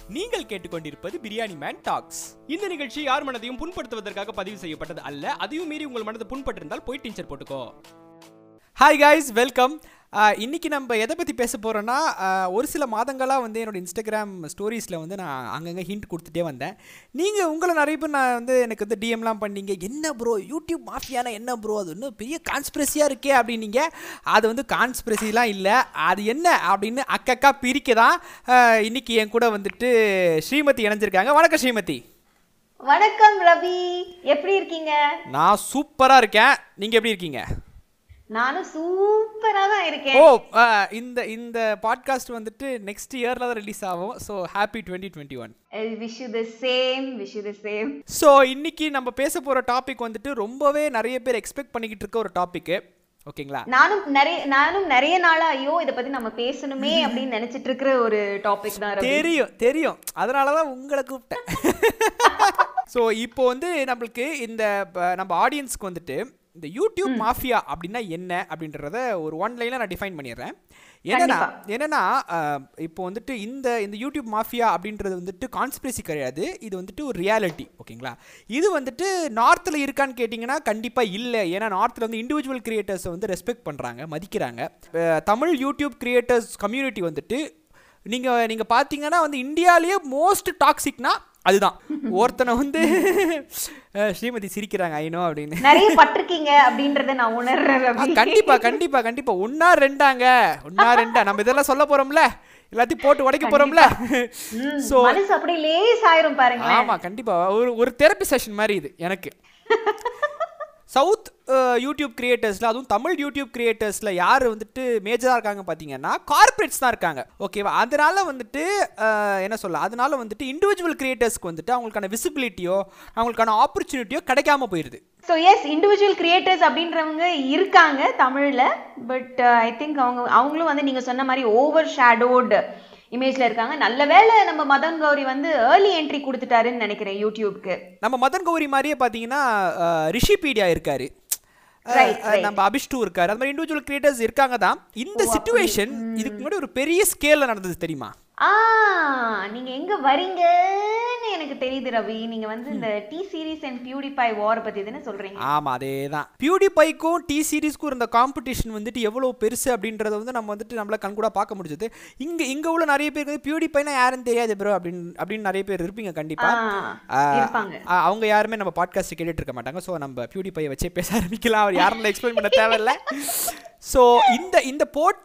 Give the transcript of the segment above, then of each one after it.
நீங்கள் கேட்டுக்கொண்டிருப்பது biryani man tax. இந்த நிகழ்ச்சி யார் மனதையும் புண்படுத்துவதற்காக பதிவு செய்யப்பட்டது அல்ல. அதையும் மீறி உங்கள் மனதை புண்பட்டிருந்தால் போய் டீச்சர் போட்டுக்கோ. Hi guys, welcome. இன்றைக்கி நம்ம எதை பற்றி பேச போகிறோன்னா, ஒரு சில மாதங்களாக வந்து என்னோடய இன்ஸ்டாகிராம் ஸ்டோரிஸில் வந்து நான் அங்கங்கே ஹிண்ட் கொடுத்துட்டே வந்தேன். நீங்கள் உங்களை நிறைய பேர் நான் வந்து எனக்கு வந்து டிஎம்லாம் பண்ணீங்க, என்ன ப்ரோ யூடியூப் மாஃபியானா என்ன ப்ரோ, அது இன்னும் பெரிய கான்ஸ்பிரசியாக இருக்கே அப்படின்னீங்க. அது வந்து கான்ஸ்பிரசிலாம் இல்லை, அது என்ன அப்படின்னு அக்கா பிரிக்க தான் இன்றைக்கி என் கூட வந்துட்டு ஸ்ரீமதி இணைஞ்சிருக்காங்க. வணக்கம் ஸ்ரீமதி. வணக்கம் ரவி, எப்படி இருக்கீங்க? நான் சூப்பராக இருக்கேன், நீங்கள் எப்படி இருக்கீங்க? நானும் சூப்பரா தான் இருக்கேன். ஓ, இந்த பாட்காஸ்ட் வந்துட்டு நெக்ஸ்ட் இயர்ல தான் ரிலீஸ் ஆகும். So happy 2021. Wish you the same, wish you the same. So இன்னைக்கு நம்ம பேச போற டாபிக் வந்துட்டு ரொம்பவே நிறைய பேர் எக்ஸ்பெக்ட் பண்ணிக்கிட்டு இருக்க ஒரு டாபிக். ஓகேங்களா? நானும் நிறைய நாளா ஐயோ இத பத்தி நம்ம பேசணுமே அப்படின்னு நினைச்சிட்டு இருக்கிற ஒரு டாபிக் தான். தெரியும், அதனாலதான் உங்களை கூப்பிட்டேன். ஸோ இப்போ வந்து நம்மளுக்கு நம்ம ஆடியன்ஸ்க்கு வந்துட்டு இந்த யூடியூப் மாஃபியா அப்படின்னா என்ன அப்படின்றத ஒரு ஒன்லைனில் நான் டிஃபைன் பண்ணிடுறேன். என்னன்னா இப்போ வந்துட்டு இந்த யூடியூப் மாஃபியா அப்படின்றது வந்துட்டு கான்ஸ்பிரசி கிடையாது, இது வந்துட்டு ஒரு ரியாலிட்டி. ஓகேங்களா? இது வந்துட்டு நார்த்தில் இருக்கான்னு கேட்டிங்கன்னா கண்டிப்பாக இல்லை. ஏன்னா நார்த்தில் வந்து இண்டிவிஜுவல் கிரியேட்டர்ஸை வந்து ரெஸ்பெக்ட் பண்ணுறாங்க, மதிக்கிறாங்க. தமிழ் யூடியூப் கிரியேட்டர்ஸ் கம்யூனிட்டி வந்துட்டு நீங்கள் பார்த்தீங்கன்னா வந்து இந்தியாவிலேயே மோஸ்ட் டாக்ஸிக்னா அதுதான். ஒருத்தனை வந்து ஸ்ரீமதி சிரிக்கிறாங்க ஐனோ அப்படின்னு நிறைய பட்டிருக்கீங்க அப்படின்றத நான் உணர்றேன். கண்டிப்பா ஒன்னா ரெண்டா நம்ம இதெல்லாம் சொல்ல போறோம்ல, எல்லாத்தையும் போட்டு உடைக்க போறோம்ல. சோ மனசு அப்படியே லேஸ் ஆயிரும் பாருங்க. ஆமா, கண்டிப்பா ஒரு தெரப்பி செஷன் மாதிரி இது எனக்கு. சவுத் யூடியூப் கிரியேட்டர்ஸில், அதுவும் தமிழ் யூடியூப் கிரியேட்டர்ஸில் யார் வந்துட்டு மேஜராக இருக்காங்க பார்த்தீங்கன்னா கார்பரேட்ஸ் தான் இருக்காங்க. ஓகேவா? அதனால வந்துட்டு என்ன சொல்ல, அதனால வந்துட்டு இண்டிவிஜுவல் கிரியேட்டர்ஸ்க்கு வந்துட்டு அவங்களுக்கான விசிபிலிட்டியோ அவங்களுக்கான ஆப்பர்ச்சுனிட்டியோ கிடைக்காம போயிடுது. ஸோ எஸ், இண்டிவிஜுவல் கிரியேட்டர்ஸ் அப்படின்றவங்க இருக்காங்க தமிழில். பட் ஐ திங்க் அவங்களும் வந்து நீங்கள் சொன்ன மாதிரி ஓவர் ஷேடோடு இமேஜ்ல இருக்காங்க. நல்ல வேளை நம்ம மதன் கௌரி வந்து ஏர்லி என்ட்ரி கொடுத்துட்டாருன்னு நினைக்கிறேன் யூடியூப்க்கு. நம்ம மதன் கௌரி மாதிரியே பார்த்தீங்கன்னா ரிஷிபீடியா இருக்காரு, நம்ம அபிஷ்டு இருக்காரு, அது மாதிரி இண்டிவிஜுவல் கிரியேட்டர்ஸ் இருக்காங்க தான். இந்த சிச்சுவேஷன் இதுக்கு முன்னாடி ஒரு பெரிய ஸ்கேல்ல நடந்தது தெரியுமா? நீங்க எங்க வரீங்கன்னு எனக்கு தெரியுது ரவி. நீங்க வந்து இந்த T Series and PewDiePie war பத்தி தானே சொல்றீங்க? ஆமா, அதேதான். பியூடிபைக்கும் டி சீரிஸ்க்கும் இருந்த காம்படிஷன் வந்துட்டு எவ்வளவு பெருசு அப்படின்றத வந்து நம்ம வந்துட்டு நம்மள கண்கூட பார்க்க முடிஞ்சது. இங்க உள்ள நிறைய பேருக்கு வந்து பியூடிபைனா யாருன்னு தெரியாது ப்ரோ அப்படின்னு நிறைய பேர் இருப்பீங்க கண்டிப்பா. அவங்க யாருமே நம்ம பாட்காஸ்ட் கேட்டுட்டு இருக்க மாட்டாங்க. ஸோ நம்ம பியூடிபையை வச்சே பேச ஆரம்பிக்கலாம். அவர் யாரும் எக்ஸ்பிளைன் பண்ண தேவையில்லை. ஸோ இந்த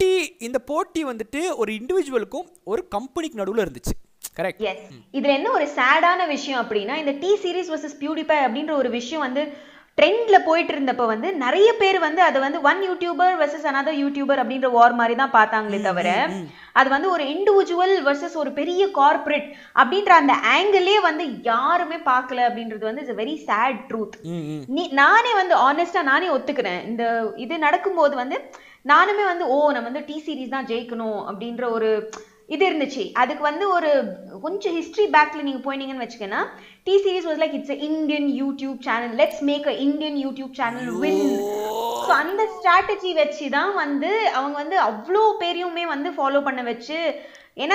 போட்டி வந்துட்டு ஒரு இண்டிவிஜுவலுக்கும் ஒரு கம்பெனிக்கு நடுவில் இருந்துச்சு. கரெக்ட். இதுல என்ன ஒரு சேடான விஷயம் அப்படின்னா, இந்த டி சீரிஸ் வர்சஸ் பியூடிபை அப்படின்ற ஒரு விஷயம் வந்து ட்ரெண்ட்ல போயிட்டு இருந்தப்ப வந்து நிறைய பேர் வந்து அதை வந்து one YouTuber versus another YouTuber அப்படின்ற வார் மாதிரி தான் பார்த்தாங்களே தவிர, அது வந்து ஒரு இண்டிவிஜுவல் வர்சஸ் ஒரு பெரிய கார்பரேட் அப்படின்ற அந்த ஆங்கிளே வந்து யாருமே பார்க்கல அப்படின்றது வந்து இட்ஸ் வெரி சேட் ட்ரூத். நானே வந்து ஆனஸ்டா நானே ஒத்துக்கிறேன். இந்த இது நடக்கும்போது வந்து நானுமே வந்து நம்ம வந்து டி சீரிஸ் தான் ஜெயிக்கணும் அப்படின்ற ஒரு இது இருந்துச்சு. அதுக்கு வந்து ஒரு கொஞ்சம் ஹிஸ்டரி பேக்ல நீங்க போயிட்டீங்கன்னு வச்சுக்கோன்னா, T Series was like it's Indian YouTube channel, let's make a Indian YouTube channel win. So அந்த ஸ்ட்ராட்டஜி வச்சு தான் வந்து அவங்க வந்து அவ்வளோ பேரையுமே வந்து ஃபாலோ பண்ண வச்சு, ஏன்னா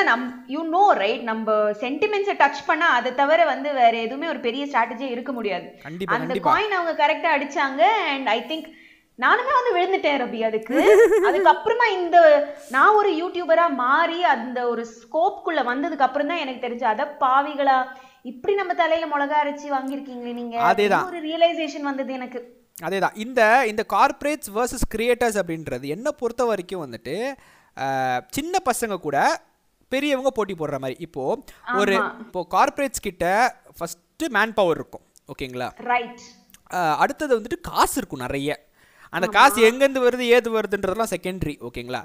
நம்ம சென்டிமெண்ட்ஸை டச் பண்ணா அதை தவிர வந்து வேற எதுவுமே ஒரு பெரிய ஸ்ட்ராட்டஜியே இருக்க முடியாது. அந்த காயின் அவங்க கரெக்டா அடிச்சாங்க. அண்ட் ஐ திங்க் நானுமே வந்து விழுந்துட்டேன் ரபி. அதுக்கப்புறமா நான் ஒரு யூடியூபரா மாறி அந்த ஒரு ஸ்கோப்குள்ள வந்ததுக்கு அப்புறம் தான் எனக்கு தெரிஞ்சு, அத பாவிகளா இப்படி நம்ம தலையில மிளகா அரைச்சி வாங்கியிருக்கீங்களே நீங்க, ஒரு ரியலைசேஷன் வந்தது எனக்கு. அதேதான் இந்த கார்பரேட்ஸ் வர்சஸ் கிரியேட்டர்ஸ் அப்படின்றது என்ன பொறுத்த வரைக்கும் வந்துட்டு சின்ன பசங்க கூட பெரியவங்க போட்டி போடுற மாதிரி. இப்போ கார்பரேட்ஸ் கிட்ட ஃபர்ஸ்ட் மேன் பவர் இருக்கும். ஓகேங்களா? ரைட். அடுத்தது வந்துட்டு காசு இருக்கும் நிறைய. அந்த காசு எங்கேருந்து வருது ஏது வருதுன்றதெல்லாம் செகண்டரி. ஓகேங்களா?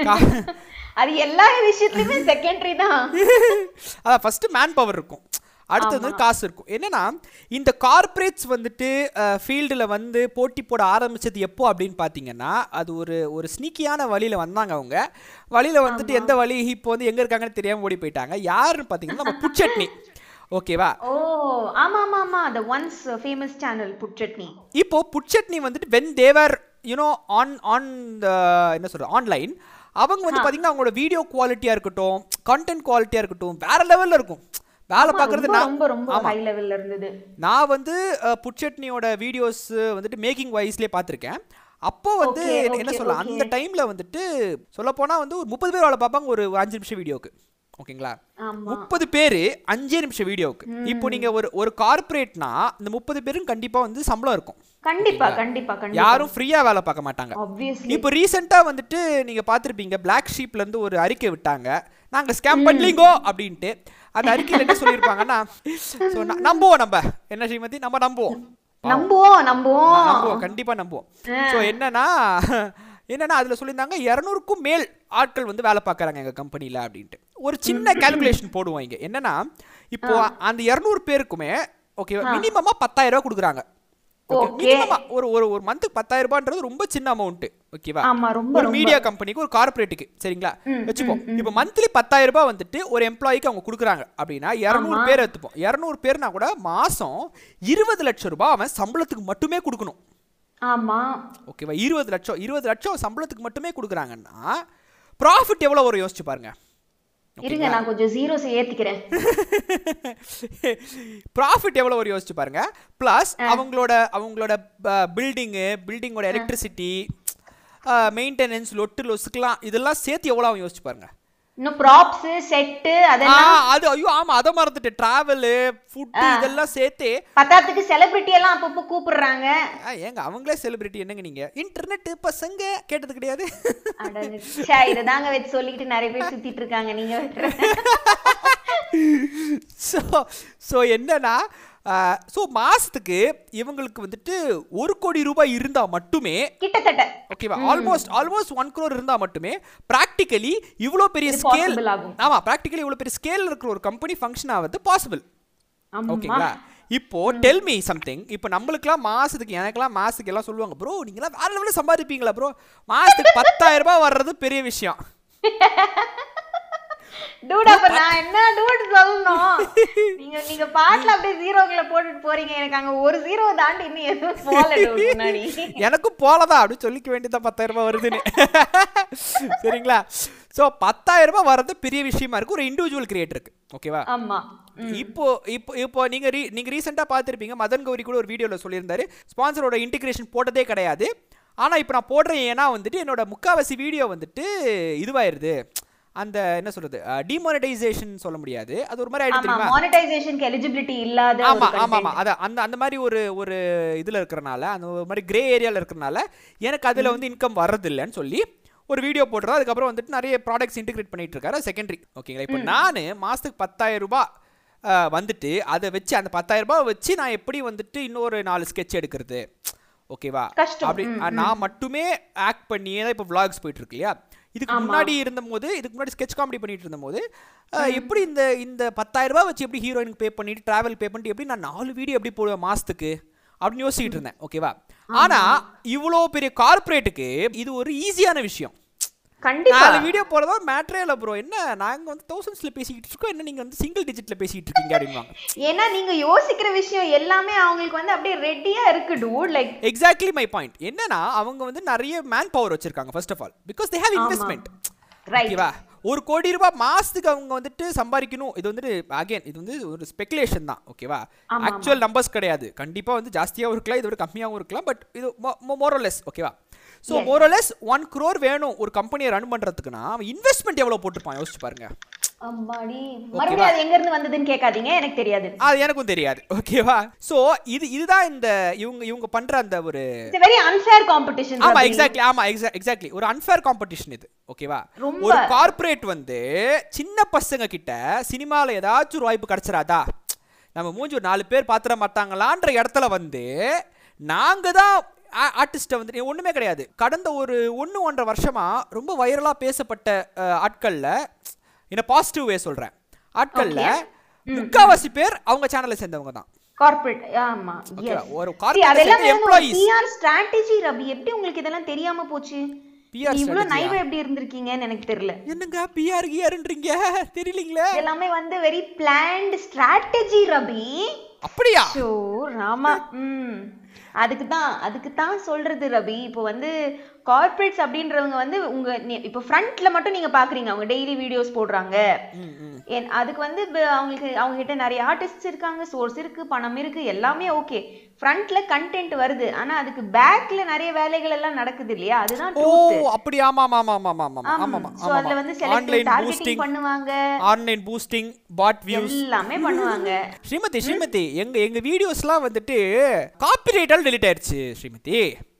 அது எல்லா விஷயத்துலயுமே செகண்டரி தான். அதான் ஃபர்ஸ்ட் மேன் பவர் இருக்கும், அடுத்தது வந்து காசு இருக்கும். என்னன்னா இந்த கார்பரேட்ஸ் வந்துட்டு ஃபீல்டில் வந்து போட்டி போட ஆரம்பிச்சது எப்போ அப்படின்னு பார்த்தீங்கன்னா, அது ஒரு ஸ்னீக்கியான வழியில் வந்தாங்க. அவங்க வழியில் வந்துட்டு எந்த வழி இப்போ வந்து எங்கே இருக்காங்கன்னு தெரியாமல் ஓடி போயிட்டாங்க. யாருன்னு பார்த்தீங்கன்னா நம்ம புட்சட்னி. ஓகேவா? ஆமா ஆமா ஆமா, the once famous channel புட்சட்னி. இப்போ புட்சட்னி வந்துட்டு when they were on the என்ன சொல்ற ஆன்லைன், அவங்க வந்து பாத்தீங்கன்னா அவங்களோட வீடியோ குவாலிட்டியா இருக்கட்டும், கண்டென்ட் குவாலிட்டியா இருக்கட்டும் வேற லெவல்ல இருக்கும். வேலை பார்க்கறது ரொம்ப ஹை லெவல்ல இருந்தது. நான் வந்து புட்சட்னியோட வீடியோஸ் வந்துட்டு மேக்கிங் வைஸ்லயே பார்த்திருக்கேன். அப்போ வந்து என்ன சொல்ல, அந்த டைம்ல வந்துட்டு சொல்ல போனா வந்து ஒரு 30 பேர் வேலை பார்ப்பாங்க ஒரு 5 நிமிஷம் வீடியோக்கு. ஓகேங்களா, 30 பேரு 5 நிமிஷம் வீடியோக்கு. இப்போ நீங்க ஒரு கார்ப்பரேட்னா இந்த 30 பேரும் கண்டிப்பா வந்து சம்பளம் இருக்கும். கண்டிப்பா கண்டிப்பா கண்டிப்பா யாரும் ஃப்ரீயா வேலை பார்க்க மாட்டாங்க. இப்போ ரீசெண்டா வந்துட்டு நீங்க பாத்திருப்பீங்க, பிளாக் ஷீப்ல இருந்து ஒரு அறிக்கை விட்டாங்க, நாங்க ஸ்கேம் பண்ணலீங்கோ அப்படின்ட்டு. அந்த அறிக்கையில் என்ன சொல்லியிருப்பாங்கன்னா, நம்புவோம், நம்ம என்ன ஸ்ரீமதி, நம்ம நம்புவோம் கண்டிப்பா நம்புவோம். ஸோ என்னன்னா அதில் சொல்லியிருந்தாங்க 200க்கும் மேல் ஆட்கள் வந்து வேலை பார்க்குறாங்க எங்கள் கம்பெனியில் அப்படின்ட்டு. ஒரு சின்ன கால்குலேஷன் போடுவோம் இங்கே. என்னன்னா இப்போ அந்த 200 பேருக்குமே ஓகே மினிமமாக 10,000 ரூபா கொடுக்குறாங்க. ஒரு மந்த்துக்கு 10,000 ரூபான்றது ரொம்ப சின்ன அமௌண்ட். ஓகேவா, ஒரு மீடியா கம்பெனிக்கு ஒரு கார்பரேட்டுக்கு சரிங்களா வச்சுப்போம். இப்போ மந்த்லி 10,000 ரூபாய் வந்துட்டு ஒரு எம்ப்ளாய்க்கு அவங்க கொடுக்குறாங்க அப்படின்னா 200 பேர் எடுத்துப்போம். 200 பேர்னா கூட மாசம் 20 லட்சம் ரூபாய் அவன் சம்பளத்துக்கு மட்டுமே கொடுக்கணும். ஆமா ஓகேவா, 20 லட்சம் சம்பளத்துக்கு மட்டுமே கொடுக்குறாங்கன்னா ப்ராஃபிட் எவ்வளவு வரும் யோசிச்சு பாருங்க. இருங்க நான் கொஞ்சம் ஜீரோஸ் ஏத்திக்கிறேன். ப்ராஃபிட் எவ்வளவு ஒரு யோசிச்சு பாருங்க. பிளஸ் அவங்களோட பில்டிங்கோட எலக்ட்ரிசிட்டி, மெயின்டெனன்ஸ், லொஸ்க்குலாம் இதெல்லாம் சேர்த்து எவ்வளவு அவன் யோசிச்சு பாருங்க. இன்னும் ப்ராப்ஸ் செட் அதெல்லாம் அது ஐயோ ஆமா அத மறந்துட்டு டிராவல் ஃபுட் இதெல்லாம் சேர்த்து பத்தாத்துக்கு செலிபிரிட்டி எல்லாம் அப்பப்போ கூப்பிடுறாங்க. ஏங்க அவங்களே செலிபிரிட்டி என்னங்க, நீங்க இன்டர்நெட் பசங்க கேட்டது கிடையாது. இததாங்க வச்சு சொல்லிட்டு நிறைய பேர் சுத்திட்டு இருக்காங்க. நீங்க சோ என்னன்னா மாசத்துக்கு இவங்களுக்கு வந்துட்டு 1 கோடி ரூபாய் இருந்தா மட்டுமே கிட்டத்தட்ட ஓகேவா ஆல்மோஸ்ட் 1 crore இருந்தா மட்டுமே பிராக்டிகலி இவ்ளோ பெரிய ஸ்கேல், ஆமா பிராக்டிகலி இவ்ளோ பெரிய ஸ்கேல்ல இருக்கிற ஒரு கம்பெனி ஃபங்க்ஷன் ஆவது பாசிபிள். ஓகேங்களா, இப்போ டெல் மீ சம்திங். இப்போ நம்மளுக்குலாம் மாசத்துக்கு, எனக்குலாம் மாசத்துக்கு எல்லாம் சொல்லுவாங்க ப்ரோ நீங்களாம் வேற லெவல்ல சம்பாதிப்பீங்களா ப்ரோ, மாசத்துக்கு 10,000 ரூபாய் வர்றது பெரிய விஷயம். டூட் அப்ப நான் என்ன டூட் சொல்லணும், நீங்க பாட்ல அப்படியே ஜீரோக்குள்ள போட்டுட்டு போறீங்க, எனக்கு அங்க ஒரு ஜீரோ தாண்டி இன்னும் எதுவும் போல டூட் முன்னாடி. எனக்கும் போலதான் அப்படி சொல்லிக்க வேண்டியதா 10,000 ரூபாய் வருதுன்னு. சரிங்களா, சோ 10,000 ரூபாய் வர்றது பெரிய விஷயமா இருக்கு ஒரு இண்டிவிஜுவல் கிரியேட்டருக்கு. ஓகேவா, ஆமா. இப்போ நீங்க ரீசெண்டா பார்த்திருப்பீங்க, மதன் கௌரி கூட ஒரு வீடியோல சொல்லியிருந்தாரு ஸ்பான்சரோட இன்டிகிரேஷன் போட்டதே கிடையாது. ஆனா இப்போ நான் போடுறேன் ஏன்னா வந்துட்டு என்னோட முக்காவாசி வீடியோ வந்துட்டு இதுவாயிருது, அந்த என்ன சொல்றது டிமானிடைசேஷன் சொல்ல முடியாது, அது ஒரு மாதிரி ஆயிடுச்சு தெரியுமா, மானிடைசேஷனுக்கு எலிஜிபிலிட்டி இல்லாத. ஆமா அத அந்த மாதிரி ஒரு இதுல இருக்கறனால, அந்த ஒரு மாதிரி கிரே ஏரியால இருக்கறனால எனக்கு அதுல வந்து இன்கம் வர்றது இல்லன்னு சொல்லி ஒரு வீடியோ போடுறா. அதுக்கு அப்புறம் வந்துட்டு நிறைய ப்ராடக்ட்ஸ் இன்டிகிரேட் பண்ணிட்டு இருக்காரு, செகண்டரி. ஓகேங்களா, இப்போ நான் மாசத்துக்கு 10,000 ரூபாய் வந்துட்டு அதை வச்சு அந்த 10,000 ரூபாய் வச்சு நான் எப்படி வந்துட்டு இன்னொரு 4 ஸ்கெட்ச் எடுக்கிறது. ஓகேவா, அப்படி நான் மட்டுமே ஆக்ட் பண்ணியே தான் இப்போ vlogs போயிட்டு இருக்கு இல்லையா. இதுக்கு முன்னாடி ஸ்கெட்ச் காமெடி பண்ணிட்டு இருந்தபோது எப்படி இந்த 10,000 ரூபாய் வச்சு எப்படி ஹீரோயினுக்கு பே பண்ணிட்டு டிராவல் பே பண்ணிட்டு எப்படி நான் 4 வீடியோ எப்படி போடுவேன் மாசத்துக்கு அப்படின்னு யோசிச்சுட்டு இருந்தேன். ஓகேவா, ஆனா இவ்வளோ பெரிய கார்பரேட்டுக்கு இது ஒரு ஈஸியான விஷயம். கண்டிப்பா 4 வீடியோ போறதா மேட்டரே இல்ல ப்ரோ, என்ன நாங்க வந்து தௌசண்ட்ஸ்ல பேசிக்கிட்டு இருக்கோம், என்ன நீங்க வந்து சிங்கிள் டிஜிட்ல பேசிட்டு இருக்கீங்க அப்படின்வாங்க. ஏன்னா நீங்க யோசிக்கிற விஷயம் எல்லாமே அவங்களுக்கு வந்து அப்படியே ரெடியா இருக்கு dude. Like exactly my point. என்னன்னா அவங்க வந்து நிறைய மேன் பவர் வச்சிருக்காங்க first of all, because they have investment. ஓகேவா, 1 கோடி ரூபாய் மாசத்துக்கு அவங்க வந்துட்டு சம்பாதிக்கணும். இது வந்துட்டு அகைன் இது வந்து ஒரு ஸ்பெகுலேஷன் தான். ஓகேவா, ஆக்சுவல் நம்பர்ஸ் கிடையாது. கண்டிப்பா வந்து ஜாஸ்தியாகவும் இருக்கலாம், இதை விட கம்மியாகவும் இருக்கலாம், பட் இது மோர் ஆர் லெஸ். ஓகேவா, so more or less 1 crore வேணும் ஒரு கம்பெனியை ரன் பண்றதுக்குன்னா அவன் இன்வெஸ்ட்மெண்ட் எவ்வளவு போட்டுப்பான் யோசிச்சு பாருங்க. மறுபடியும் அது எங்க இருந்து வந்ததுன்னு கேட்காதீங்க, எனக்கு தெரியாது, அது எனக்கும் தெரியாது. ஓகேவா, சோ இதுதான் இந்த இவங்க பண்ற அந்த ஒரு வெரி அன்ஃபேர் காம்படிஷன். ஆமா எக்ஸாக்ட்லி ஒரு அன்ஃபேர் காம்படிஷன் இது. ஓகேவா, ஒரு கார்ப்பரேட் வந்து சின்ன பசங்க கிட்ட சினிமால ஏதாச்சும் ஒரு வாய்ப்பு கிடைச்சிராதா, நம்ம மூஞ்சி ஒரு 4 பேர் பாத்திர மாட்டாங்களான்ற இடத்துல வந்து நாங்க தான் ஆர்டிஸ்ட்டை வந்து ஒன்றுமே கிடையாது. கடந்த ஒரு 1-1.5 வருஷமா ரொம்ப வைரலாக பேசப்பட்ட ஆட்களில் என்ன பாசிட்டிவ் வே சொல்கிறேன், ஆட்களில் முக்காவாசி பேர் அவங்க சேனலை சேர்ந்தவங்க தான். கார்ப்பரேட். ஆமா, ஒரு corporate employees. PR strategy Ravi, எப்படி உங்களுக்கு இதெல்லாம் தெரியாம போச்சு? பிஆர் இவ்ளோ நைவா எப்படி இருந்திருக்கீங்கன்னு எனக்கு தெரியல. என்னங்க பிஆர் கிஆர்ன்றீங்க தெரியலீங்களே, எல்லாமே வந்து வெரி பிளான்ட் ஸ்ட்ராட்டஜி ரவி. அப்படியா? ராமா அதுக்கு தான் சொல்றது ரவி. இப்போ வந்து கார்ப்பரேட்ஸ் அப்படின்றவங்க வந்து இப்போ ஃப்ரண்ட்ல மட்டும் நீங்க பாக்குறீங்க, அவங்க டெய்லி வீடியோஸ் போடுறாங்க. அதுக்கு வந்து அவங்களுக்கு அவங்க கிட்ட நிறைய ஆர்டிஸ்ட் இருக்காங்க, சோர்ஸ் இருக்கு, பணம் இருக்கு, எல்லாமே ஓகே. ஃப்ரண்ட்ல கண்டென்ட் வருது, ஆனா அதுக்கு பேக்ல நிறைய வேலைகள் எல்லாம் நடக்குது இல்லையா, அதுதான் ட்ரூத். அப்படி ஆமா ஆமா ஆமா ஆமா ஆமா ஆமா. சோ அதுல வந்து செலக்டிவ் டார்கெட்டிங் பண்ணுவாங்க, ஆன்லைன் பூஸ்டிங், பாட் வியூஸ் எல்லாமே பண்ணுவாங்க. ஸ்ரீமதி எங்க வீடியோஸ்லாம் வந்துட்டு காப்பிரைட்டால டெலீட் ஆயிருச்சு ஸ்ரீமதி.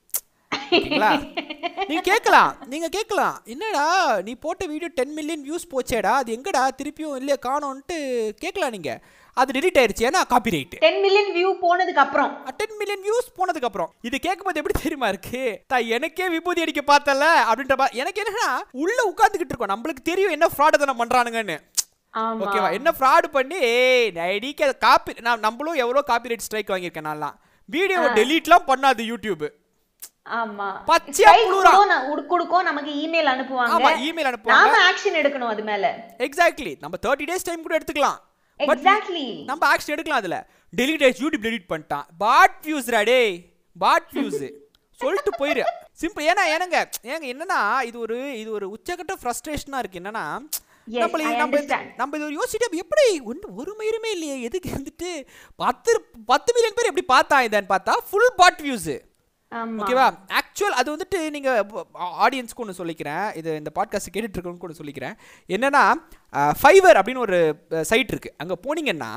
நீங்க கேட்கலாம் என்னடா நீ போட்ட வீடியோ 10 மில்லியன் வியூஸ் போச்சேடா, அது எங்கடா திருப்பியும் இல்லையா காணோன்ட்டு கேட்கலாம். நீங்க அது டெலீட் ஆயிருச்சு, ஏன்னா காப்பிரைட். 10 மில்லியன் வியூ போனதுக்கு அப்புறம் 10 மில்லியன் வியூஸ் போனதுக்கு அப்புறம் இது கேட்கும்போது எப்படி தெரியுமா இருக்கு, எனக்கே விபூதி அடிக்க பார்த்தல அப்படின்ற எனக்கு என்னன்னா உள்ள உட்கார்ந்துகிட்டு இருக்கோம், நம்மளுக்கு தெரியும் என்ன ஃப்ராட் தான பண்றானுங்கன்னு. ஓகேவா, என்ன ஃப்ராட் பண்ணி காப்பி நம்மளும் எவ்வளவு காப்பிரைட் ஸ்ட்ரைக் வாங்கியிருக்கேன். நான்லாம் வீடியோவை டெலீட்லாம் பண்ணாது யூடியூப். ஆமா, பச்சையா குடுக்கும், நமக்கு இமெயில் அனுப்புவாங்க. ஆமா, இமெயில் அனுப்புவாங்க, நாம ஆக்ஷன் எடுக்கணும் அது மேல. எக்ஸாக்ட்லி, நம்ம 30 டேஸ் டைம் கூட எடுத்துக்கலாம். எக்ஸாக்ட்லி, நம்ம ஆக்ஷன் எடுக்கலாம். அதுல டெலீட் ஆயிடுச்சு, யூடியூப் டெலீட் பண்ணிட்டான், பாட் வியூஸ் ராடே, பாட் வியூஸ் சொல்லிட்டு போயிரு சிம்பிள். ஏங்க என்னன்னா இது ஒரு உச்சகட்ட ஃப்ரஸ்ட்ரேஷனா இருக்கு. என்னன்னா நம்ம இது ஒரு யோசிச்சுட்டு எப்படி ஒரு மயிருமே இல்லையே, எதுக்கு வந்துட்டு 10 மில்லியன் பேர் எப்படி பார்த்தா இதான்னு பார்த்தா ஃபுல் பாட் வியூஸ். ஓகேவா, ஆக்சுவல் அது வந்துட்டு நீங்க ஆடியன்ஸ்க்கு ஒன்று சொல்லிக்கிறேன், இது இந்த பாட்காஸ்ட் கேட்டுட்டு இருக்கவங்க கூட சொல்லிக்கிறேன். என்னன்னா ஃபைவர் அப்படின்னு ஒரு சைட் இருக்கு, அங்கே போனீங்கன்னா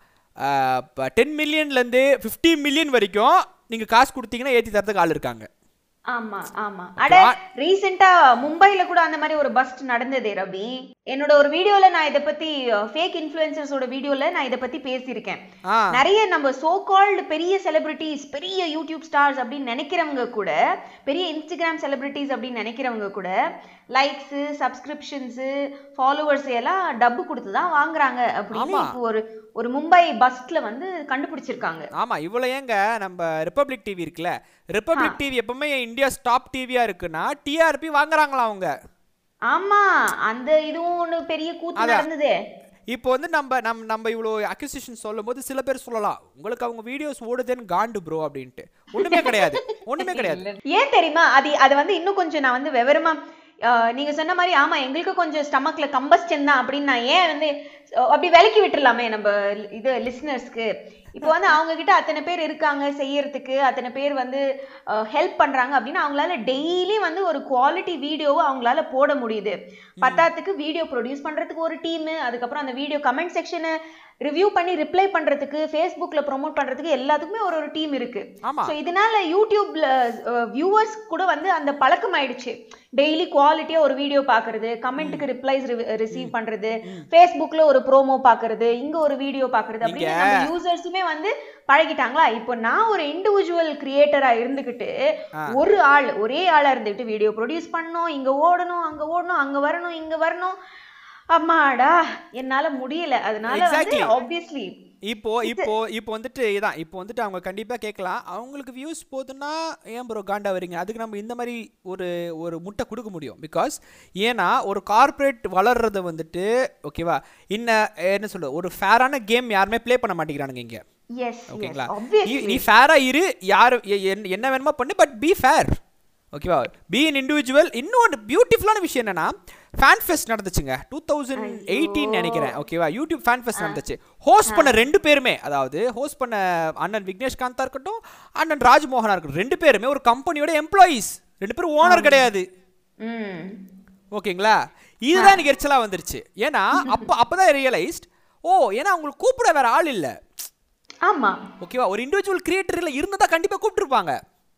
10 மில்லியன்லேருந்து 50 மில்லியன் வரைக்கும் நீங்க காசு கொடுத்தீங்கன்னா ஏற்றி தரதுக்கு ஆள் இருக்காங்க. ஆமா ஆமா, அட ரீசெண்டா மும்பைல கூட அந்த மாதிரி ஒரு பஸ்ட் நடந்ததே ரவி. என்னோட ஒரு வீடியோல நான் இத பத்தி ஃபேக் இன்ஃப்ளூயன்சர்ஸோட வீடியோல நான் இத பத்தி பேசியிருக்கேன். நிறைய நம்ம சோ கால்டு பெரிய செலிபிரிட்டிஸ், பெரிய யூடியூப் ஸ்டார்ஸ் அப்படின்னு நினைக்கிறவங்க கூட, பெரிய இன்ஸ்டாகிராம் செலிபிரிட்டிஸ் அப்படின்னு நினைக்கிறவங்க கூட லைக்ஸ், சப்ஸ்கிரிப்ஷன்ஸ், ஃபாலோவர்ஸ் எல்லாம் டப்பு கொடுத்து தான் வாங்குறாங்க அப்படின்னு இப்போ ஒரு மும்பை பஸ்ல வந்து கண்டுபிடிச்சிருக்காங்க. ஆமா, இவ்வளவு ஏங்க நம்ம ரிபப்ளிக் டிவி இருக்குல்ல, ரிபப்ளிக் டிவி எப்பவுமே இந்தியா டாப் டிவியா இருக்குன்னா டிஆர்பி வாங்குறாங்களா அவங்க. ஆமா, அந்த இதுவும் ஒண்ணு பெரிய கூத்து நடந்ததே. இப்போ வந்து நம்ம இவ்வளோ அக்யூசியேஷன் சொல்லும் போது சில பேர் சொல்லலாம் உங்களுக்கு அவங்க வீடியோஸ் ஓடுதுன்னு காண்டு ப்ரோ அப்படின்ட்டு. ஒண்ணுமே கிடையாது, ஒண்ணுமே கிடையாது. ஏன் தெரியுமா, அது வந்து இன்னும் கொஞ்சம் நான் வந்து விவரமா நீங்க சொன்ன மாதிரி, ஆமா எங்களுக்கு கொஞ்சம் ஸ்டமக்ல கம்பஸ்டன் தான் அப்படின்னு நான் ஏன் வந்து அப்படி விலக்கி விட்டுறலாமே நம்ம இது லிசனர்ஸ்க்கு. இப்போ வந்து அவங்க கிட்ட அத்தனை பேர் இருக்காங்க செய்யறதுக்கு, அத்தனை பேர் வந்து ஹெல்ப் பண்றாங்க அப்படின்னா அவங்களால டெய்லி வந்து ஒரு குவாலிட்டி வீடியோவை அவங்களால போட முடியுது. பத்தாத்துக்கு வீடியோ ப்ரொடியூஸ் பண்றதுக்கு ஒரு டீம், அதுக்கப்புறம் அந்த வீடியோ கமெண்ட் செக்ஷனை ரிவ்யூ பண்ணி ரிப்ளை பண்றதுக்கு, ஃபேஸ்புக்ல ப்ரோமோட் பண்றதுக்கு எல்லாத்துக்குமே ஒரு டீம் இருக்கு. ஸோ இதனால யூடியூப்ல வியூவர்ஸ் கூட வந்து அந்த பழக்கம் ஆயிடுச்சு. டெய்லி குவாலிட்டியா ஒரு வீடியோ பாக்குறது, கமெண்ட்டுக்கு ரிப்ளைஸ் ரிசீவ் பண்றது, ஃபேஸ்புக்ல ஒரு ப்ரோமோ பாக்குறது, இங்க ஒரு வீடியோ பாக்குறது அப்படின்னு நம்ம யூசர்ஸுமே வந்து பழகிட்டாங்களா. இப்போ நான் ஒரு இண்டிவிஜுவல் கிரியேட்டரா இருந்துகிட்டு ஒரே ஆளா இருந்துகிட்டு வீடியோ ப்ரொடியூஸ் பண்ணணும், இங்க ஓடணும், அங்க ஓடணும், அங்க வரணும், இங்க வரணும், அம்மாடா என்னால முடியல. அதனால வந்து ஆப்வியஸ்லி இப்போ வந்துட்டு இதான், இப்போ வந்துட்டு அவங்க கண்டிப்பா கேட்கலாம், அவங்களுக்கு வியூஸ் போதுன்னா ஏன் ப்ரோ காண்டா வரீங்க, அதுக்கு நம்ம இந்த மாதிரி ஒரு முட்டை கொடுக்க முடியும். பிகாஸ் ஏன்னா ஒரு கார்பரேட் வளர்றது வந்துட்டு ஓகேவா, என்ன சொல்ற ஒரு ஃபேரான கேம் யாருமே ப்ளே பண்ண மாட்டேங்கிறானுங்க இங்க. ஓகேங்களா, நீ ஃபேரா இரு, யாரு என்ன வேணுமோ பண்ணு, பட் பி ஃபேர். ஓகேவா, பி அன் இண்டிவிஜுவல். இன்னொரு பியூட்டிஃபுல்லான விஷயம் என்னன்னா ஃபேன் ஃபெஸ்ட் நடந்துச்சுங்க 2018 நினைக்கிறேன். ஓகேவா, யூடியூப் ஃபேன் ஃபெஸ்ட் நடந்துச்சு. ஹோஸ்ட் பண்ண 2 பேருமே, அதாவது ஹோஸ்ட் பண்ண அண்ணன் விக்னேஷ் காந்தா இருக்கட்டும், அண்ணன் ராஜ்மோகனா இருக்கட்டும், 2 பேருமே ஒரு கம்பெனியோட எம்ப்ளாயீஸ், 2 பேரும் ஓனர் கிடையாது. ஓகேங்களா, இதுதான் எனக்கு எரிச்சலா வந்துருச்சு. ஏன்னா அப்பதான் ரியலைஸ்ட், ஏன்னா அவங்களுக்கு கூப்பிட வேற ஆள் இல்ல. ஆமா, ஓகேவா, ஒரு இண்டிவிஜுவல் கிரியேட்டர்ல இருந்தா கண்டிப்பா கூப்பிட்டுருப்பாங்க.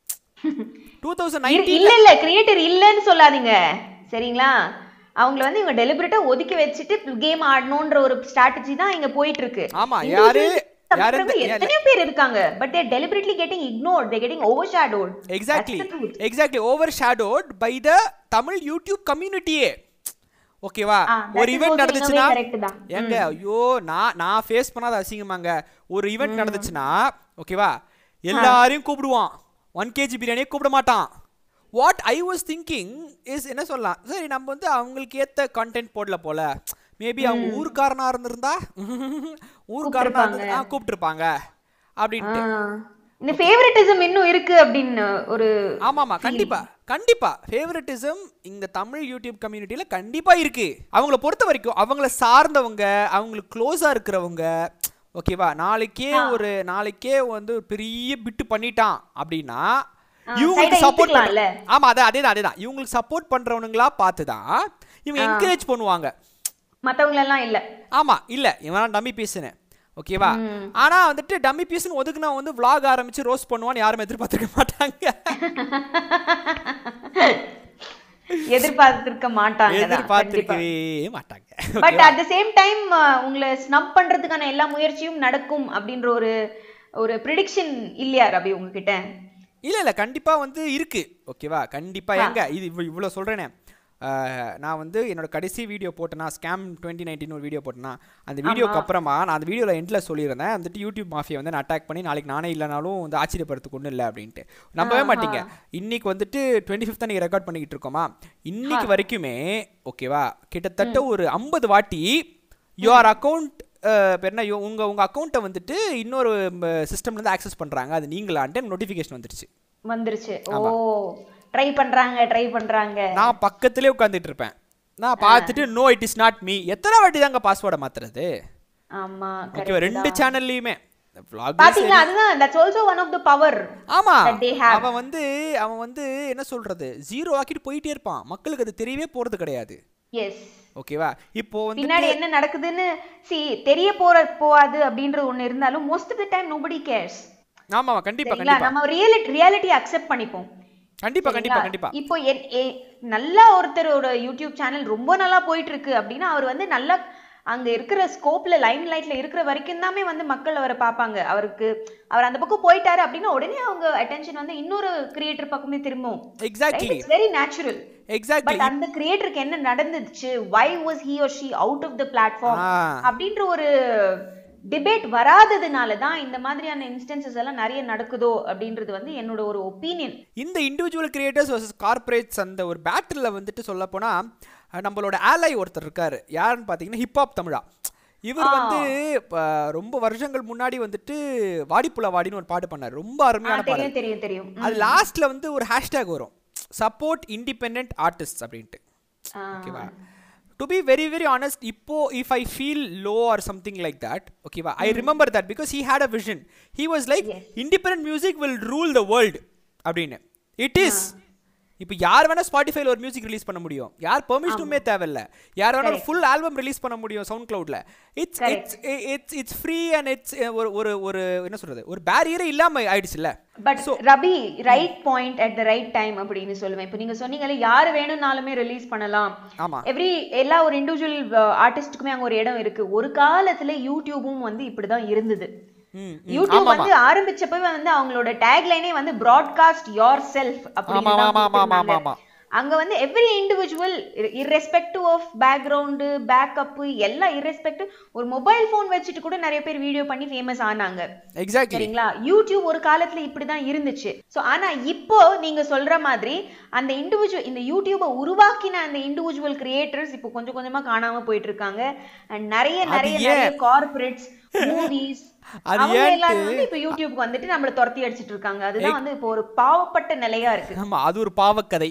2019 இல்ல கிரியேட்டர் இல்லன்னு சொல்லாதீங்க சரிங்களா. அவங்கள வந்து இவங்க டெலிபரேட்டா ஒதுக்கி வச்சிட்டு கேம் ஆடணும்ன்ற ஒரு ஸ்ட்ராட்டஜி தான் இங்க போயிட்டு இருக்கு. ஆமா, எத்தனை பேர் இருக்காங்க, but they are deliberately getting ignored, they are getting overshadowed. Exactly overshadowed by the Tamil YouTube community. ஓகேவா, ஒரு ஈவென்ட் நடந்துச்சுன்னா எங்க ஐயோ நான் ஃபேஸ் பண்ணாத அசிங்கமாங்க. ஒரு ஈவென்ட் நடந்துச்சுன்னா ஓகேவா, எல்லாரையும் கூப்பிடுவான், 1 kg பிரியாணியை கூப்பிட மாட்டான். What I was thinking is, என்ன சொல்லலாம், சரி நம்ம வந்து அவங்களுக்கு ஏற்ற கண்டென்ட் போடல போல, மேபி அவங்க ஊருக்காரனா இருந்திருந்தா ஊருக்காரனா கூப்பிட்டுருப்பாங்க அப்படின்ட்டு. இந்த ஃபேவரட்டிசம் இன்னும் இருக்கு அப்படின்னு ஒரு ஆமாமா கண்டிப்பா கண்டிப்பா ஃபேவரட்டிசம் இந்த தமிழ் யூடியூப் கம்யூனிட்டியில் கண்டிப்பாக இருக்கு. அவங்கள பொறுத்த வரைக்கும் அவங்கள சார்ந்தவங்க, அவங்களுக்கு க்ளோஸாக இருக்கிறவங்க, ஓகேவா, நாளைக்கே வந்து பெரிய பிட்டு பண்ணிட்டான் அப்படின்னா இவங்களுக்கு சப்போர்ட் பண்ணல. ஆமா, அதேதான் இவங்களுக்கு சப்போர்ட் பண்றவனுங்களா பார்த்து தான் இவங்க என்கரேஜ் பண்ணுவாங்க, மற்றவங்களெல்லாம் இல்லை. ஆமா, இல்லை இவன் டம்மி பீஸ்னு, ஓகேவா. ஆனா வந்துட்டு டம்மி பீஸ்னு ஒதுக்குனா வந்து vlog ஆரம்பிச்சு ரோஸ்ட் பண்ணுவான்னு யாரும் எதிர்பார்த்திருக்க மாட்டாங்க. எதிர்பார்த்திருக்கவே மாட்டாங்க. But at the same time உங்களை ஸ்னப் பண்றதுக்கான எல்லா முயற்சியும் நடக்கும் அப்படின்ற ஒரு பிரெடிக்ஷன் இல்லையா ரவி உங்ககிட்ட? இல்ல கண்டிப்பா வந்து இருக்கு, ஓகேவா. கண்டிப்பா எங்க இது இவ்வளவு சொல்றேனே, நான் வந்து என்னோட கடைசி வீடியோ போட்டேன்னா ஸ்கேம் 2019 ஒரு வீடியோ போட்டேன்னா, அந்த வீடியோக்கு அப்புறமா நான் அந்த வீடியோவில் எண்டில் சொல்லியிருந்தேன் வந்துட்டு யூடியூப் மாஃபியா வந்து நான் அட்டாக் பண்ணி நாளைக்கு நானே இல்லைனாலும் வந்து ஆச்சரியப்படுறதுக்கு ஒன்றும் இல்லை அப்படின்ட்டு. நம்பவே மாட்டீங்க. இன்னைக்கு வந்துட்டு 25th நீங்கள் ரெக்கார்ட் பண்ணிக்கிட்டு இருக்கோமா, இன்னைக்கு வரைக்குமே ஓகேவா கிட்டத்தட்ட ஒரு 50 வாட்டி யுவர் அக்கௌண்ட் என்ன உங்க அக்கௌண்ட்டை வந்துட்டு இன்னொரு சிஸ்டம்லேருந்து ஆக்சஸ் பண்ணுறாங்க, அது நீங்களான்ட்டு நோட்டிஃபிகேஷன் வந்துருச்சு. ஓ, ட்ரை பண்றாங்க. நான் பக்கத்திலே உட்கார்ந்துட்டு இருப்பேன், நான் பார்த்துட்டு no it is not me. எத்தனை வாட்டி தாங்க பாஸ்வேர்டை மாத்துறது? ஆமா, ஓகே, ரெண்டு சேனல்லையுமே பாத்தீங்களா, அதுதான் that's also one of the power. ஆமா, அவன் வந்து என்ன சொல்றது, ஜீரோ ஆக்கிட்டு போயிட்டே இருப்பான், மக்களுக்கு அது தெரியவே போறது கிடையாது. எஸ், ஓகேவா. இப்போ வந்து பின்னாடி என்ன நடக்குதுன்னு தெரிய போவாது அப்படின்ற ஒன்னு இருந்தாலும் most of the time nobody cares. ஆமா, கண்டிப்பா நம்ம ரியாலிட்டி அக்செப்ட் பண்ணிப்போம். கண்டிப்பா. இப்போ நல்லா ஒருத்தரோட யூடியூப் சேனல் ரொம்ப நல்லா போயிட்டு இருக்கு அப்படின்னா அவர் வந்து நல்லா அங்க இருக்கிற ஸ்கோப்ல லைம் லைட்ல இருக்கிற வரைக்கும் தாமே வந்து மக்கள் அவரை பார்ப்பாங்க. அவர் அந்த பக்கம் போயிட்டாரு அப்படின்னா உடனே அவங்க அட்டென்ஷன் வந்து இன்னொரு கிரியேட்டர் பக்கமே திரும்பும். Exactly, it's very natural. Exactly. But அந்த கிரியேட்டருக்கு என்ன நடந்துச்சு, why was he or she out of the platform அப்படின்ற ஒரு டிபேட் வராததுனால தான் இந்த மாதிரியான இன்ஸ்டன்சஸ் எல்லாம் நிறைய நடக்குதோ அப்படின்றது வந்து என்னோட ஒரு ஒப்பீனியன். இந்த இண்டிவிஜுவல் கிரியேட்டர்ஸ் வர்சஸ் கார்ப்பரேட்ஸ் அந்த ஒரு பேட்டில் வந்துட்டு சொல்ல போனா நம்மளோட ஆலை ஒருத்தர் இருக்காரு, யாருன்னு பார்த்தீங்கன்னா ஹிப்ஹாப் தமிழா. இவர் வந்து ரொம்ப வருஷங்கள் முன்னாடி வந்துட்டு வாடிப்புல வாடின்னு ஒரு பாட்டு பண்ணார், ரொம்ப அருமையான பாட்டு. தெரியும். அது லாஸ்ட்ல வந்து ஒரு ஹேஷ்டேக் வரும், சப்போர்ட் இண்டிபெண்டன்ட் ஆர்டிஸ்ட் அப்படின்ட்டு, ஓகேவா. To be very very honest, if I feel low or something like that, okay, I remember that because he had a vision. He was like, independent music will rule the world அப்படினு. It is. இப்போ யார் வேணா ஸ்பாட்டிஃபைல ஒரு music release பண்ண முடியும், யார் பெர்மிஷனுமே தேவையில்ல, யார் வேணா ஒரு ஃபுல் ஆல்பம் ரிலீஸ் பண்ண முடியும் சவுண்ட் கிளவுட்ல. இட்ஸ் ஃப்ரீ அண்ட் இட்ஸ் ஒரு என்ன சொல்றது, ஒரு பேரியரே இல்லாம ஆயிடுச்சு இல்ல. But Rabi, right point at the right time அப்படின்னு சொல்லுவேன். இப்போ நீங்க சொன்னீங்கல யார் வேணும்னாலுமே ரிலீஸ் பண்ணலாம், எல்லா ஒரு இண்டிவிஜுவல் ஆர்டிஸ்டுக்குமே அங்க ஒரு இடம் இருக்கு. ஒரு காலத்துல யூடியூபும் வந்து இப்படிதான் இருந்தது. யூடியூப் வந்து ஆரம்பிச்சப்ப வந்து அவங்களோட டேக்லைனே வந்து broadcast yourself அப்படின்னு. அங்க வந்து every individual irrespective of background, backup எல்லாம் irrespective, ஒரு மொபைல் போன் வச்சுட்டு கூட நிறைய பேர் வீடியோ பண்ணி ஃபேமஸ் ஆனாங்க. எக்ஸாக்ட்லி, சரிங்களா. யூடியூப் ஒரு காலத்துல இப்படிதான் இருந்துச்சு. சோ ஆனா இப்போ நீங்க சொல்ற மாதிரி அந்த இண்டிவிஜுவல், இந்த யூடியூபை உருவாக்கின அந்த இண்டிவிஜுவல் கிரியேட்டர்ஸ் இப்போ கொஞ்சம் கொஞ்சமா காணாம போயிட்டு இருக்காங்க. அண்ட் நிறைய கார்ப்பரேட்ஸ், மூவிஸ் அவங்க எல்லாரும் வந்து இப்ப யூடியூப்க்கு வந்துட்டு நம்மள துரத்தி அடிச்சிட்டு இருக்காங்க. அதுதான் வந்து இப்போ ஒரு பாவப்பட்ட நிலையா இருக்கு. ஆமா, அது ஒரு பாவக்கதை.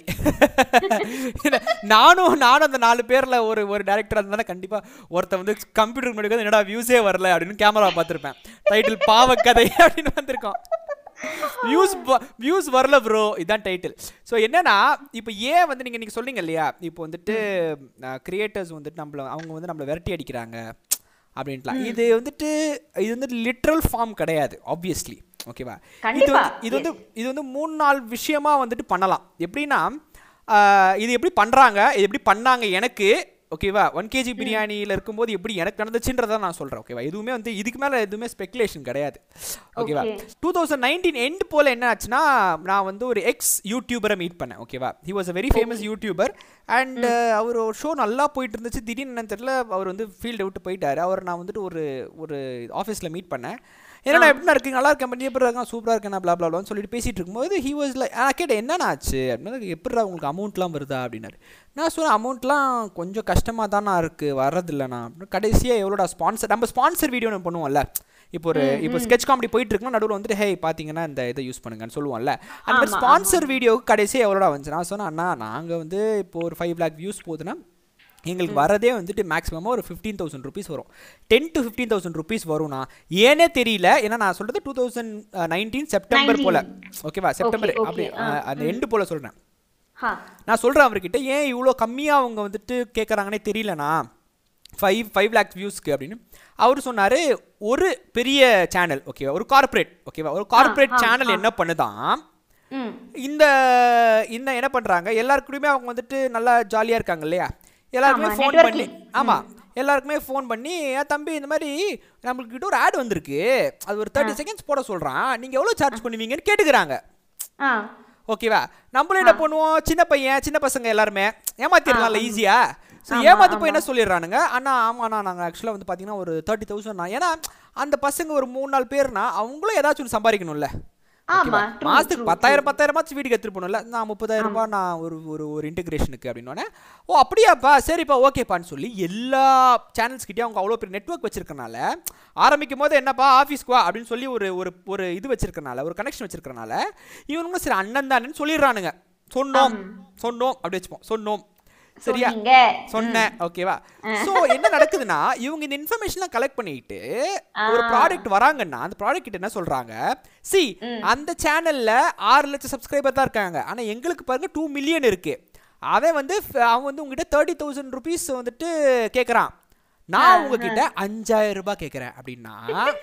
நானும் அந்த 4 பேர்ல ஒரு டைரக்டர் இருந்தா கண்டிப்பா ஒருத்த வந்து கம்ப்யூட்டர் முன்னாடி என்னடா வியூஸே வரல அப்படின்னு கேமரா பார்த்திருப்பேன். டைட்டில் பாவக்கதை அப்படின்னு வந்திருக்கோம். வியூஸ் வரல ப்ரோ, இதான் டைட்டில். ஸோ என்னன்னா இப்போ ஏன் வந்து நீங்க சொன்னீங்க இல்லையா, இப்போ வந்துட்டு கிரியேட்டர்ஸ் வந்துட்டு அவங்க வந்து நம்மளை விரட்டி அடிக்கிறாங்க அப்படின்ட்டுலாம். இது வந்துட்டு லிட்ரல் ஃபார்ம் கிடையாது ஆப்வியஸ்லி, ஓகேவா. இது வந்து 3-4 விஷயமா வந்துட்டு பண்ணலாம். எப்படின்னா இது எப்படி பண்ணுறாங்க, இது எப்படி பண்ணாங்க எனக்கு, ஓகேவா. 1 kg பிரியாணியில் இருக்கும்போது எப்படி எனக்கு நடந்துச்சுன்றதை நான் சொல்கிறேன், ஓகேவா. எதுவுமே வந்து இதுக்கு மேலே எதுவுமே ஸ்பெகுலேஷன் கிடையாது, ஓகேவா. 2019 எண்ட் போல் என்ன ஆச்சுன்னா, நான் வந்து ஒரு எக்ஸ் யூடியூபரை மீட் பண்ணேன், ஓகேவா. He was a very famous YouTuber. And அவர் ஒரு ஷோ நல்லா போயிட்டு இருந்துச்சு. திடீர்னு என்னன்னு தெரியல, அவர் வந்து ஃபீல்டை விட்டு போயிட்டாரு. அவர் நான் வந்துட்டு ஒரு ஆஃபீஸில் மீட் பண்ணேன். என்னடா எப்படின்னா இருக்கீங்க, நல்லா இருக்கேன், பண்ணி எப்படி இருக்கான், சூப்பராக இருக்கேன், blah blah blah சொல்லிட்டு பேசிகிட்டு இருக்கும்போது ஹி வாஸ் லைக், நான் கேட்டேன் என்னென்ன ஆச்சு அப்படின்னா, எப்படிடா உங்களுக்கு அமௌண்ட்லாம் வருதா அப்படின்னாரு. நான் சொன்னேன் அமௌண்ட்லாம் கொஞ்சம் கஷ்டமாக தானே இருக்குது, வர்றதில்லைண்ணா அப்படின்னு. கடைசியாக எவ்வளோடா ஸ்பான்சர், நம்ம ஸ்பான்சர் வீடியோ நம்ம பண்ணுவோம்ல, இப்போ ஸ்கெட்ச் காமெடி போயிட்டு இருக்குன்னா நடுவில் வந்துட்டு ஹே பார்த்தீங்கன்னா இந்த இதை யூஸ் பண்ணுங்கன்னு சொல்லுவோம்ல, அந்த மாதிரி ஸ்பான்சர் வீடியோவுக்கு கடைசியாக எவ்வளோடா வந்துச்சு. நான் சொன்னேன் அண்ணா நாங்கள் வந்து இப்போ ஒரு 5 lakh வியூஸ் போகுதுன்னா எங்களுக்கு வரதே வந்துட்டு மேக்ஸிமமாக ஒரு 15,000 rupees வரும். 10 to 15,000 rupees வரும்னா ஏனே தெரியல. ஏன்னா நான் சொல்கிறது 2019 செப்டம்பர் போல், ஓகேவா, செப்டம்பர் அப்படி அந்த எண்டு போல் சொல்கிறேன். நான் சொல்கிறேன் அவர்கிட்ட ஏன் இவ்வளோ கம்மியாக அவங்க வந்துட்டு கேட்குறாங்கன்னே தெரியலண்ணா 5 lakh வியூஸ்க்கு அப்படின்னு. அவர் சொன்னார் ஒரு பெரிய சேனல், ஓகேவா, ஒரு கார்பரேட், ஓகேவா, ஒரு கார்பரேட் சேனல் என்ன பண்ணுதான், இந்த என்ன பண்ணுறாங்க, எல்லாருக்குமே அவங்க வந்துட்டு நல்லா ஜாலியாக இருக்காங்க இல்லையா, எல்லாருக்குமே ஃபோன் பண்ணி, ஆமாம் எல்லாருக்குமே ஃபோன் பண்ணி தம்பி இந்த மாதிரி நம்மளுக்கு கிட்ட ஒரு ஆட் வந்திருக்கு, அது ஒரு 30 seconds போட சொல்கிறான், நீங்கள் எவ்வளோ சார்ஜ் பண்ணுவீங்கன்னு கேட்டுக்கிறாங்க. ஓகேவா, நம்மளும் என்ன பண்ணுவோம், சின்ன பசங்க எல்லாருமே ஏமாத்திடலாம்ல ஈஸியாக. ஸோ ஏமாத்து போய் என்ன சொல்லிடுறானுங்க, அண்ணா ஆமாண்ணா நாங்கள் ஆக்சுவலாக வந்து பார்த்தீங்கன்னா ஒரு 30,000. ஏன்னா அந்த பசங்க ஒரு 3-4 பேர்னா அவங்களும் ஏதாச்சும் ஒன்று சம்பாதிக்கணும்ல, மாதத்துக்கு 10,000 வீட்டுக்கு எடுத்துட்டு போகணும்ல. நான் 30,000 நான் ஒரு இன்டெகிரேஷனுக்கு அப்படின்னோடனே, ஓ அப்படியாப்பா சரிப்பா ஓகேப்பான்னு சொல்லி எல்லா சேனல்ஸ்கிட்டே அவங்க அவ்வளோ பெரிய நெட்வொர்க் வச்சிருக்கனால, ஆரம்பிக்கும் போது என்னப்பா ஆஃபீஸ்க்கு வா அப்படின்னு சொல்லி ஒரு இது வச்சிருக்கனால, ஒரு கனெக்ஷன் வச்சிருக்கனால இவனுங்களும் சரி அண்ணன் தானேன்னு சொல்லிடுறானுங்க. சொன்னோம் அப்படி வச்சுப்போம், சொன்னோம் சரியா, சொன்னேன் ஓகேவா. சோ என்ன நடக்குதுன்னா இவங்க இந்த இன்ஃபர்மேஷன்லாம் கலெக்ட் பண்ணிட்டு ஒரு ப்ராடக்ட் வராங்கன்னா அந்த ப்ராடக்ட் கிட்ட என்ன சொல்றாங்க, சி அந்த சேனல்ல 6 லட்சம் சப்ஸ்கிரைபர் தான் இருக்காங்க, ஆனா எங்களுக்கு பாருங்க 2 million இருக்கு. அவன் வந்து உங்ககிட்ட 30,000 rupees வந்துட்டு கேட்கறான், நான் உங்ககிட்ட 5,000 ரூபாய் கேட்கறேன் அப்படின்னா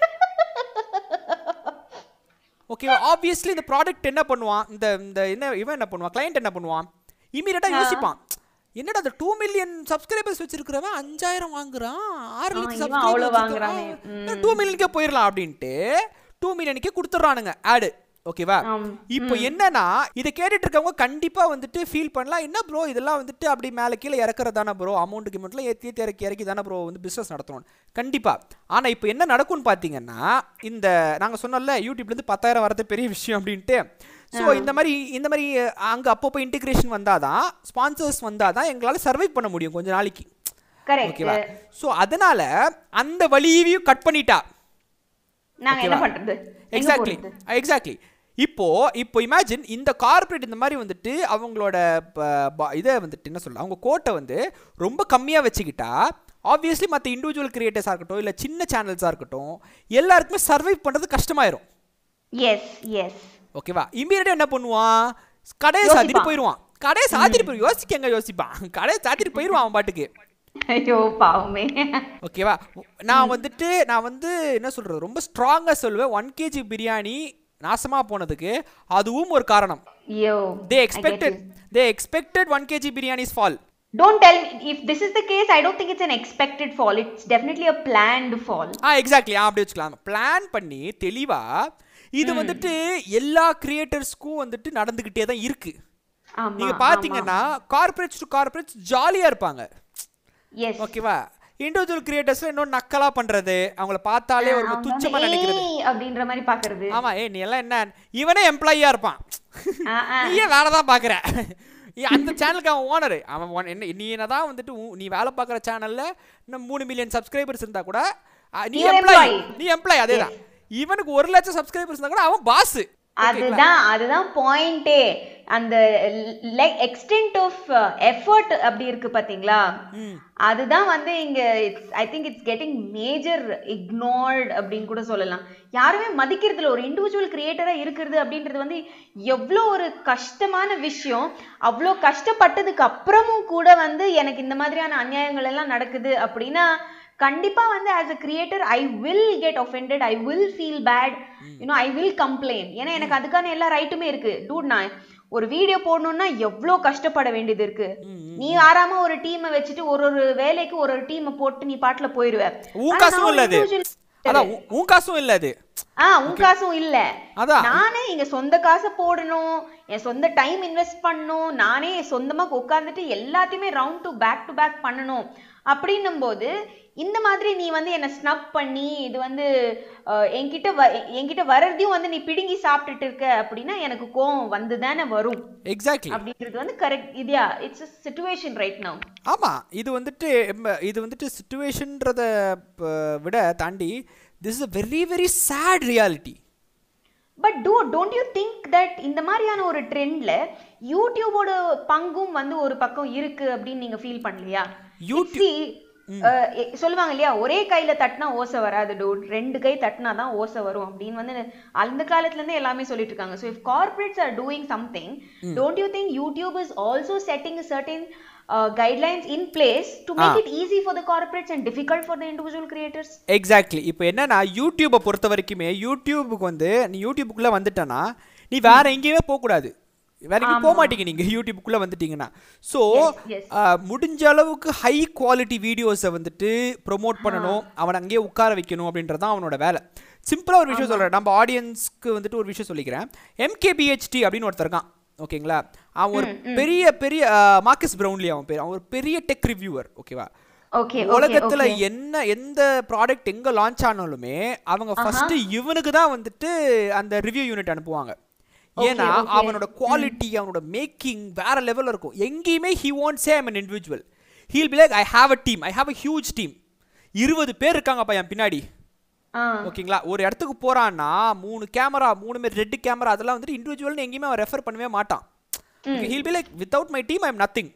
ஓகேவா. ஆப்வியஸ்லி இந்த ப்ராடக்ட் என்ன பண்ணுவான், இந்த இவன் என்ன பண்ணுவான், கிளையண்ட் என்ன பண்ணுவான், இமீடியட்டா யோசிப்பான், என்னடா அந்த 2 million சப்ஸ்கிரைபர்ஸ் வச்சிருக்கிறவன் 5,000 வாங்குறான், 6 லட்சம் சப்ஸ்கிரைபர்ஸ் வாங்குறானே, 2 millionக்கே போயிடலாம் அப்படின்ட்டு 2 millionக்கே கொடுத்துறானுங்க ஆடு, ஓகேவா. இப்போ என்னன்னா இதை கேட்டுட்டு இருக்கவங்க கண்டிப்பா வந்துட்டு ஃபீல் பண்ணலாம், என்ன ப்ரோ இதெல்லாம் வந்துட்டு அப்படி மேலே கீழே இறக்குறதானே ப்ரோ, அமௌண்ட்டுக்கு ஏற்றி இறக்கி தானே ப்ரோ வந்து பிஸ்னஸ் நடத்தணும் கண்டிப்பா. ஆனால் இப்போ என்ன நடக்கும்னு பார்த்தீங்கன்னா, இந்த நாங்கள் சொன்னோம்ல யூடியூப்லேருந்து 10,000 வரது பெரிய விஷயம் அப்படின்ட்டு. ஸோ இந்த மாதிரி அங்கே அப்பப்போ இன்டிகிரேஷன் வந்தாதான், ஸ்பான்சர்ஸ் வந்தாதான் எங்களால் சர்வைவ் பண்ண முடியும் கொஞ்ச நாளைக்கு, ஓகேவா. ஸோ அதனால அந்த வழியையும் கட் பண்ணிட்டா. எக்ஸாக்ட்லி. இப்போ இமேஜின் இந்த கார்பரேட் இந்த மாதிரி வந்துட்டு அவங்களோட இதை வந்துட்டு என்ன சொல்ல, அவங்க கோட்டை வந்து ரொம்ப கம்மியாக வச்சுக்கிட்டா ஆப்வியஸ்லி மற்ற இண்டிவிஜுவல் கிரியேட்டர்ஸாக இருக்கட்டும் இல்லை சின்ன சேனல்ஸாக இருக்கட்டும் எல்லாருக்குமே சர்வைவ் பண்ணுறது கஷ்டமாயிரும். ஓகேவா. இம்மீடியட்டா என்ன பண்ணுவான், கடையை சாத்திட்டு போயிடுவான். யோசிப்பான், கடையை சாத்திட்டு போயிடுவான் அவன் பாட்டுக்கு. ஐயோ பாவமே. ஓகேவா. நான் வந்து என்ன சொல்றது, ரொம்ப ஸ்ட்ராங்கா சொல்லுவேன், 1 kg பிரியாணி நாசமா போனதுக்கு அதுவும் ஒரு காரணம். they expected 1 kg biryani's fall. Don't tell me if this is the case. I don't think it's an expected fall. It's definitely a planned fall. Exactly அப்படி வச்சுக்கலாம். பிளான் பண்ணி தெளிவா இது வந்துட்டு எல்லா கிரியேட்டர்ஸ்க்கும் வந்துட்டு நடந்துகிட்டே தான் இருக்கு. நீங்க பாத்தீங்கன்னா கார்ப்பரேட்ஸ் டு கார்ப்பரேட்ஸ் ஜாலியா இருப்பாங்க, ஓகேவா. இண்டிவிஜுவல் கிரியேட்டர்ஸ்ல இன்னொரு நக்கலா பண்றது, அவங்கள பார்த்தாலே ஒரு துச்சமா நினைக்கிறது அப்படின்ற மாதிரி பாக்குறது. ஆமா, நீ எல்லாம் என்ன, இவனே எம்ப்ளாயியா இருப்பான், நீயே வேலை தான் பாக்குற, அந்த சேனலுக்கு அவன் ஓனர், அவன் என்ன, நீ என்னதான் வந்துட்டு நீ வேலை பார்க்குற சேனல்ல இன்னும் 3 million சப்ஸ்கிரைபர்ஸ் இருந்தா கூட நீ எம்ப்ளாய் அதேதான். இவனுக்கு 1 லட்சம் சப்ஸ்கிரைபர்ஸ் இருந்தா கூட அவன் பாஸ். அதுதான் பாயிண்டே. அந்த எக்ஸ்டென்ட் ஆஃப் எஃபர்ட் அப்படி இருக்கு பாத்தீங்களா, அதுதான் வந்து இங்க I think it's getting major ignored அப்படின்னு கூட சொல்லலாம். யாருமே மதிக்கிறதுல ஒரு இண்டிவிஜுவல் கிரியேட்டரா இருக்கிறது அப்படின்றது வந்து எவ்வளோ ஒரு கஷ்டமான விஷயம். அவ்வளோ கஷ்டப்பட்டதுக்கு அப்புறமும் கூட வந்து எனக்கு இந்த மாதிரியான அநியாயங்கள் எல்லாம் நடக்குது அப்படின்னா கண்டிப்பா வந்து as a creator I will get offended, I will feel bad, I will complain. ஏன்னா எனக்கு அதுக்கான எல்லா ரைட்டுமே இருக்கு. டூட், நான் ஒரு வீடியோ போடணும்னா எவ்வளோ கஷ்டப்பட வேண்டியது இருக்கு. நீ ஆறாம ஒரு டீமை வச்சுட்டு ஒரு வேலைக்கு ஒரு டீமை போட்டு நீ பாட்டுல போயிருவ. உன் காசும் இல்ல அது. உன் காசும் இல்ல, அதான் நானே இங்க சொந்த காசை போடணும், என் சொந்த டைம் இன்வெஸ்ட் பண்ணணும், நானே சொந்தமா உட்கார்ந்துட்டு எல்லாத்தையுமே ரவுண்ட் டு பேக் பண்ணணும். அப்படின்னும் போது இந்த மாதிரி நீ வந்து என்ன ஸ்னப் பண்ணி இது வந்து என்கிட்ட வர்றதையும் வந்து நீ பிடுங்கி சாப்பிட்டுட்டு இருக்க அப்படின்னா எனக்கு கோவம் வந்து தானே வரும். எக்ஸாக்ட்லி அப்படின்றது வந்து கரெக்ட். இதுயா it's a situation right now. ஆமா, இது வந்துட்டு சிச்சுவேஷன்றத விட தாண்டி this is a very very sad reality. But don't you think that இந்த மாதிரியான ஒரு ட்ரெண்ட்ல யூடியூபோட பங்கும் வந்து ஒரு பக்கம் இருக்கு அப்படின்னு நீங்க ஃபீல் பண்ணலையா? சொல்லுவாங்க இல்லையா, ஒரே கையில தட்டினா ஓசை வராது டூட், 2 கை தட்டினா தான் ஓசை வரும் அப்படின்னு வந்து அந்த காலத்துல இருந்தே எல்லாமே சொல்லிட்டு இருக்காங்க. So if corporates are doing something, don't you think YouTube is also setting a certain guidelines in place to make it easy for the corporates and difficult for the individual creators? Exactly. இப்போ என்னன்னா யூடியூபை பொறுத்த வரைக்குமே யூடியூபுக்கு வந்து நீ யூடியூபுக்குள்ளே வந்துட்டனா நீ வேற எங்கேயுமே போகக்கூடாது, வேற எங்கேயும் போக மாட்டீங்க நீங்கள் யூடியூப்புக்குள்ளே வந்துட்டீங்கன்னா. ஸோ முடிஞ்ச அளவுக்கு ஹை குவாலிட்டி வீடியோஸை வந்துட்டு ப்ரொமோட் பண்ணணும், அவனை அங்கேயே உட்கார வைக்கணும் அப்படின்றது தான் அவனோட வேலை. சிம்பிளாக ஒரு விஷயம் சொல்கிறேன், நம்ம ஆடியன்ஸ்க்கு வந்துட்டு ஒரு விஷயம் சொல்லிக்கிறேன். MKBHD அப்படின்னு ஒருத்தர் இருக்கான், ஓகேங்களா? அவன் ஒரு பெரிய மார்க்கஸ் ப்ரவுன்லி அவன் பேர். அவன் ஒரு பெரிய டெக் ரிவ்யூவர், ஓகேவா? உலகத்துல எந்த ப்ராடக்ட் எங்க லான்ச் ஆனாலுமே அவங்க ஃபர்ஸ்ட் இவனுக்கு தான் வந்துட்டு அந்த ரிவ்யூ யூனிட் அனுப்புவாங்க. ஏன்னா அவனோட குவாலிட்டி, அவனோட மேக்கிங் வேற லெவல்ல இருக்கும். எங்கேயுமே he won't say I'm an individual, he'll be like I have a team, I have a huge team. 20 பேர் இருக்காங்கப்பா என் பின்னாடி, ஓகேங்களா? ஒரு இடத்துக்கு போறான்னா 3 கேமரா, 3 ரெட் கேமரா, அதெல்லாம் வந்துட்டு இண்டிவிஜுவல்னு எங்கேயுமே அவன் ரெஃபர் பண்ணவே மாட்டான். he'll be like without my team I'm nothing.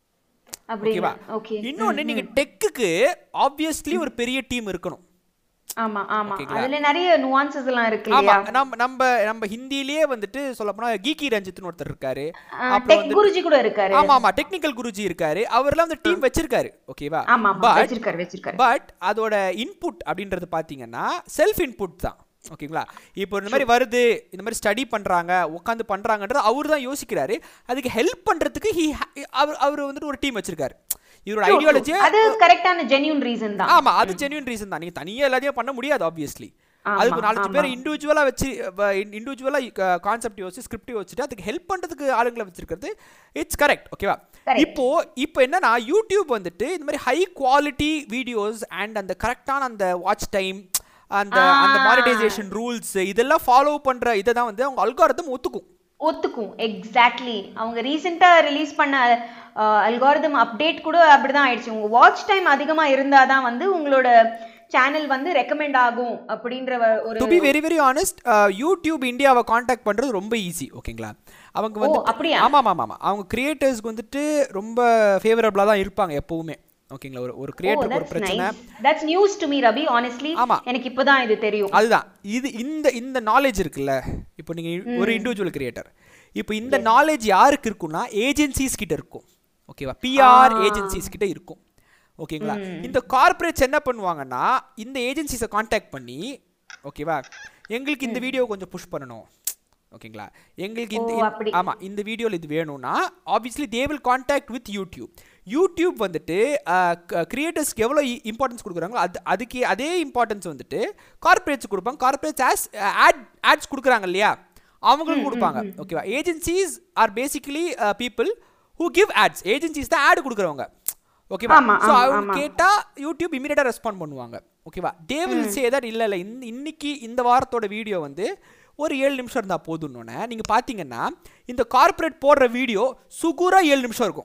ஓகேவா? இன்னொன்னு, நீங்க டெக்குக்கு ஆப்வியஸ்லி ஒரு பெரிய டீம் இருக்கணும். ஆமா ஆமா, அதுல நிறைய nuances எல்லாம் இருக்கு இல்லையா? நம்ம ஹிந்தியிலேயே வந்துட்டு சொல்லப்போனா கீகி ரஞ்சித்னு ஒருத்தர் இருக்காரு, டெக் குருஜி கூட இருக்காரு. ஆமா டெக்னிக்கல் குருஜி இருக்காரு, அவர்லாம் அந்த டீம் வச்சிருக்காரு, ஓகேவா? வச்சிருக்காரு. பட் அதோட இன்புட் அப்படின்றது பாத்தீங்கன்னா செல்ஃப் இன்புட் தான், ஓகேங்களா? இப்போ இந்த மாதிரி வருது, இந்த மாதிரி ஸ்டடி பண்றாங்க, உட்காந்து பண்றாங்கன்றது அவர் தான் யோசிக்கிறாரு. அதுக்கு ஹெல்ப் பண்றதுக்கு அவர் வந்துட்டு ஒரு டீம் வச்சிருக்காரு. இவரோட ஐடியாலஜி அது கரெக்ட்டான ஜென்யூன் ரீசன் தான். ஆமா, அது ஜென்யூன் ரீசன் தான். நீங்க தனியா எல்லாத்தையும் பண்ண முடியாது ஆப்வியஸ்லி. அதுக்கு 4 பேர் இண்டிவிஜுவலா வச்சு இண்டிவிஜுவலா கான்செப்ட் யோசிச்சு ஸ்கிரிப்ட் யோசிச்சுட்டு அதுக்கு ஹெல்ப் பண்றதுக்கு ஆளுங்களை வச்சிருக்கிறது இட்ஸ் கரெக்ட், ஓகேவா? இப்போ என்னன்னா யூடியூப் வந்துட்டு இந்த மாதிரி ஹை குவாலிட்டி வீடியோஸ் அண்ட் அந்த கரெக்டான அந்த வாட்ச் டைம், அந்த மானிடைசேஷன் ரூல்ஸ் இதெல்லாம் ஃபாலோ பண்ற இதை தான் வந்து அவங்க அல்காரிதம் ஒத்துக்கும். எக்ஸாக்ட்லி. அவங்க ரீசெண்டா ரிலீஸ் பண்ண அல்காரிதம் அப்டேட் கூட அப்படிதான் ஆயிடுச்சு. உங்க வாட்ச் டைம் அதிகமா இருந்தாதான் வந்து உங்களோட சேனல் வந்து ரெக்கமெண்ட் ஆகும் அப்படின்ற ஒரு. To be very very honest, YouTube இந்தியாவை காண்டாக்ட் பண்றது ரொம்ப ஈஸி, ஓகேங்களா? அவங்க வந்து ஆமா அவங்க கிரியேட்டர்ஸ்க்கு வந்துட்டு ரொம்ப ஃபேவரபிளா தான் இருப்பாங்க எப்பவுமே, ஓகேங்களா? ஒரு கிரியேட்டருக்கு ஒரு பிரச்சனை. That's news to me Ravi, honestly. எனக்கு இப்போதான் இது தெரியும். அதுதான் இந்த நாலேஜ் இருக்குல்ல. இப்போ நீங்க ஒரு இண்டிவிஜுவல் கிரியேட்டர், இப்போ இந்த நாலேஜ் யாருக்கு இருக்குன்னா ஏஜென்சிஸ் கிட்ட இருக்கும், ஓகேவா? பிஆர் ஏஜென்சிஸ் கிட்ட இருக்கும், ஓகேங்களா? இந்த கார்ப்பரேட்ஸ் என்ன பண்ணுவாங்கன்னா இந்த ஏஜென்சிஸை கான்டாக்ட் பண்ணி, ஓகேவா, எங்களுக்கு இந்த வீடியோ கொஞ்சம் புஷ் பண்ணணும், ஓகேங்களா, எங்களுக்கு இந்த வீடியோவில் இது வேணும்னா obviously they will contact with YouTube வந்துட்டு கிரியேட்டர்ஸ்க்கு எவ்வளோ இம்பார்ட்டன்ஸ் கொடுக்குறாங்களோ அதுக்கு அதே இம்பார்ட்டன்ஸ் வந்துட்டு கார்ப்பரேட்ஸ் கொடுப்பாங்க. கார்ப்பரேட்ஸ் ஆட்ஸ் கொடுக்குறாங்க இல்லையா, அவங்களுக்கு கொடுப்பாங்க, ஓகேவா? Agencies are basically people who give ads. Agencies தான் ஆட் கொடுக்குறவங்க, ஓகேவா? ஸோ அவங்க கேட்டால் யூடியூப் இமீடியட்டாக ரெஸ்பாண்ட் பண்ணுவாங்க, ஓகேவா? தே வில் சே தட் இல்லை இன்னைக்கு இந்த வாரத்தோட வீடியோ வந்து ஒரு 7 நிமிஷம் இருந்தால் போதும்னு நீங்கள் பார்த்தீங்கன்னா இந்த கார்ப்பரேட் போடுற வீடியோ சுகுரா 7 நிமிஷம் இருக்கும்.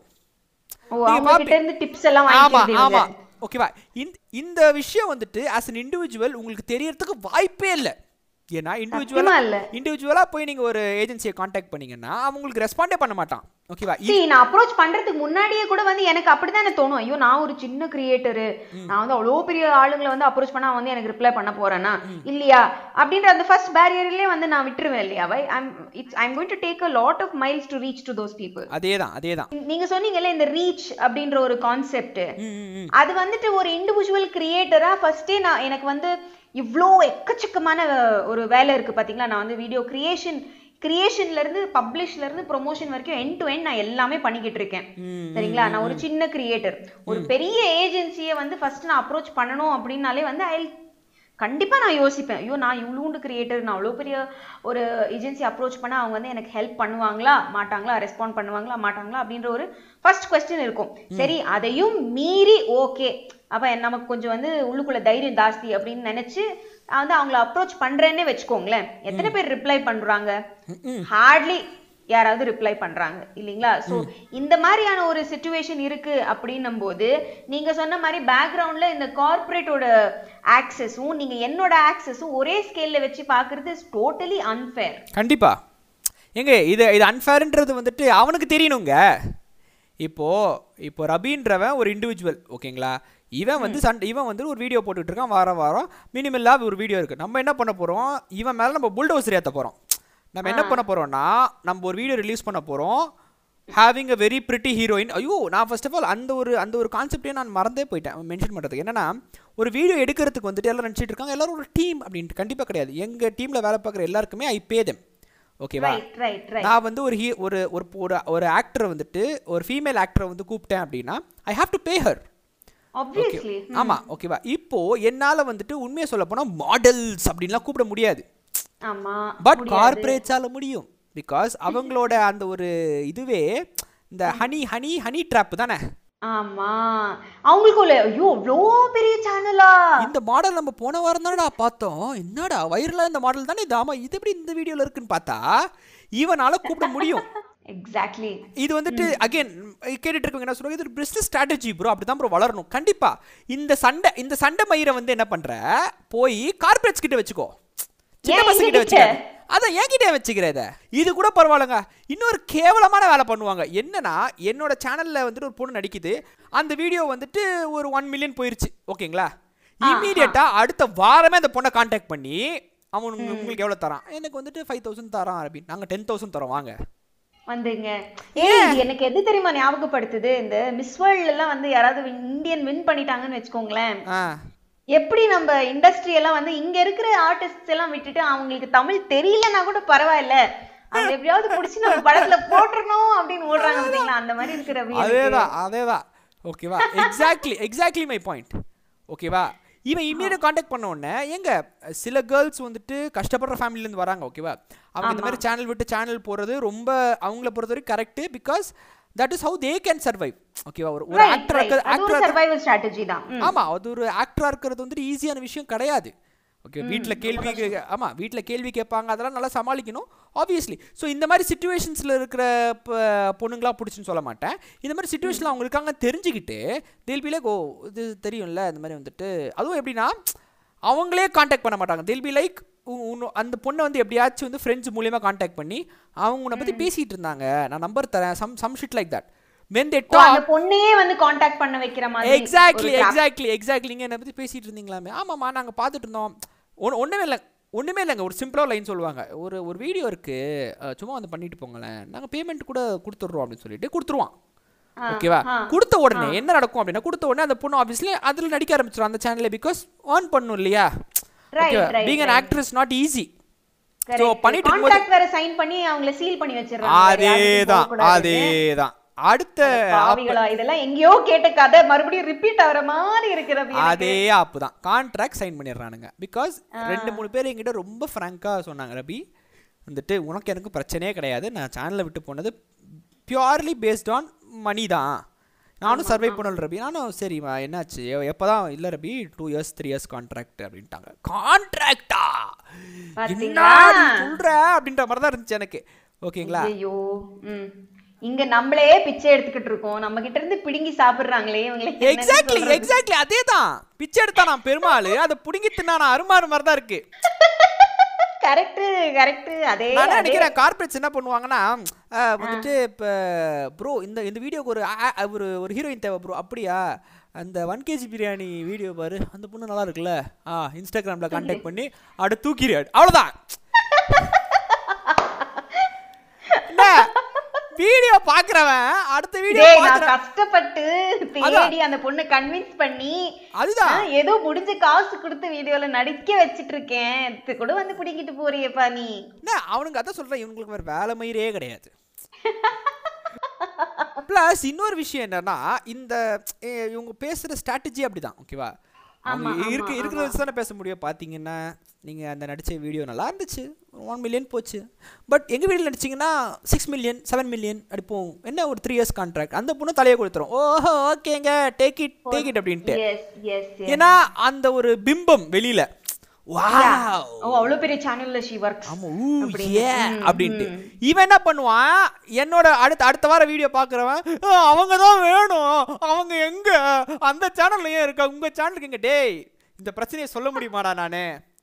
ஆமா, ஓகேவா? இந்த விஷயம் வந்துட்டு ஆஸ் an இண்டிவிஜுவல் உங்களுக்கு தெரியறதுக்கு வாய்ப்பே இல்லை. ஏன்னா இண்டிவிஜுவலா போய் நீங்க ஒரு ஏஜென்சியை கான்டாக்ட் பண்ணீங்கன்னா அவங்களுக்கு ரெஸ்பாண்டே பண்ண மாட்டான், ஓகேவா? நான் அப்ரோச் பண்றதுக்கு முன்னாடியே கூட வந்து எனக்கு அப்படிதான் தோணும், ஐயோ நான் ஒரு சின்ன கிரியேட்டரு, நான் வந்து அவ்வளோ பெரிய ஆளுங்களை வந்து அப்ரோச் பண்ணா வந்து எனக்கு ரிப்ளை பண்ண போறேன்னா இல்லையா அப்படின்ற அந்த ஃபர்ஸ்ட் பேரியர்லயே வந்து நான் விட்டுருவேன் இல்லையா? I'm going to take a lot of miles to reach to those people. அதேதான் நீங்க சொன்னீங்கல்ல இந்த ரீச் அப்படின்ற ஒரு கான்செப்ட், அது வந்துட்டு ஒரு இண்டிவிஜுவல் கிரியேட்டரா ஃபர்ஸ்டே எனக்கு வந்து இவ்வளோ எக்கச்சக்கமான ஒரு வேலை இருக்கு பாத்தீங்களா. நான் வந்து வீடியோ கிரியேஷன்ல இருந்து பப்ளிஷ்ல இருந்து ப்ரொமோஷன் வரைக்கும் எண்ட் டு எண்ட் நான் எல்லாமே பண்ணிக்கிட்டு இருக்கேன், சரிங்களா? நான் ஒரு சின்ன கிரியேட்டர். ஒரு பெரிய ஏஜென்சியை வந்து ஃபர்ஸ்ட் நான் அப்ரோச் பண்ணணும் அப்படின்னாலே வந்து ஐ கண்டிப்பா நான் யோசிப்பேன். ஐயோ நான் இவ்வளோண்டு கிரியேட்டர், நான் அவ்வளோ பெரிய ஒரு ஏஜென்சி அப்ரோச் பண்ணா அவங்க வந்து எனக்கு ஹெல்ப் பண்ணுவாங்களா மாட்டாங்களா, ரெஸ்பாண்ட் பண்ணுவாங்களா மாட்டாங்களா அப்படின்ற ஒரு ஃபர்ஸ்ட் கொஸ்டின் இருக்கும். சரி அதையும் மீறி ஓகே அப்ப நமக்கு கொஞ்சம் வந்து உள்ளுக்குள்ள தைரியம் ஜாஸ்தி அப்படின்னு நினைச்சு வந்து அவங்கள அப்ரோச் பண்றேன்னே வச்சுக்கோங்களேன். எத்தனை பேர் ரிப்ளை பண்றாங்க? ஹார்ட்லி யாராவது ரிப்ளை பண்றாங்க இல்லைங்களா? ஸோ இந்த மாதிரியான ஒரு சிச்சுவேஷன் இருக்கு அப்படின்னும் போது நீங்க சொன்ன மாதிரி பேக்ரவுண்ட்ல இந்த கார்பரேட்டோட ஆக்சஸும் நீங்க என்னோட ஆக்சஸும் ஒரே ஸ்கேல்ல வச்சு பாக்குறது இஸ் டோட்டலி அன்ஃபேர். கண்டிப்பா எங்க இது அன்ஃபேர்ன்றது வந்துட்டு அவனுக்கு தெரியணுங்க. இப்போ ரபின்றவன் ஒரு இண்டிவிஜுவல் ஓகேங்களா, இவன் வந்து ஒரு வீடியோ போட்டுட்டு இருக்கான், வாரம் மினிமலாக ஒரு வீடியோ இருக்கு. நம்ம என்ன பண்ண போறோம், இவன் மேல நம்ம புல்டோசர் ஏற்ற போறோம். நம்ம என்ன பண்ண போறோம்னா நம்ம ஒரு வீடியோ ரிலீஸ் பண்ண போறோம், having a very pretty heroine. ஐயோ நான் ஃபர்ஸ்ட் ஆஃப் ஆல் அந்த ஒரு கான்செப்டே நான் மறந்தே போயிட்டேன் மென்ஷன் பண்ணுறதுக்கு. என்னன்னா ஒரு வீடியோ எடுக்கிறதுக்கு வந்துட்டு எல்லாரும் நினச்சிட்டு இருக்காங்க எல்லாரும் ஒரு டீம் அப்படின்ட்டு. கண்டிப்பாக கிடையாது. எங்கள் டீமில் வேலை பார்க்குற எல்லாருக்குமே ஐ பே தெம். ஓகேவா? நான் வந்து ஒரு ஆக்டரை வந்துட்டு ஒரு ஃபீமேல் ஆக்டரை வந்து கூப்பிட்டேன் அப்படின்னா I have to pay her. ஆமா ஓகேவா? இப்போ என்னால வந்துட்டு உண்மையை சொல்ல போனா மாடல்ஸ் அப்படின்லாம் கூப்பிட முடியாது. பட் கார்பரேட்ஸால முடியும். பிகாஸ் அவங்களோட அந்த ஒரு இதுவே இந்த ஹனி ட்ராப் தானே. ஆமா அவங்களுக்குள்ள ஐயோ இவ்ளோ பெரிய சேனலா இந்த மாடல் நம்ம போன வாரம் தானடா பார்த்தோம், என்னடா வைரலா இந்த மாடல் தானே இது. ஆமா இது எப்படி இந்த வீடியோல இருக்குன்னு பார்த்தா இவனால கூப்பிட முடியும். எக்ஸாக்ட்லி. இது வந்துட்டு அகைன் கேட்டுட்டு இருக்கவங்க என்ன சொல்றாங்க, இது ஒரு பிசினஸ் ஸ்ட்ராட்டஜி ப்ரோ, அப்படிதான் ப்ரோ வளரணும். கண்டிப்பா இந்த சண்டை மயிரை வந்து என்ன பண்ற, போய் கார்பரேட்ஸ் கிட்ட வச்சுக்கோ, சின்ன பசங்க கிட்ட வச்சுக்க. அதான் என்கிட்ட வச்சுக்கிறத இது கூட பரவாயில்லங்க. இன்னொரு கேவலமான வேலை பண்ணுவாங்க. என்னன்னா என்னோட சேனல்ல வந்துட்டு ஒரு பொண்ணு நடிக்குது, அந்த வீடியோ வந்துட்டு ஒரு 1 மில்லியன் போயிருச்சு ஓகேங்களா. இமீடியட்டா அடுத்த வாரமே அந்த பொண்ணை கான்டாக்ட் பண்ணி அவன் உங்களுக்கு எவ்வளவு தரான், எனக்கு வந்துட்டு 5,000 தரான் அப்படின்னு. நாங்க 10,000 தரோம் வாங்க வந்துங்க. எனக்கு எது தெரியுமா ஞாபகப்படுத்துது, இந்த மிஸ் வேர்ல்ட் எல்லாம் வந்து யாராவது இந்தியன் வின் பண்ணிட்டாங்கன்னு வச்சுக்கோங்களேன், எப்படி நம்ம இண்டஸ்ட்ரி எல்லாம் வந்து இங்க இருக்கிற ஆர்டிஸ்ட் எல்லாம் விட்டுட்டு அவங்களுக்கு தமிழ் தெரியலன்னா கூட பரவாயில்ல அவங்க எப்படியாவது புடிச்சு நம்ம படத்துல போட்டுறணும் அப்படின்னு ஓடுறாங்க பாத்தீங்களா, அந்த மாதிரி இருக்கிற. அதேதான் ஓகேவா. எக்ஸாக்ட்லி மை பாயிண்ட் ஓகேவா. இவன் இமீடியட் கான்டாக்ட் பண்ண உடனே எங்க சில கேர்ள்ஸ் வந்துட்டு கஷ்டப்படுற ஃபேமிலிலேருந்து வராங்க ஓகேவா. அவங்க இந்த மாதிரி சேனல் விட்டு சேனல் போகிறது ரொம்ப அவங்கள பொறுத்த வரைக்கும் correct. Because that is how they can survive ஓகேவா. ஒரு ஆக்டர் சர்வைவல் ஸ்ட்ராட்டஜி தான். ஆமா அது ஒரு ஆக்டரா இருக்கிறது வந்துட்டு ஈஸியான விஷயம் கிடையாது. ஓகே வீட்டில் கேள்வி கேட்பாங்க, அதெல்லாம் நல்லா சமாளிக்கணும் ஆப்வியஸ்லி. ஸோ இந்த மாதிரி சிச்சுவேஷன்ஸில் இருக்கிற பொண்ணுங்களா பிடிச்சின்னு சொல்ல மாட்டேன். இந்த மாதிரி சிச்சுவேஷனில் அவங்க இருக்காங்க தெரிஞ்சுக்கிட்டு they'll be like, ஓ இது தெரியும்ல இந்த மாதிரி வந்துட்டு. அதுவும் எப்படின்னா அவங்களே கான்டாக்ட் பண்ண மாட்டாங்க. they'll be like அந்த பொண்ணை வந்து எப்படியாச்சும் வந்து ஃப்ரெண்ட்ஸ் மூலியமாக கான்டாக்ட் பண்ணி அவங்க உன்னை பற்றி பேசிகிட்டு இருந்தாங்க, நான் நம்பர் தரேன், some shit like that. when they talk அந்த பொண்ணையே வந்து கான்டாக்ட் பண்ண வைக்கிற மாதிரி. எக்ஸாக்ட்லி நீங்க என்ன பத்தி பேசிட்டு இருந்தீங்களாமே, ஆமாமா நாங்க பார்த்துட்டு இருந்தோம். ஒண்ணுமே இல்லைங்க, ஒரு சிம்பிளா லைன் சொல்லுவாங்க, ஒரு வீடியோ இருக்கு சும்மா வந்து பண்ணிட்டு போங்களேன், நாங்க பேமெண்ட் கூட கொடுத்துட்றோம் அப்படின்னு சொல்லிட்டு கொடுத்துருவான் ஓகேவா. கொடுத்த உடனே என்ன நடக்கும் அப்படின்னா, கொடுத்த உடனே அந்த பொண்ணு ஆப்வியஸ்லி அதில் நடிக்க ஆரம்பிச்சிடும் அந்த சேனல்ல. பிகாஸ் ஏர்ன் பண்ணும் இல்லையா. Being an actor is not easy. So பண்ணிட்டு கான்ட்ராக்ட் வேற சைன் பண்ணி அவங்கள சீல் பண்ணி வச்சிரறாங்க. அதேதான் அடுத்த பாவிகளா இதெல்லாம் எங்கயோ கேட்ட கதை மறுபடியும் ரிப்பீட் ஆவற மாதிரி இருக்குது. அதே ஆப் தான் கான்ட்ராக்ட் சைன் பண்ணிடுறானுங்க. பிகாஸ் 2-3 பேர் என்கிட்ட ரொம்ப ஃப்ராங்கா சொன்னாங்க, ரபி வந்துட்டு உனக்கு எனக்கு பிரச்சனையே கிடையாது, நான் சேனலை விட்டு போனது பியூர்லி பேஸ்ட் ஆன் மணி தான், நானும் சர்வை பண்ணல ரபி. நானும் சரி என்னாச்சு எப்போதான், இல்லை ரபி 2 years 3 years கான்ட்ராக்ட் அப்படின்ட்டாங்க. கான்ட்ராக்டா என்ன சொல்ற அப்படின்ற மாதிரி தான் இருந்துச்சு எனக்கு ஓகேங்களா. ஐயோ இங்க நம்மளே பிச்சை எடுத்துக்கிட்டு இருக்கோம், நம்ம கிட்ட இருந்து பிடுங்கி சாப்பிடுறாங்களே இவங்களே. எக்ஸாக்ட்லி அதேதான், பிச்சை எடுத்தா நான் பெருமாள், அதை புடுங்கி தின்னா நான் அருமாறு மாதிரி தான் இருக்கு. கரெக்ட் அதே நான் நினைக்கிறேன் கார்பரேட்ஸ் என்ன பண்ணுவாங்கன்னா வந்துட்டு இப்போ ப்ரோ இந்த வீடியோக்கு ஒரு ஹீரோயின் தேவை ப்ரோ, அப்படியா அந்த 1 kg பிரியாணி வீடியோ பாரு, அந்த பொண்ணு நல்லா இருக்குல்ல, இன்ஸ்டாகிராமில் கான்டாக்ட் பண்ணி அட தூக்கிடு, அவ்வளோதான். வீடியோ பாக்குறவன் அடுத்த வீடியோ நான் கஷ்டப்பட்டு தேடி அந்த பொண்ணை கன்வின்ஸ் பண்ணி அதுதான் ஏதோ முடிஞ்ச காசு கொடுத்து வீடியோல நடிக்க வச்சிட்டு இருக்கேன், இது கூட வந்து பிடிக்கிட்டு போறியப்பா நீ. அவனுக்கு அதான் சொல்றேன், இவங்களுக்கு வேற வேலை மயிரே கிடையாது. பிளஸ் இன்னொரு விஷயம் என்னன்னா, இந்த இவங்க பேசுற ஸ்ட்ராட்டஜி அப்படிதான் ஓகேவா. அவங்க இருக்கிறத வச்சு தானே பேச முடியும். பார்த்தீங்கன்னா நீங்கள் அந்த நடித்த வீடியோ நல்லா இருந்துச்சு, 1 மில்லியன் போச்சு. பட் எங்கள் வீட்டில் நடிச்சிங்கன்னா 6 மில்லியன் 7 மில்லியன் அடிப்போம். என்ன ஒரு 3 இயர்ஸ் கான்ட்ராக்ட், அந்த பொண்ணு தலையை கொடுத்துரும். ஓஹோ ஓகேங்க டேக் இட் அப்படின்ட்டு. ஏன்னா அந்த ஒரு பிம்பம் வெளியில் அவ்வளவு பெரிய சேனல்ல ஷீ வர்க்ஸ் அப்படின்ட்டு இவன் என்ன பண்ணுவான், என்னோட அடுத்த வார வீடியோ பாக்குறவன் அவங்க தான் வேணும், அவங்க எங்க அந்த சேனல்ல ஏன் இருக்கா, உங்க சேனலுக்கு எங்க? டேய் இந்த பிரச்சனையை சொல்ல முடியுமாடா நானு?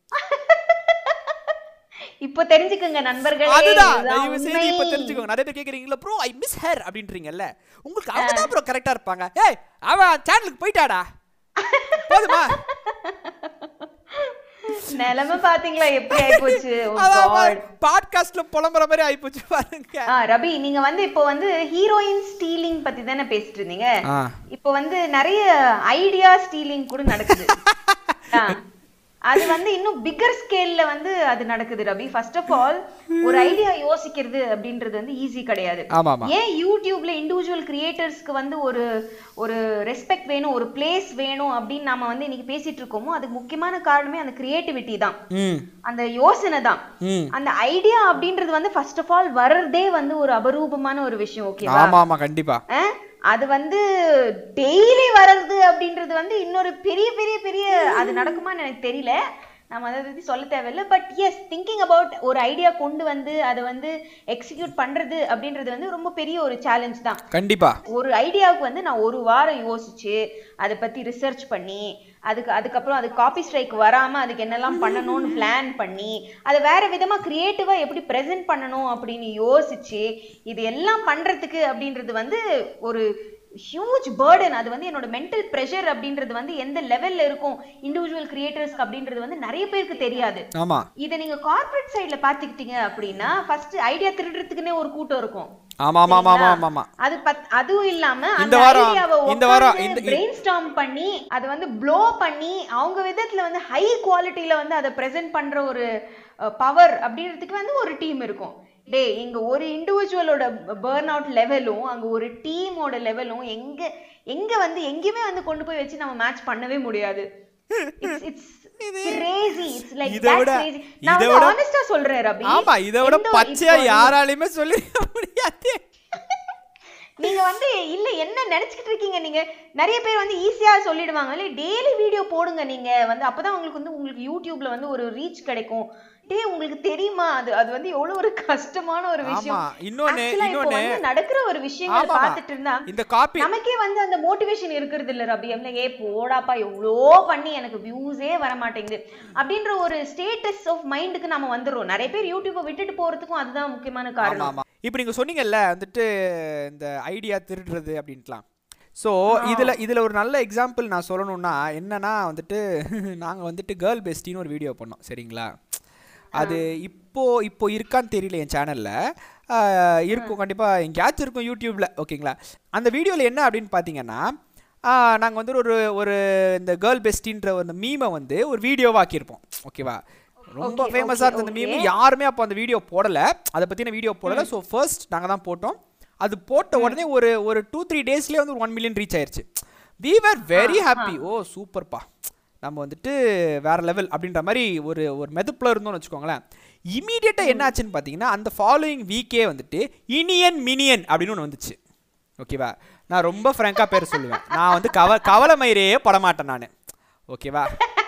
இப்போ தெரிஞ்சுக்கங்க நண்பர்களே, அதுதான் தயவு செய்து இப்போ தெரிஞ்சுக்கோங்க. நிறைய பேர் கேக்குறீங்களா ப்ரோ ஐ மிஸ் ஹர் அப்படின்றீங்கல்ல, உங்களுக்கு அவங்க தான் ப்ரோ கரெக்டா இருப்பாங்க. ஏய் அவன் சேனலுக்கு போயிட்டாடா போதுமா? நிலைமை பாத்தீங்களா எப்படி ஆயிப்போச்சு? பாட்காஸ்ட்ல புலம்புற மாதிரி ஆயிப்போச்சு பாருங்க. ரபி நீங்க இப்போ ஹீரோயின் ஸ்டீலிங் பத்தி தானே பேசிட்டு இருந்தீங்க. இப்போ நிறைய ஐடியா ஸ்டீலிங் கூட நடக்குது. அது இன்னும் பிக்கர் ஸ்கேல்ல அது நடக்குது ரபி. ஃபர்ஸ்ட் ஆஃப் ஆல் ஒரு ஐடியா யோசிக்கிறது அப்படின்றது ஈஸி கிடையாது. ஏன் யூடியூப்ல இண்டிவிஜுவல் கிரியேட்டர்ஸ்க்கு ஒரு ரெஸ்பெக்ட் வேணும், ஒரு பிளேஸ் வேணும் அப்படின்னு நாம இன்னைக்கு பேசிட்டு இருக்கோமோ அதுக்கு முக்கியமான காரணமே அந்த கிரியேட்டிவிட்டி தான், அந்த யோசனை தான். அந்த ஐடியா அப்படின்றது ஃபர்ஸ்ட் ஆஃப் ஆல் வர்றதே ஒரு அபரூபமான ஒரு விஷயம். ஓகேவா? ஆமா கண்டிப்பா. அது டெய்லி வர்றது அப்படின்றது இன்னொரு பெரிய பெரிய பெரிய அது நடக்குமான்னு எனக்கு தெரியல, நம்ம அதை பத்தி சொல்ல தேவையில்லை. பட் எஸ், திங்கிங் அபவுட் ஒரு ஐடியா கொண்டு அதை எக்ஸிக்யூட் பண்றது அப்படின்றது ரொம்ப பெரிய ஒரு சேலஞ்ச் தான். கண்டிப்பா. ஒரு ஐடியாவுக்கு நான் ஒரு வாரம் யோசிச்சு அதை பத்தி ரிசர்ச் பண்ணி அதுக்கப்புறம் அது காப்பி ஸ்ட்ரைக் வராம அதுக்கு என்னெல்லாம் பண்ணணும்னு பிளான் பண்ணி அதை வேற விதமா கிரியேட்டிவா எப்படி பிரசன்ட் பண்ணணும் அப்படின்னு யோசிச்சு இது எல்லாம் பண்றதுக்கு அப்படின்றது ஒரு ஹியூஜ் பர்டன். அது என்னோட மென்டல் ப்ரெஷர் அப்படின்றது எந்த லெவல்ல இருக்கும் இண்டிவிஜுவல் கிரியேட்டர்ஸ்க்கு அப்படின்றது நிறைய பேருக்கு தெரியாது. இதை நீங்க கார்ப்பரேட் சைட்ல பாத்துக்கிட்டீங்க அப்படின்னா ஃபர்ஸ்ட் ஐடியா திருடுறதுக்குன்னே ஒரு கூட்டம் இருக்கும். அதுவும் இல்லாம அந்த ஐடியாவை பிரெயின்ஸ்டார்ம் பண்ணி அதை ப்ளோ பண்ணி அவங்க விதத்துல ஹை குவாலிட்டியில அதை பிரசன்ட் பண்ற ஒரு பவர் அப்படின்றதுக்கு ஒரு டீம் இருக்கும். டே இங்க ஒரு இண்டிவிஜுவலோட பர்ன் அவுட் லெவலும் அங்க ஒரு டீமோட லெவலும் எங்க எங்கேயுமே கொண்டு போய் வச்சு நம்ம மேட்ச் பண்ணவே முடியாது. It's crazy. It's like that crazy. நான் honest-ஆ சொல்றேன் ரபி. ஆமா இதோட பச்சையா யாராலயுமே சொல்லிட முடியாது. நீங்க இல்ல என்ன நினைச்சிட்டு இருக்கீங்க, நீங்க நிறைய பேர் ஈஸியா சொல்லிடுவாங்க இல்ல டெய்லி வீடியோ போடுங்க நீங்க அப்பதான் உங்களுக்கு யூடியூப்ல ஒரு ரீச் கிடைக்கும். டேய் உங்களுக்கு தெரியுமா அது எவ்வளவு ஒரு கஷ்டமான ஒரு விஷயம். இன்னொன்னு நடக்கிற ஒரு விஷயங்களை பார்த்துட்டு இருந்தா இந்த காப்பி நமக்கே அந்த மோட்டிவேஷன் இருக்கிறது இல்ல ரபி. ஏ போடாப்பா எவ்வளோ பண்ணி எனக்கு வியூஸே வர மாட்டேங்குது அப்படின்ற ஒரு ஸ்டேட்டஸ் ஆஃப் மைண்டுக்கு நாம வந்துடுறோம். நிறைய பேர் யூடியூப்பை விட்டுட்டு போறதுக்கும் அதுதான் முக்கியமான காரணம். இப்போ நீங்க சொன்னீங்கல்ல இந்த ஐடியா திருடுறது அப்படின்ட்டுலாம். ஸோ இதில் ஒரு நல்ல எக்ஸாம்பிள் நான் சொல்லணும்னா என்னன்னா நாங்கள் கேர்ள் பெஸ்டின்னு ஒரு வீடியோ பண்ணோம் சரிங்களா. அது இப்போ இருக்கான்னு தெரியல என் சேனலில், இருக்கும் கண்டிப்பாக எங்கேயாச்சும் இருக்கும் யூடியூப்பில் ஓகேங்களா. அந்த வீடியோவில் என்ன அப்படின்னு பார்த்தீங்கன்னா நாங்கள் ஒரு இந்த கேர்ள் பெஸ்டின்ற ஒரு மீமை ஒரு வீடியோவாக ஆக்கியிருப்போம் ஓகேவா. ரொம்ப ஃபேமஸாக இருந்த அந்த மீம் யாருமே அப்போ அந்த வீடியோ போடலை, அதை பற்றின வீடியோ போடலை. ஸோ ஃபர்ஸ்ட் நாங்கள் தான் போட்டோம். அது போட்ட உடனே ஒரு 2-3 டேஸ்லேயே 1 மில்லியன் ரீச் ஆயிடுச்சு. We were very happy. Oh சூப்பர்ப்பா, நம்ம வேற லெவல் அப்படின்ற மாதிரி ஒரு மெதுப்பில் இருந்தோம்னு வச்சுக்கோங்களேன். இமீடியட்டாக என்ன ஆச்சுன்னு பார்த்தீங்கன்னா அந்த ஃபாலோயிங் வீக்கே இனியன் மினியன் அப்படின்னு ஒன்று வந்துச்சு ஓகேவா. நான் ரொம்ப ஃப்ராங்காக பேர் சொல்லுவேன், நான் கவலை மயிரே படமாட்டேன் நான் ஓகேவா.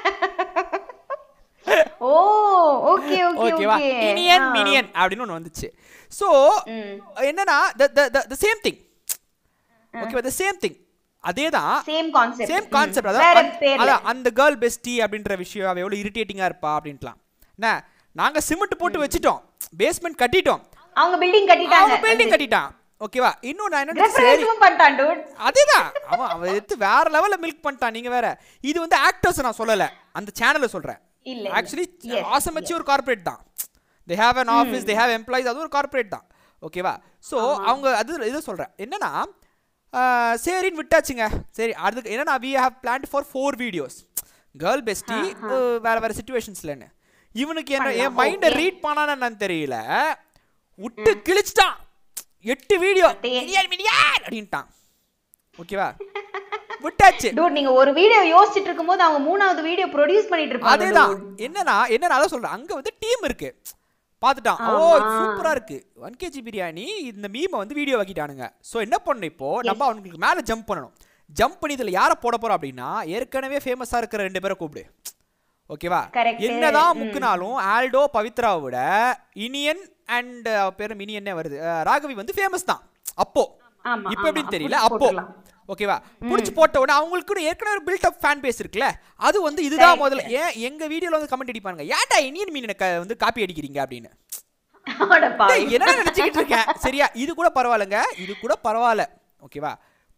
ஓகேவா இனியன் மினியன் அப்படின்னு ஒன்று வந்துச்சு. ஸோ என்னன்னா the same thing ஓகேவா, the same thing அதேதான் சேம் கான்செப்ட். அதான் அந்த கேர்ள் பெஸ்டி அப்படின்ற விஷயம் அவ எவ்வளவு இரிட்டேட்டிங்கா இருப்பா அப்படின்ட்டுலாம். நாங்க சிமெண்ட் போட்டு வச்சிட்டோம், பேஸ்மெண்ட் கட்டிட்டோம், அவங்க பில்டிங் கட்டிட்டான் ஓகேவா. இன்னும் நான் என்ன அதேதான் அவன் எடுத்து வேற லெவல்ல மில்க் பண்ணிட்டான். நீங்க வேற இது ஆக்டர்ஸ் நான் சொல்லல, அந்த சேனல்ல சொல்றேன். ஆக்சுவலி ஆசமச்சி ஒரு கார்ப்பரேட் தான், they have an office, they have employees, அது ஒரு கார்ப்பரேட் தான் ஓகேவா. ஸோ அவங்க அது இதை சொல்றேன் என்னன்னா சரின்னு விட்டாச்சுங்க. சரி அதுக்கு என்னன்னா we have planned for 4 videos girl bestie வேற சிச்சுவேஷன்ஸ்லன்னு. இவனுக்கு என்ன என் மைண்டை ரீட் பண்ணான்னு என்னன்னு தெரியல, விட்டு கிழிச்சிட்டான் 8 வீடியோ அப்படின்ட்டான் ஓகேவா. விட்டாச்சு. டூட் நீங்க ஒரு வீடியோ யோசிச்சிட்டு இருக்கும்போது அவங்க மூணாவது வீடியோ ப்ரொடியூஸ் பண்ணிட்டு இருப்பாங்க. அதேதான். என்னன்னா அதான் சொல்றேன், அங்க வந்து டீம் இருக்கு. பார்த்துட்டான், ஓ சூப்பரா இருக்கு 1 kg பிரியாணி, இந்த மீமை வந்து வீடியோ ஆக்கிட்டானுங்க. ஸோ என்ன பண்ணணும், இப்போ நம்ம அவங்களுக்கு மேலே ஜம்ப் பண்ணணும். ஜம்ப் பண்ணி இதில் யாரை போட போறோம் அப்படின்னா, ஏற்கனவே ஃபேமஸாக இருக்கிற 2 பேரை கூப்பிடு. ஓகேவா? என்னதான் முக்குனாலும் ஆல்டோ பவித்ராவை விட இனியன் அண்ட் பேர் மினியன்னே வருது, ராகவி வந்து ஃபேமஸ் தான் அப்போ. இப்போ எப்படின்னு தெரியல, அப்போ. ஓகேவா? புடிச்சு போட்ட உடனே அவங்களுக்கு ஏற்கனவே ஒரு பில்ட் அப் ஃபேன் பேஸ் இருக்குல்ல, அது வந்து இதுதான் முதல்ல. ஏன் எங்க வீடியோல வந்து கமெண்ட் அடிப்பாங்க, ஏன்டா இனியன் மீன் வந்து காப்பி அடிக்கிறீங்க அப்படின்னு. என்ன நினைச்சுக்கிட்டு இருக்கேன். சரியா? இது கூட பரவாயில்லைங்க, இது கூட பரவாயில்ல. ஓகேவா?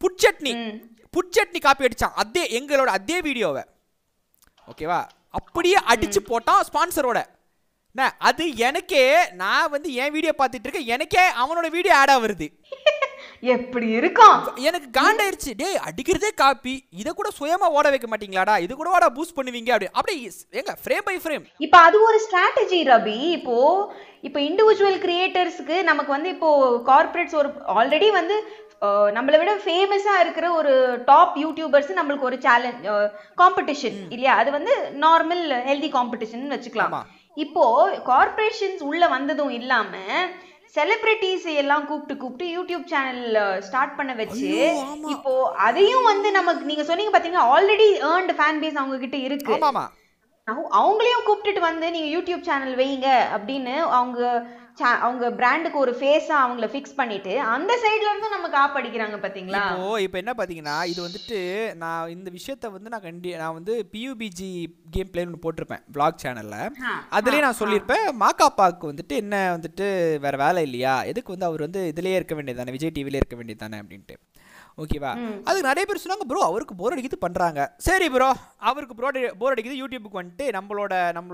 புட்சட்னி காப்பி அடிச்சான் அதே எங்களோட அதே வீடியோவை. ஓகேவா? அப்படியே அடிச்சு போட்டான் ஸ்பான்சரோட. அது எனக்கே, நான் வந்து என் வீடியோ பார்த்துட்டு இருக்கேன், எனக்கே அவனோட வீடியோ ஆடா வருது. எப்படி இருக்கும் எனக்கு காண்டாயிருச்சு. டேய் அடிக்கிறதே காப்பி, இத கூட சுயமா ஓட வைக்க மாட்டீங்களாடா, இது கூட வாடா பூஸ்ட் பண்ணுவீங்க அப்படி. அப்படியே எங்க ஃப்ரேம் பை ஃப்ரேம். இப்போ அது ஒரு ஸ்ட்ராட்டஜி ரபி. இப்போ இண்டிவிஜுவல் கிரியேட்டர்ஸ்க்கு நமக்கு வந்து இப்போ கார்ப்பரேட்ஸ் ஒரு ஆல்ரெடி வந்து நம்மளை விட ஃபேமஸா இருக்கிற ஒரு டாப் யூடியூபர்ஸ் நம்மளுக்கு ஒரு சேலஞ்ச் காம்படிஷன் இல்லையா, அது வந்து நார்மல் ஹெல்தி காம்படிஷன் வச்சுக்கலாம். இப்போ கார்ப்பரேஷன்ஸ் உள்ள வந்ததும் இல்லாம செலிபிரிட்டிஸ் எல்லாம் கூப்பிட்டு யூடியூப் சேனல் ஸ்டார்ட் பண்ண வச்சு, இப்போ அதையும் வந்து நமக்கு நீங்க சொன்னீங்க பாத்தீங்கன்னா ஆல்ரெடி ஏர்ன்ட் ஃபேன் பேஸ் அவங்க கிட்ட இருக்கு. அவங்களையும் கூப்பிட்டுட்டு வந்து நீங்க யூடியூப் சேனல் வைங்க அப்படின்னு அவங்க பிராண்டுக்கு ஒரு ஃபேஸா அவங்கள ஃபிக்ஸ் பண்ணிட்டு அந்த சைடுல இருந்து நம்ம காப்படிக்கிறாங்க பாத்தீங்களா. இப்போ என்ன பாத்தீங்கன்னா, இது வந்துட்டு நான் இந்த விஷயத்த வந்து நான் வந்து PUBG கேம் பிளே ஒன்று போட்டிருப்பேன் vlog சேனல்ல. அதுலயே நான் சொல்லியிருப்பேன், மாக்காப்பாக்கு வந்துட்டு என்ன வந்துட்டு வேற வேலை இல்லையா, எதுக்கு வந்து அவர் வந்து இதுலயே இருக்க வேண்டியதானே, விஜய் டிவிலே இருக்க வேண்டியதானே அப்படின்ட்டு. ஓகேவா? அதுக்கு நிறைய பேர் சொன்னாங்க, ப்ரோ அவருக்கு போர் அடிக்குது பண்றாங்க. சரி ப்ரோ, அவருக்கு போர் அடிக்குது, யூடியூபுக்கு வந்துட்டு நம்மளோட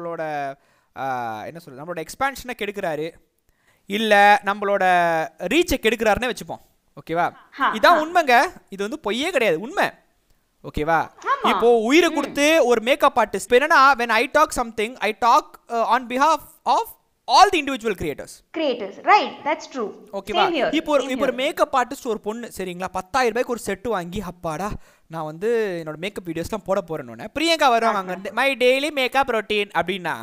என்ன சொல்றது, நம்மளோட எக்ஸ்பான்ஷனை கெடுக்கிறாரு, இல்ல நம்மளோட ரீச்சை கெடுக்கிறாருன்னு வச்சுப்போம். ஓகேவா? இதான் உண்மைங்க, இது வந்து பொய்யே கிடையாது, உண்மை. ஓகேவா? இப்போ உயிரை கொடுத்து ஒரு மேக்கப் ஆர்டிஸ்ட் என்னன்னா, when I talk something I talk on behalf of all the individual creators, right, that's true. ஓகேவா? இப்போ ஒரு மேக்கப் ஆர்டிஸ்ட் ஒரு பொண்ணு சரிங்களா, 10,000 ரூபாய்க்கு ஒரு செட் வாங்கி, அப்பாடா நான் வந்து என்னோட மேக்கப் வீடியோஸ்லாம் போட போறேன்னு பிரியங்கா வருவாங்க அங்க இருந்து, மை டெய்லி மேக்கப் ரொட்டீன் அப்படின்னா,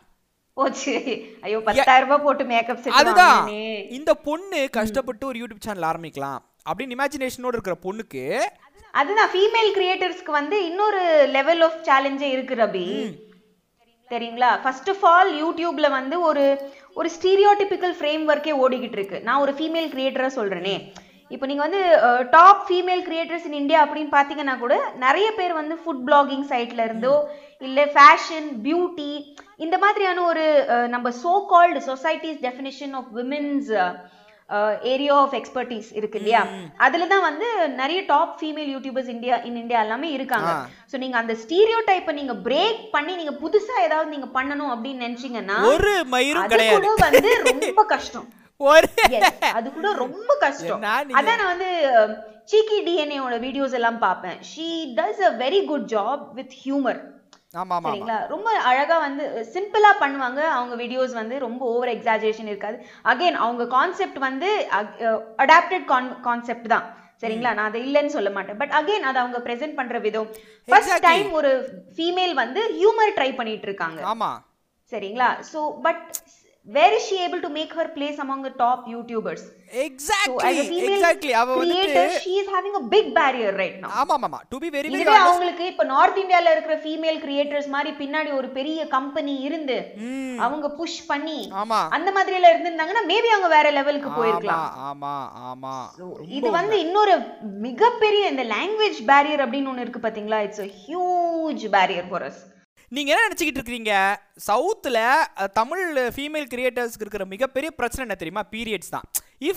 ஐயோ 10,000 ரூபாய் போட்டு மேக்கப் செட். அதுதான் இந்த பொண்ணு கஷ்டப்பட்டு ஒரு யூடியூப் சேனல் ஆரம்பிக்கலாம் அப்படின்னு இமேஜினேஷனோட இருக்கிற பொண்ணுக்கு. அதுதான் ஃபீமேல் கிரியேட்டர்ஸ்க்கு வந்து இன்னொரு லெவல் ஆஃப் சேலஞ்சே இருக்கு ரபி. சரிங்களா? ஃபர்ஸ்ட் ஆஃப் ஆல் யூடியூப்ல வந்து ஒரு ஸ்டீரியோடிபிக்கல் ஃப்ரேம் ஒர்க்கே ஓடிக்கிட்டு இருக்கு. நான் ஒரு ஃபீமேல் கிரியேட்டரா சொல்றேனே, இப்போ நீங்க வந்து top female creators in India அப்படின்னு பாத்தீங்கன்னா கூட நிறைய பேர் வந்து ஃபுட் பிளாகிங் சைட்ல இருந்தோ இல்ல ஃபேஷன் பியூட்டி இந்த மாதிரியான ஒரு நம்ம so called society's definition of women's area of expertise இருக்கு இல்லையா, அதுலதான் வந்து நிறைய டாப் ஃபீமேல் யூடியூபர்ஸ் இந்தியா எல்லாமே இருக்காங்க. சோ நீங்க அந்த ஸ்டீரியோ டைப்பை நீங்க பிரேக் பண்ணி நீங்க புதுசா ஏதாவது நீங்க பண்ணணும் அப்படின்னு நினைச்சீங்கன்னா ஒரு மயிரும் கிடையாது, வந்து ரொம்ப கஷ்டம். அது கூட ரொம்ப கஷ்டம். அதான் நான் வந்து சீக்கி டிஎன்ஏ ஓட வீடியோஸ் எல்லாம் பார்ப்பேன். she does a very good job with humor. சரிங்களா? ரொம்ப அழகா வந்து சிம்பிளா பண்ணுவாங்க அவங்க வீடியோஸ், வந்து ரொம்ப ஓவர் எக்ஸாஜரேஷன் இருக்காது. அகைன் அவங்க கான்செப்ட் வந்து அடாப்டட் கான்செப்ட் தான். சரிங்களா? நான் அதை இல்லைன்னு சொல்ல மாட்டேன். பட் அகைன் அதை அவங்க பிரசன்ட் பண்ற விதம், ஃபர்ஸ்ட் டைம் ஒரு ஃபீமேல் வந்து ஹியூமர் ட்ரை பண்ணிட்டு இருக்காங்க. சரிங்களா? So but where is she able to make her place among the top YouTubers? Exactly. She is having a big barrier right now. ஆமா to be very honest, அவங்களுக்கு இப்ப north இந்தியால இருக்கிற female creators மாதிரி பின்னாடி ஒரு பெரிய கம்பெனி இருந்து அவங்க புஷ் பண்ணி அந்த மாதிரி எல்லாம் இருந்திருந்தாங்கன்னா மேபி அவங்க வேற லெவலுக்கு போயிருக்கலாம். ஆமா இது வந்து இன்னொரு மிகப்பெரிய இந்த லாங்குவேஜ் பேரியர் அப்படின்னு ஒன்னு இருக்கு பாத்தீங்களா, it's a huge barrier for us. நீங்க என்ன நினைச்சுக்கிட்டு இருக்கீங்க, சவுத்துல தமிழ் ஃபீமேல் கிரியேட்டர்ஸ்க்கு இருக்கிற மிகப்பெரிய பிரச்சனை என்ன தெரியுமா, பீரியட்ஸ் தான்.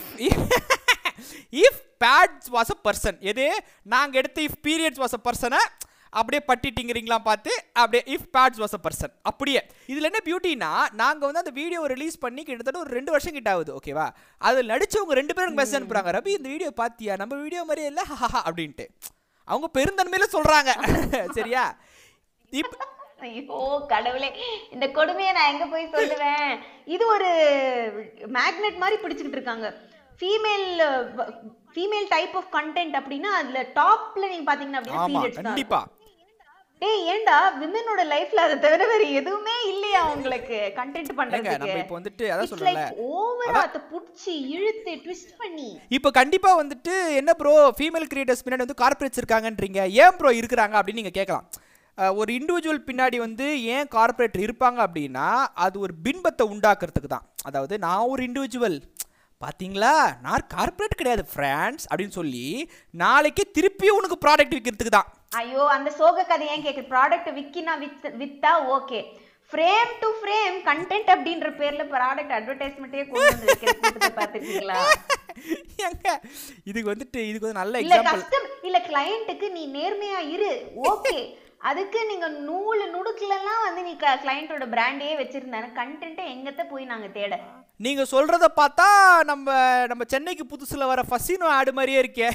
If pads was a person, எது நாங்க எடுத்து இஃப் பீரியட்ஸ் வாஸ் அ பர்சனை அப்படியே பட்டிட்டிங்கிறீங்களா பார்த்து, அப்படியே if pads was a person அப்படியே. இதுல என்ன பியூட்டினா, நாங்க வந்து அந்த வீடியோ ரிலீஸ் பண்ணி கிட்டத்தட்ட ஒரு 2 வருஷம் கிட்ட ஆகுது. ஓகேவா? அதில் நடிச்சவங்க 2 பேரும் மெசேஜ் அனுப்புறாங்க, ரபி இந்த வீடியோ பாத்தியா, நம்ம வீடியோ மாதிரியே இல்லை அப்படின்ட்டு. அவங்க பெருந்தன்மையில சொல்றாங்க. சரியா? ஐயோ கடவுளே, இந்த கொடுமையை நான் எங்க போய் சொல்லுவேன். இது ஒரு மேக்னெட் மாதிரி பிடிச்சுக்கிட்டு இருக்காங்க. ஃபீமேல் டைப் ஆஃப் கண்டென்ட் அப்படின்னா அதுல டாப்ல நீங்க பாத்தீங்கன்னா அப்படின்னா ஆமா பீரியட்ஸ் தான். கண்டிப்பா. டேய் ஏன்டா விமனோட லைஃப்ல அதை தவிர வேற எதுவுமே இல்லையா உங்களுக்கு கண்டென்ட் ஏங்க பண்றதுக்கு? நம்ம இப்போ வந்துட்டு அதான் இட்ஸ் சொல்லல, லைக் ஓவரா அத புடிச்சு இழுத்து ட்விஸ்ட் பண்ணி. இப்போ கண்டிப்பா வந்துட்டு என்ன ப்ரோ ஃபீமேல் கிரியேட்டர்ஸ் பின்னாடி வந்து கார்ப்பரேட்ஸ் இருக்காங்கன்றீங்க, ஏன் ப்ரோ இருக்கிறாங்க அப்படின்னு நீங்க கேட்கலாம். ஒரு இண்டிவிஜுவல் பின்னாடி வந்து ஏன் கார்ப்பரேட் இருப்பாங்க அப்படின்னா அது ஒரு பின்பத்தை உண்டாக்குறதுக்கு தான். அதாவது நான் ஒரு இண்டிவிஜுவல் பார்த்தீங்களா, நான் கார்ப்பரேட் கிடையாது ஃப்ரெண்ட்ஸ் அப்படின்னு சொல்லி நாளைக்கு திருப்பியும் உனக்கு ப்ராடக்ட் விற்கிறதுக்கு தான். ஐயோ அந்த சோக கதை ஏன் கேக்குற? ப்ராடக்ட் விக்கினா வித்தா okay, frame to frame content அப்படின்ற பேர்ல ப்ராடக்ட் அட்வர்டைஸ்மெண்ட்டே கொண்டு வந்து வைக்கிறத பாத்துட்டீங்களா? ஏங்க இதுக்கு வந்து நல்ல இல்ல எக்ஸாம்பிள். கஸ்டம் இல்ல கிளையண்ட்டுக்கு நீ நேர்மையா இரு ஓகே, அதுக்கு நீங்க நூலு நுடுக்குலாம் வந்து நீ கிளையண்டோட பிராண்டே வச்சிருந்தானே கண்டென்ட்டை எங்கத்த போய் நாங்க தேட? நீங்க சொல்றத பார்த்தா நம்ம சென்னைக்கு புதுசுல வர ஃபசினோ ஆடு மாதிரியே இருக்கே.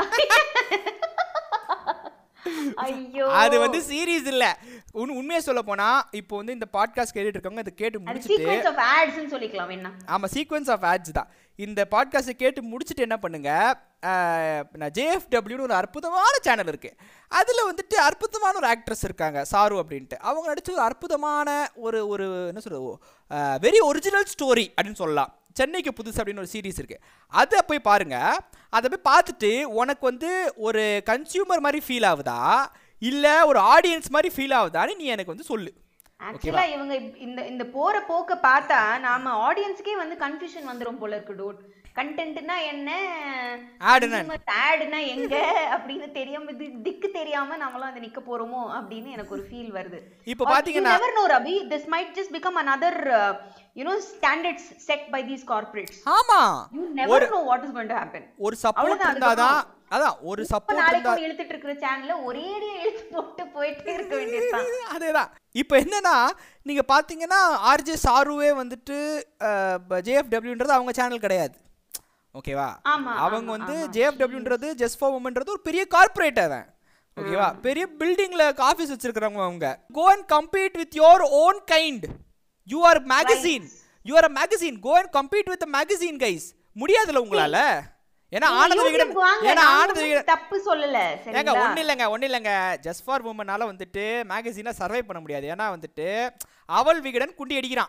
ஐயோ அது வந்து சீரிஸ் இல்ல. உண்மையா சொல்ல போனா இப்போ வந்து இந்த பாட்காஸ்ட் கேட்டுட்டு இருக்கவங்க அதை கேட்டு முடிச்சிட்டு சீக்வென்ஸ் ஆஃப் ஆட்ஸ்னு சொல்லிக்கலாம் வேணா. ஆமா சீக்வென்ஸ் ஆஃப் ஆட்ஸ் தான். இந்த பாட்காஸ்ட்டை கேட்டு முடிச்சுட்டு என்ன பண்ணுங்க, நான் JFWன்னு ஒரு அற்புதமான சேனல் இருக்கு, அதில் வந்துட்டு அற்புதமான ஒரு ஆக்ட்ரஸ் இருக்காங்க சாரு அப்படின்ட்டு. அவங்க நடிச்ச ஒரு அற்புதமான ஒரு என்ன சொல்றது வெரி ஒரிஜினல் ஸ்டோரி அப்படின்னு சொல்லலாம். சென்னைக்கு புதுசு அப்படின்னு ஒரு சீரீஸ் இருக்கு, அதை போய் பாருங்க. அதை போய் பார்த்துட்டு உனக்கு வந்து ஒரு கன்சியூமர் மாதிரி ஃபீல் ஆகுதா இல்லை ஒரு ஆடியன்ஸ் மாதிரி ஃபீல் ஆகுதான்னு நீ எனக்கு வந்து சொல்லு. ஆக்சுவலா இவங்க இந்த போற போக்க பார்த்தா நாம ஆடியன்ஸ்க்கே வந்து கன்ஃபியூஷன் வந்துரும் போல இருக்கு டூட். கண்டென்ட்னா என்ன, ஆட்னா எங்க அப்படின்னு தெரியாம திக்கு தெரியாம நாமலாம் வந்து நிக்க போறோமோ அப்படின்னு எனக்கு ஒரு ஃபீல் வருது. இப்போ பாத்தீங்கன்னா never know Rabi, this might just become another standards set by these corporates. ஆமா you never know what is going to happen. ஒரு சப்போர்ட் இருந்தாதான் அதான் ஒரு சப்போர்ட் இருந்தா நாளைக்கு இழுத்துட்டு இருக்கிற சேனல்ல ஒரேடியா இழுத்து போட்டு போயிட்டே இருக்க வேண்டியதுதான். அதேதான். இப்போ என்னன்னா நீங்க பாத்தீங்கன்னா ஆர்ஜே சாருவே வந்துட்டு JFWன்றது அவங்க சேனல் கிடையாது, ஓகேவா? அவங்க வந்து JFWன்றது ஜஸ்ட் ஃபார் உமன்றது ஒரு பெரிய கார்ப்பரேட் அவன், ஓகேவா? பெரிய பில்டிங்ல ஆஃபீஸ் வச்சிருக்கிறவங்க அவங்க. Go and compete with your own kind. You are magazine, you are a magazine, go and compete with a magazine guys. முடியாதுல உங்களால. ஏன்னா ஆனந்த விகடன் தப்பு சொல்லல ஏங்க ஒண்ணு இல்லைங்க ஜஸ்ட் ஃபார் உமனால வந்துட்டு மேகசினை சர்வை பண்ண முடியாது. ஏன்னா வந்துட்டு அவள் விகடன் குண்டி அடிக்கிறான்.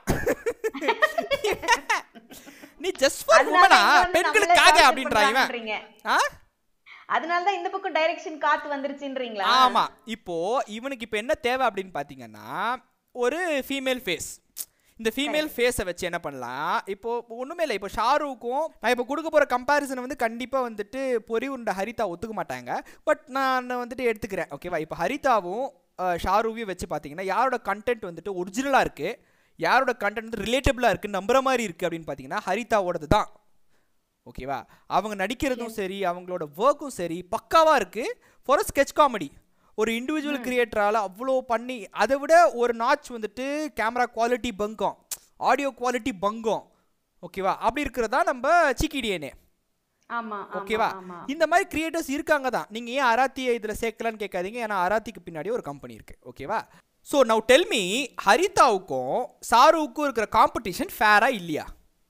நீ ஜஸ்ட் ஃபார் உமனா பெண்களுக்காக அப்படின்றாங்க. அதனால தான் இந்த பக்கம் டைரக்ஷன் காத்து வந்துருச்சுன்றீங்களா? ஆமா. இப்போ இவனுக்கு இப்போ என்ன தேவை அப்படின்னு பாத்தீங்கன்னா ஒரு ஃபீமேல் ஃபேஸ். இந்த ஃபீமேல் ஃபேஸை வச்சு என்ன பண்ணலாம், இப்போ ஒன்றுமே இல்லை. இப்போ ஷாருக்கும் நான் இப்போ கொடுக்க போகிற கம்பேரிசன் வந்து கண்டிப்பாக வந்துட்டு பொறி உண்ட ஹரிதா ஒத்துக்க மாட்டாங்க, பட் நான் வந்துட்டு எடுத்துக்கிறேன், ஓகேவா? இப்போ ஹரிதாவும் ஷாருவையும் வச்சு பார்த்தீங்கன்னா யாரோட கண்டென்ட் வந்துட்டு ஒரிஜினலாக இருக்குது, யாரோட கண்டென்ட் வந்து ரிலேட்டபிளாக இருக்குது, நம்புற மாதிரி இருக்குது அப்படின்னு பார்த்தீங்கன்னா ஹரிதாவோடது தான், ஓகேவா? அவங்க நடிக்கிறதும் சரி அவங்களோட ஒர்க்கும் சரி பக்காவாக இருக்குது. ஃபார் அ ஸ்கெட்ச் காமெடி ஒரு இண்டிவிஜுவல் கிரியேட்டரால் அவ்வளோ பண்ணி அதை விட ஒரு நாட்ச் வந்துட்டு கேமரா குவாலிட்டி பங்கம், ஆடியோ குவாலிட்டி பங்கம், ஓகேவா? அப்படி இருக்கிறதா நம்ம சிக்கிடியனே, ஓகேவா? இந்த மாதிரி கிரியேட்டர்ஸ் இருக்காங்க தான். நீங்கள் ஏன் அராத்தியை இதில் சேர்க்கலான்னு கேட்காதீங்க, ஏன்னா அராத்திக்கு பின்னாடி ஒரு கம்பெனி இருக்குது, ஓகேவா? ஸோ நவ் டெல் மீ, ஹரிதாவுக்கும் சாருவுக்கும் இருக்கிற காம்படிஷன் ஃபேரா இல்லையா?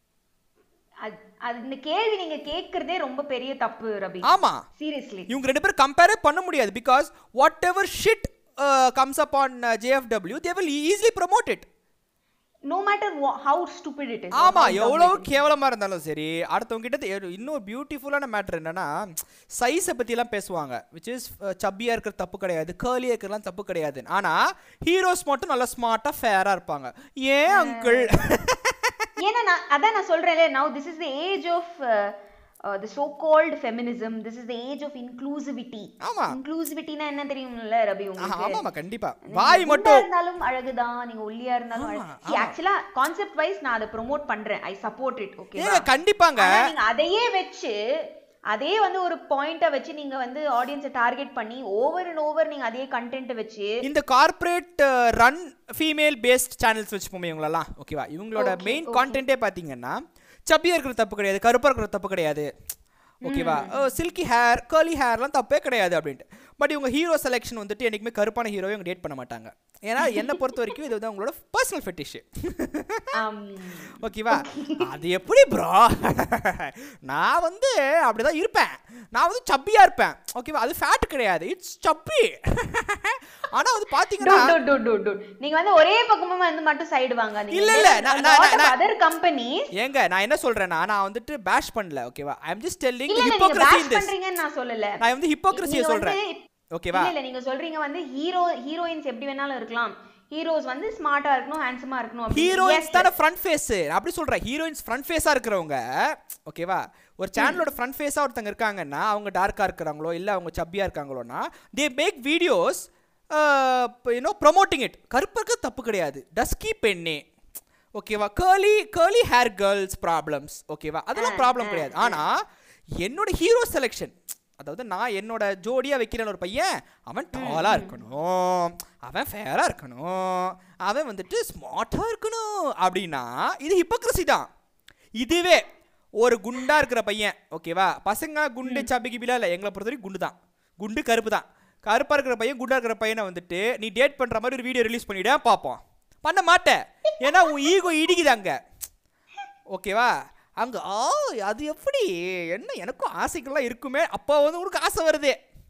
இந்த கேள்வி நீங்க கேக்குறதே ரொம்ப பெரிய தப்பு ரபி. ஆமா சீரியஸ்லி இவங்க ரெண்டு பேரும் கம்பேரே பண்ண முடியாது. Because whatever shit comes upon JFW they will easily promote it no matter how stupid it is. ஆமா எவ்வளவு கேவலமா இருந்தாலும் சரி. அடுத்தவங்க கிட்ட இன்னும் பியூட்டிஃபுல்லான மேட்டர் என்னன்னா சைஸை பத்தி எல்லாம் பேசுவாங்க, which is சப்பியா இருக்கிற தப்பு கிடையாது, கர்லியா இருக்கிறலாம் தப்பு கிடையாது. ஆனா ஹீரோஸ் மட்டும் நல்லா ஸ்மார்ட்டா ஃபேரா இருப்பாங்க. ஏன் அங்கிள்? ஏன்னா அதான் நான் சொல்றேன்ல, now this is the age of the so called feminism, this is the age of inclusivity. inclusivity னா என்ன தெரியும்ல ரபி உங்களுக்கு? ஆமாமா கண்டிப்பா. வாய் மட்டும் இருந்தாலும் அழகுதான், நீங்க ஒல்லியா இருந்தாலும் அழகு. ஆக்சுவலா கான்செப்ட் வைஸ் நான் அதை ப்ரோமோட் பண்றேன், ஐ சப்போர்ட் இட், ஓகேவா? கண்டிப்பாங்க. நீங்க அதையே வச்சு அதே வந்து ஒரு பாயிண்ட வச்சு நீங்க வந்து ஆடியன்ஸை டார்கெட் பண்ணி ஓவர் அண்ட் ஓவர் நீங்க அதே கண்டென்ட் வச்சு இந்த corporate run female based channels வச்சுப்போமே இவங்களெல்லாம், ஓகேவா? இவங்களோட மெயின் கான்டென்ட்டே பார்த்தீங்கன்னா சப்பியா இருக்கிற தப்பு கிடையாது, கருப்பா இருக்கிற தப்பு கிடையாது, ஓகேவா? சில்கி ஹேர் கர்லி ஹேர்லாம் தப்பே கிடையாது அப்படின்ட்டு. பட் இவங்க ஹீரோ செலெக்ஷன் வந்துட்டு என்றைக்குமே கருப்பான ஹீரோவை இவங்க டேட் பண்ண மாட்டாங்க. ஏன்னா என்னை பொறுத்த வரைக்கும் இது வந்து அவங்களோட பர்சனல் ஃபெட்டிஷ். ஓகேவா? அது எப்படி ப்ரோ, நான் வந்து அப்படிதான் இருப்பேன், நான் வந்து சப்பியா இருப்பேன். ஓகேவா? அது ஃபேட் கிடையாது, இட்ஸ் சப்பி. ஆனா அது பாத்தீங்கன்னா நீங்க வந்து ஒரே பக்கமா வந்து மட்டும் சைடு வாங்க. இல்ல இல்ல நான் அதர் கம்பெனிஸ் ஏங்க நான் என்ன சொல்றேன்னா, நான் வந்துட்டு பேஷ் பண்ணல. ஓகேவா? I am just telling hypocrisy in this. பண்றீங்கன்னு நான் சொல்லல, நான் வந்து ஹிப்போக்ரசியை சொல்றேன். ஓகேவா? இல்ல நீங்க சொல்றீங்க வந்து ஹீரோயின்ஸ் எப்படி வேணாலும் இருக்கலாம், ஹீரோஸ் வந்து ஸ்மார்ட்டா இருக்கணும், ஹேண்ட்ஸமா இருக்கணும். ஹீரோயின்ஸ் தான ஃப்ரண்ட் ஃபேஸ், அப்படி சொல்றேன். ஹீரோயின்ஸ் ஃப்ரண்ட் ஃபேஸா இருக்கிறவங்க, ஓகேவா, ஒரு சேனலோட ஃப்ரண்ட் ஃபேஸா ஒருத்தங்க இருக்காங்கன்னா அவங்க டார்க்கா இருக்கிறாங்களோ இல்ல அவங்க சப்பியா இருக்காங்களோனா they make videos promoting it. கருப்புக்கு தப்பு கிடையாது, டஸ்கி பெண்ணே, ஓகேவா, கர்லி ஹேர் கேர்ள்ஸ் ப்ராப்ளம்ஸ், ஓகேவா, அதெல்லாம் ப்ராப்ளம் கிடையாது. ஆனா என்னோட ஹீரோ செலெக்ஷன், அதாவது நான் என்னோட ஜோடியா வைக்கிறேன் ஒரு பையன், அவன் டாலா இருக்கணும், அவன் ஃபேரா இருக்கணும், அவன் வந்துட்டு ஸ்மார்ட்டா இருக்கணும் அப்படின்னா இது ஹிப்போக்ரசி தான். இதுவே ஒரு குண்டா இருக்கிற பையன், ஓகேவா, பசங்க குண்டு சபிக்கு பிலா இல்லை, எங்களை பொறுத்த வரைக்கும் குண்டு தான், குண்டு கருப்பு தான். கருப்பா இருக்கிற பையன் குண்டா இருக்கிற பையனை வந்துட்டு நீ டேட் பண்ற மாதிரி ஒரு வீடியோ ரிலீஸ் பண்ணிவிட பார்ப்போம். பண்ண மாட்டேன், ஏன்னா உன் ஈகோ இடிக்குது அங்க. ஓகேவா? அங்கே அது எப்படி என்ன, எனக்கும் ஆசைகள்லாம் இருக்குமே, அப்போ வந்து உனக்கு ஆசை வருது.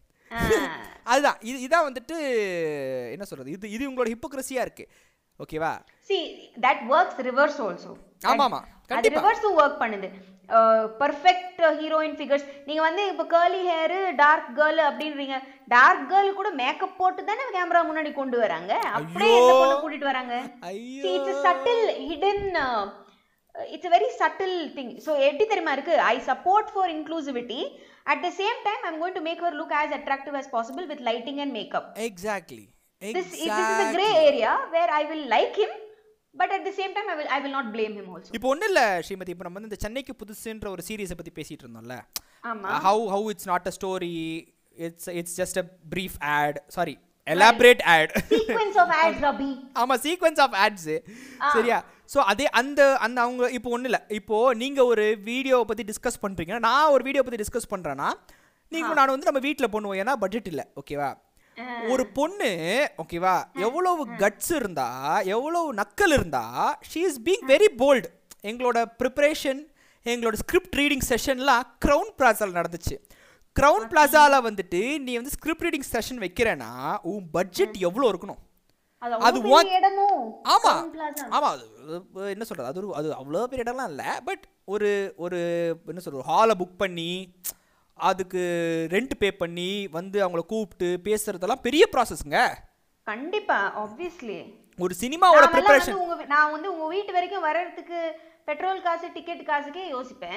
அதுதான் இதான் வந்துட்டு என்ன சொல்றது, இது உங்களோட ஹிப்போக்ரசியா இருக்கு. ஓகேவா? see that works reverse also. ஆமாமா, அது ரிவர்ஸ் வர்க் பண்ணுது. பெர்ஃபெக்ட் ஹீரோயின் ஃபிகர்ஸ் நீங்க வந்து இப்ப கர்லி ஹேர் டார்க் கேர்ள் அப்படின்றீங்க, டார்க் கேர்ள் கூட மேக்கப் போட்டு தானே கேமரா முன்னாடி கொண்டு வராங்க, அப்படியே எந்த பொண்ணு கூட்டிட்டு வராங்க. see it's a subtle hidden it's a very subtle thing. so எப்படி தெரியுமா இருக்கு, I support for inclusivity, at the same time I'm going to make her look as attractive as possible with lighting and makeup. Exactly. This is a gray area where I will like him, but at the same time I will not blame him also. இப்போ ஒண்ணு இல்ல ஸ்ரீமதி, இப்போ நம்ம வந்து இந்த சென்னைக்கு புதுசுன்ற ஒரு சீரிஸை பத்தி பேசிட்டு இருந்தோம்ல. ஆமா. how it's not a story, it's just a brief ad, sorry, elaborate ad, sequence of ads Rabi. ஆமா, sequence of ads. சரியா? சோ அதே அந்த அவங்க இப்போ ஒண்ணு இல்ல, இப்போ நீங்க ஒரு வீடியோவை பத்தி டிஸ்கஸ் பண்றீங்க, நான் ஒரு வீடியோ பத்தி டிஸ்கஸ் பண்றேன்னா நீங்க நான் வந்து நம்ம வீட்ல பண்ணுவோம், ஏன்னா பட்ஜெட் இல்ல. ஓகேவா? ஒரு பொண்ணு, ஓகேவா, எவ்வளவு கட்ஸ் இருந்தா, எவ்வளவு நக்கல் இருந்தா, she is being very bold. எங்களோட ப்ரிப்பரேஷன், எங்களோட ஸ்கிரிப்ட் ரீடிங் செஷன்லாம் க்ரௌன் பிளாசால நடந்துச்சு. க்ரௌன் பிளாசால வந்துட்டு நீ வந்து ஸ்கிரிப்ட் ரீடிங் செஷன் வைக்கிறேன்னா உன் பட்ஜெட் எவ்வளோ இருக்கணும்? அது ஆமா ஆமா, என்ன சொல்றது, அது அவ்வளோ பெரிய இடம்லாம் இல்லை. பட் ஒரு என்ன சொல்றது, ஹாலை புக் பண்ணி அதுக்கு ரெண்ட் பே பண்ணி வந்து அவங்கள கூப்பிட்டு பேசுறதெல்லாம் பெரிய ப்ராசஸ்ங்க. கண்டிப்பா, ஆப்வியஸ்லி. ஒரு சினிமாவோட ப்ரிப்பரேஷன், நான் வந்து உங்க வீட்டு வரைக்கும் வர்றதுக்கு பெட்ரோல் காசு, டிக்கெட் காசுக்கே யோசிப்பேன்.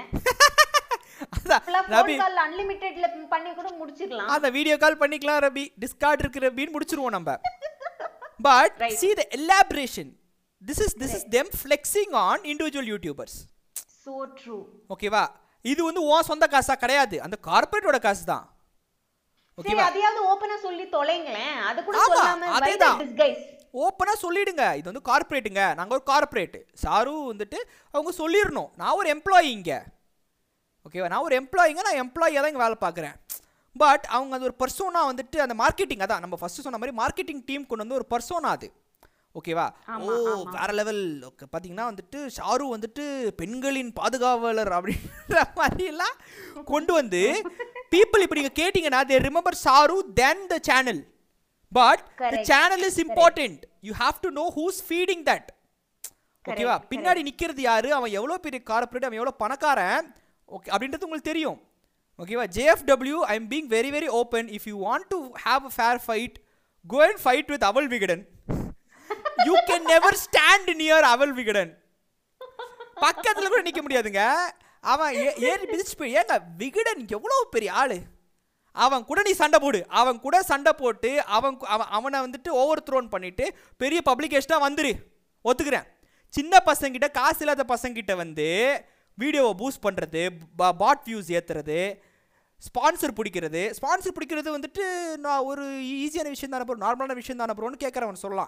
ரபி அன்லிமிட்டெட்ல பண்ணி கூட முடிச்சிடலாம், அந்த வீடியோ கால் பண்ணிக்கலாம் ரபி, டிஸ்கார்ட் இருக்கு ரபின்னு முடிச்சிருவோம் நம்ம. But see the elaboration, this is them flexing on individual YouTubers. so true. ஓகேவா? இது வந்து உன் சொந்த காசா கிடையாது, அந்த கார்ப்பரேட்டோட காசு தான். ஓகேவா? அதையாவது ஓபனா சொல்லி தொலைங்களேன், அது கூட சொல்லாம வைட் டிஸ்கைஸ் ஓப்பனா சொல்லிடுங்க, இது வந்து கார்ப்பரேட்டுங்க, நாங்க ஒரு கார்ப்பரேட். சாரு வந்துட்டு அவங்க சொல்லிடணும், நான் ஒரு எம்ப்ளாயிங்க. ஓகேவா? நான் ஒரு எம்ப்ளாயிங்க, நான் எம்ப்ளாயியாக தான் இங்கே வேலை பார்க்குறேன். பட் அவங்க அது ஒரு பர்சோனா வந்துட்டு அந்த மார்க்கெட்டிங், அதான் நம்ம ஃபர்ஸ்ட் சொன்ன மாதிரி மார்க்கெட்டிங் டீம் கொண்டு வந்து ஒரு பர்சோனா அது. ஓகேவா? வேற லெவல். பார்த்தீங்கன்னா வந்துட்டு ஷாரு வந்துட்டு பெண்களின் பாதுகாவலர் அப்படின்ற மாதிரிலாம் கொண்டு வந்து பீப்புள் இப்போ நீங்கள் கேட்டிங்கன்னா they remember Sharu then the channel. But the channel is important. You have to know who's feeding that. ஓகேவா? பின்னாடி நிற்கிறது யாரு, அவன் எவ்வளோ பெரிய கார்ப்பரேட், அவன் எவ்வளோ பணக்காரன், ஓகே அப்படின்றது உங்களுக்கு தெரியும். ஓகேவா? JFW, I am being very very open. If you want to have a fair fight, go and fight with Aval Vigadan. You can never stand near Aval Vigadan. பக்கத்தில் கூட நிற்க முடியாதுங்க. அவன் ஏறி மிதிச்சு போய், ஏங்க விகடன் எவ்வளோ பெரிய ஆளு, அவன் கூட நீ சண்டை போடு, அவன் கூட சண்டை போட்டு அவனை வந்துட்டு ஓவர் த்ரோன் பண்ணிட்டு பெரிய பப்ளிகேஷனாக வந்துரு, ஒத்துக்கிறேன். சின்ன பசங்கிட்ட, காசு இல்லாத பசங்கிட்ட வந்து வீடியோவை பூஸ்ட் பண்ணுறது, பாட் வியூஸ் ஏற்றுறது, ஸ்பான்சர் பிடிக்கிறது வந்துட்டு நான் ஒரு ஈஸியான விஷயம் தானே ப்ரோ, நார்மலான விஷயம் தானே ப்ரோன்னு கேட்குறவன் சொல்லலாம்.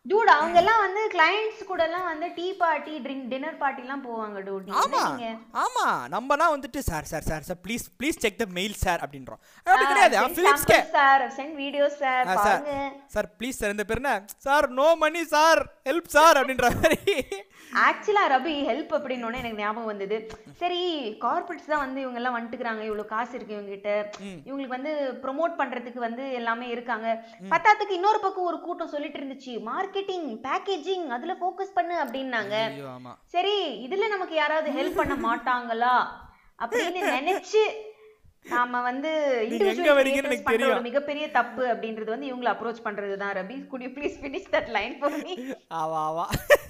டூட் அவங்க எல்லாம் வந்து கிளையண்ட்ஸ் கூட எல்லாம் வந்து டீ பார்ட்டி டின்னர் பார்ட்டி எல்லாம் போவாங்க டூட். ஆமா ஆமா நம்மனா வந்துட்டு sir sir sir sir please please check the mail sir அப்படின்றோம். அப்படி கிடையாது. பிலிப்ஸ்கே சார் சென்ட் வீடியோஸ் சார் பாருங்க சார் ப்ளீஸ் சார் இந்த பேர் என்ன sir no money sir help sir அப்படின்ற மாதிரி. ஆக்சுவலா ரபி ஹெல்ப் அப்படின்னோடனே எனக்கு ஞாபகம் வந்தது. சரி கார்பரேட்ஸ் தான் வந்து இவங்க எல்லாம் வந்துட்டுக்கிறாங்க, இவ்வளவு காசு இருக்கு இவங்க கிட்ட, இவங்களுக்கு வந்து ப்ரொமோட் பண்றதுக்கு வந்து எல்லாமே இருக்காங்க. பத்தாத்துக்கு இன்னொரு பக்கம் ஒரு கூட்டம் சொல்லிட்டு இருந்துச்சு மார்க்கெட்டிங் பேக்கேஜிங் அதுல ஃபோக்கஸ் பண்ணு அப்படின்னாங்க. சரி இதுல நமக்கு யாராவது ஹெல்ப் பண்ண மாட்டாங்களா அப்படின்னு நினைச்சு நாம வந்து இண்டிவிஜுவல் மிகப்பெரிய தப்பு அப்படின்றது வந்து இவங்களை அப்ரோச் பண்றதுதான். ரபி could you please finish that line for me? Aava Aava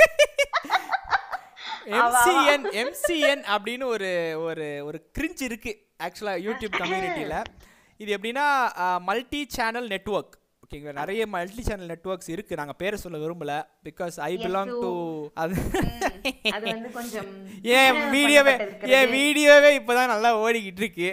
MCN அப்படின்னு ஒரு ஒரு ஒரு கிரிஞ்ச் இருக்கு ஆக்சுவலா யூடியூப் கம்யூனிட்டியில. இது எப்படின்னா மல்டி சேனல் நெட்வொர்க். ஓகேங்களா, நிறைய மல்டி சேனல் நெட்வொர்க்ஸ் இருக்கு. நாங்க பேரை சொல்ல விரும்பல பிகாஸ் ஐ பிலாங் டு அது வந்து கொஞ்சம் என் வீடியோவே இப்பதான் நல்லா ஓடிக்கிட்டு இருக்கு.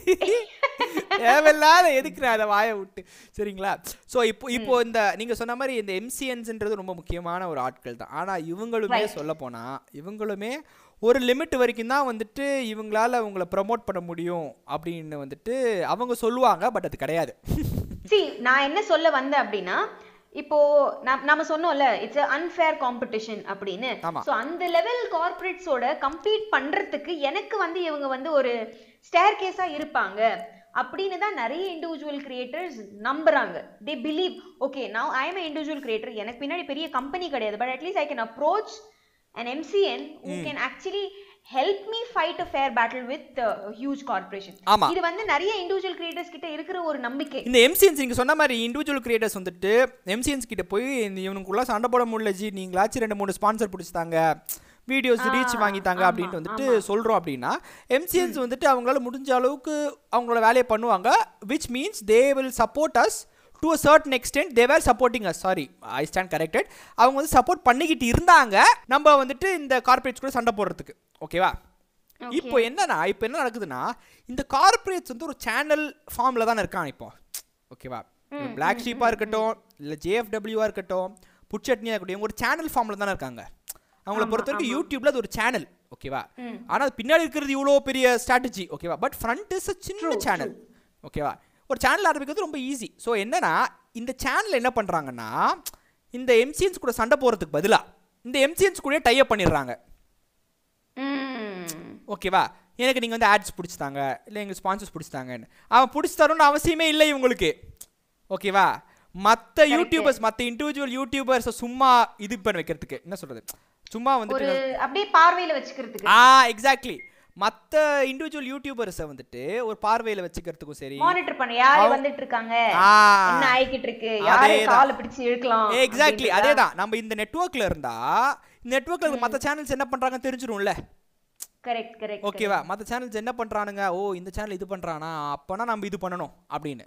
தேவையில்லாத எதுக்குற அதை வாயை விட்டு சரிங்களா. ஸோ இப்போ இந்த நீங்கள் சொன்ன மாதிரி இந்த எம்சிஎன்ஸ்ன்றது ரொம்ப முக்கியமான ஒரு ஆட்கள் தான். ஆனால் இவங்களுமே சொல்ல போனால் இவங்களுமே ஒரு லிமிட் வரைக்கும் தான் வந்துட்டு இவங்களால உங்களை ப்ரமோட் பண்ண முடியும் அப்படின்னு வந்துட்டு அவங்க சொல்லுவாங்க. பட் அது கிடையாது. நான் என்ன சொல்ல வந்தேன் அப்படின்னா இப்போ நம்ம சொன்னோம்ல இட்ஸ் அன்ஃபேர் காம்படிஷன் அப்படின்னு. ஸோ அந்த லெவல் கார்பரேட்ஸோட கம்பீட் பண்றதுக்கு எனக்கு வந்து இவங்க வந்து ஒரு ஸ்டேர் கேஸா இருப்பாங்க அப்படின்னு தான் நிறைய இண்டிவிஜுவல் கிரியேட்டர்ஸ் நம்புறாங்க. They believe okay now I am individual creator, எனக்கு பின்னாடி பெரிய கம்பெனி கிடையாது, but at least I can approach an MCN who can actually help me fight a fair battle with huge corporation. இது வந்து நிறைய இண்டிவிஜுவல் கிரியேட்டர்ஸ் கிட்ட இருக்கிற ஒரு நம்பிக்கை. இந்த MCNs நீங்க சொன்ன மாதிரி இண்டிவிஜுவல் கிரியேட்டர்ஸ் வந்துட்டு MCNs கிட்ட போய் இவனுக்குள்ள சண்டை போட முடியல ஜி, நீங்களாச்சும் 2-3 ஸ்பான்சர் பிடிச்சிட்டாங்க, வீடியோஸ் ரீச் வாங்கிட்டாங்க அப்படின்ட்டு வந்துட்டு சொல்கிறோம் அப்படின்னா MCNs வந்துட்டு அவங்களால முடிஞ்ச அளவுக்கு அவங்களோட வேலையை பண்ணுவாங்க. which means they will support us to a certain extent. they were supporting us, sorry I stand corrected. அவங்க வந்து சப்போர்ட் பண்ணிக்கிட்டு இருந்தாங்க நம்ம வந்துட்டு இந்த கார்பரேட்ஸ் கூட சண்டை போடுறதுக்கு. ஓகேவா, இப்போ என்ன நடக்குதுன்னா இந்த கார்பரேட்ஸ் வந்து ஒரு சேனல் ஃபார்மில் தானே இருக்கான் இப்போ. ஓகேவா, பிளாக் ஷீப்பாக இருக்கட்டும் இல்லை JFWவாக இருக்கட்டும் புட்சட்னியாக இருக்கட்டும் ஒரு சேனல் ஃபார்மில் தானே இருக்காங்க. அவங்கள பொறுத்த வரைக்கும் யூடியூப்ல அது ஒரு சேனல். ஓகேவா, ஆனால் பின்னாடி இருக்கிறது இவ்வளோ பெரிய ஸ்ட்ராட்டஜி. ஓகேவா, பட் ஃப்ரண்ட் இஸ் அ சின்ன சேனல். ஓகேவா, ஒரு சேனல் ஆரம்பிக்கிறது ரொம்ப ஈஸி. ஸோ என்னன்னா இந்த சேனல் என்ன பண்ணுறாங்கன்னா இந்த MCNs கூட சண்டை போகிறதுக்கு பதிலாக இந்த MCNs கூட டைப் பண்ணிடுறாங்க. ஓகேவா, எனக்கு நீங்கள் வந்து ஆட்ஸ் பிடிச்சிட்டாங்க இல்லை எங்கள் ஸ்பான்சர்ஸ் பிடிச்சிட்டாங்கன்னு அவன் பிடிச்சி தரணும்னு அவசியமே இல்லை இவங்களுக்கு. ஓகேவா, மற்ற யூடியூபர்ஸ் மற்ற இண்டிவிஜுவல் யூடியூபர்ஸை சும்மா இது பண்ண வைக்கிறதுக்கு என்ன சொல்கிறது, சும்மா வந்துட்டு அப்படியே பார்வையில் வச்சுக்கிறதுக்கு. எக்ஸாக்ட்லி, மற்ற இண்டிவிஜுவல் யூடியூபர்ஸை வந்துட்டு ஒரு பார்வையில் வச்சுக்கிறதுக்கும் சரி மானிட்டர் பண்ண யார் வந்துட்டு இருக்காங்க என்ன ஆயிக்கிட்டு இருக்கு யாரை காலை பிடிச்சு இழுக்கலாம். எக்ஸாக்ட்லி அதேதான். நம்ம இந்த நெட்வொர்க்ல இருந்தா இந்த நெட்வொர்க்ல இருக்க மற்ற சேனல்ஸ் என்ன பண்றாங்கன்னு தெரிஞ்சிரும்ல. Correct correct. ஓகேவா, மற்ற சேனல்ஸ் என்ன பண்றானுங்க, ஓ இந்த சேனல் இது பண்றானா அப்பனா நம்ம இது பண்ணணும் அப்படின்னு.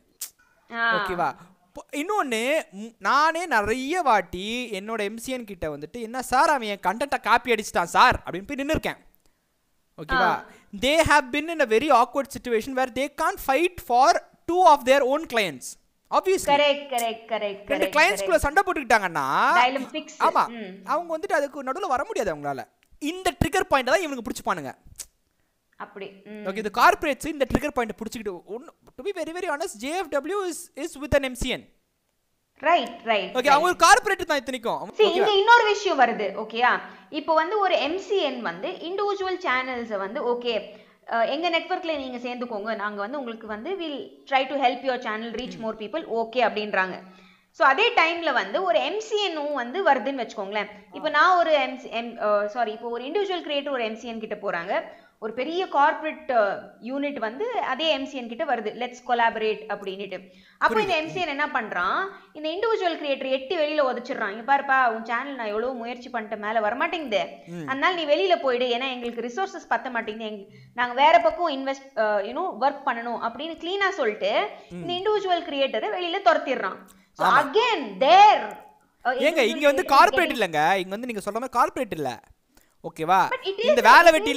ஓகேவா, இன்னொன்று நானே நிறைய வாட்டி என்னோட MCN கிட்ட வந்துட்டு என்ன சார் அவன் என் கண்டென்ட்டை காப்பி அடிச்சிட்டான் சார் அப்படின்னு போய் நின்று இருக்கேன். ஓகேவா, they have been in a very awkward situation where they can't fight for 2 of their own clients. Obviously correct. ரெண்டு clients குள்ள சண்டை போட்டுக்கிட்டாங்கன்னா ஆமா அவங்க வந்துட்டு அதுக்கு நடுவுல வர முடியாது அவங்களால. இந்த ட்ரிகர் பாயிண்ட் தான் இவனுக்கு பிடிச்சுப்பானுங்க அப்படி. ஓகே, இந்த கார்ப்பரேட்ஸ் இந்த ட்ரிகர் பாயிண்ட் பிடிச்சிக்கிட்டு to be very very honest JFW is with an MCN. Right. Okay, அவங்க ஒரு கார்ப்பரேட் தான் இத்தனைக்கும். இங்க இன்னொரு விஷயம் வருது. ஓகேயா, இப்போ வந்து ஒரு MCN வந்து இண்டிவிஜுவல் சேனல்ஸை வந்து ஓகே எங்க நெட்வொர்க்ல நீங்க சேர்ந்துக்கோங்க, நாங்க வந்து உங்களுக்கு வந்து will try to help your channel reach more people okay அப்படின்றாங்க. ஸோ அதே டைம்ல வந்து ஒரு MCNும் வந்து வருதுன்னு வச்சுக்கோங்களேன். இப்போ நான் ஒரு இப்போ ஒரு இண்டிவிஜுவல் கிரியேட்டர் ஒரு MCN கிட்ட போறாங்க, ஒரு பெரிய கார்ப்பரேட் யூனிட் வந்து அதே MCN கிட்ட வருது லெட்ஸ் கொலாபரேட் அப்படின்னுட்டு. அப்போ இந்த MCN என்ன பண்றான், இந்த இண்டிவிஜுவல் கிரியேட்டர் எட்டி வெளியில உதச்சிடுறான். இங்க பாருப்பா உன் சேனல் நான் எவ்வளவு முயற்சி பண்ணிட்டு மேல வரமாட்டேங்குது, அதனால நீ வெளியில போயிடு, ஏன்னா எங்களுக்கு ரிசோர்சஸ் பத்த மாட்டேங்குது, நாங்க வேற பக்கம் இன்வெஸ்ட் ஒர்க் பண்ணணும் அப்படின்னு கிளீனா சொல்லிட்டு இந்த இண்டிவிஜுவல் கிரியேட்டரை வெளியில துரத்திடுறான். So again there ஏங்க இங்க வந்து கார்ப்பரேட் இல்லங்க, இங்க வந்து நீங்க சொல்ற மாதிரி கார்ப்பரேட் இல்ல. ஓகேவா, இந்த வேலை வெட்டி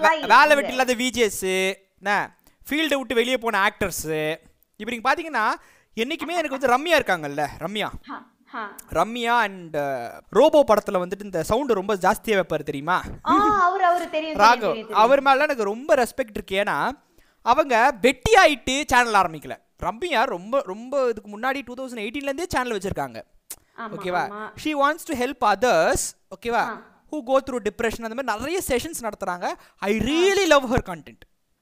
இல்லாத VJs ஃபீல்டை விட்டு வெளியே போன ஆக்டர்ஸ் இப்படி பாத்தீங்கன்னா என்னைக்குமே எனக்கு வந்து ரம்யா இருக்காங்கல்ல, ரம்யா ரம்யா அண்ட் ரோபோ படத்துல வந்துட்டு இந்த சவுண்ட் ரொம்ப ஜாஸ்தியா வைப்பாரு தெரியுமா, ராகவ். அவர் மேல எனக்கு ரொம்ப ரெஸ்பெக்ட் இருக்கு. ஏன்னா அவங்க வெட்டி ஆயிட்டு சேனல் ஆரம்பிக்கல. ரம்யா ரொம்ப ரொம்ப இதுக்கு முன்னாடி 2018 இருந்தே சேனல் வச்சிருக்காங்க. ஓகேவா, she wants to help others. ஓகேவா, who go through depression. அந்த மாதிரி நிறைய செஷன்ஸ் நடத்துறாங்க. I really love her content.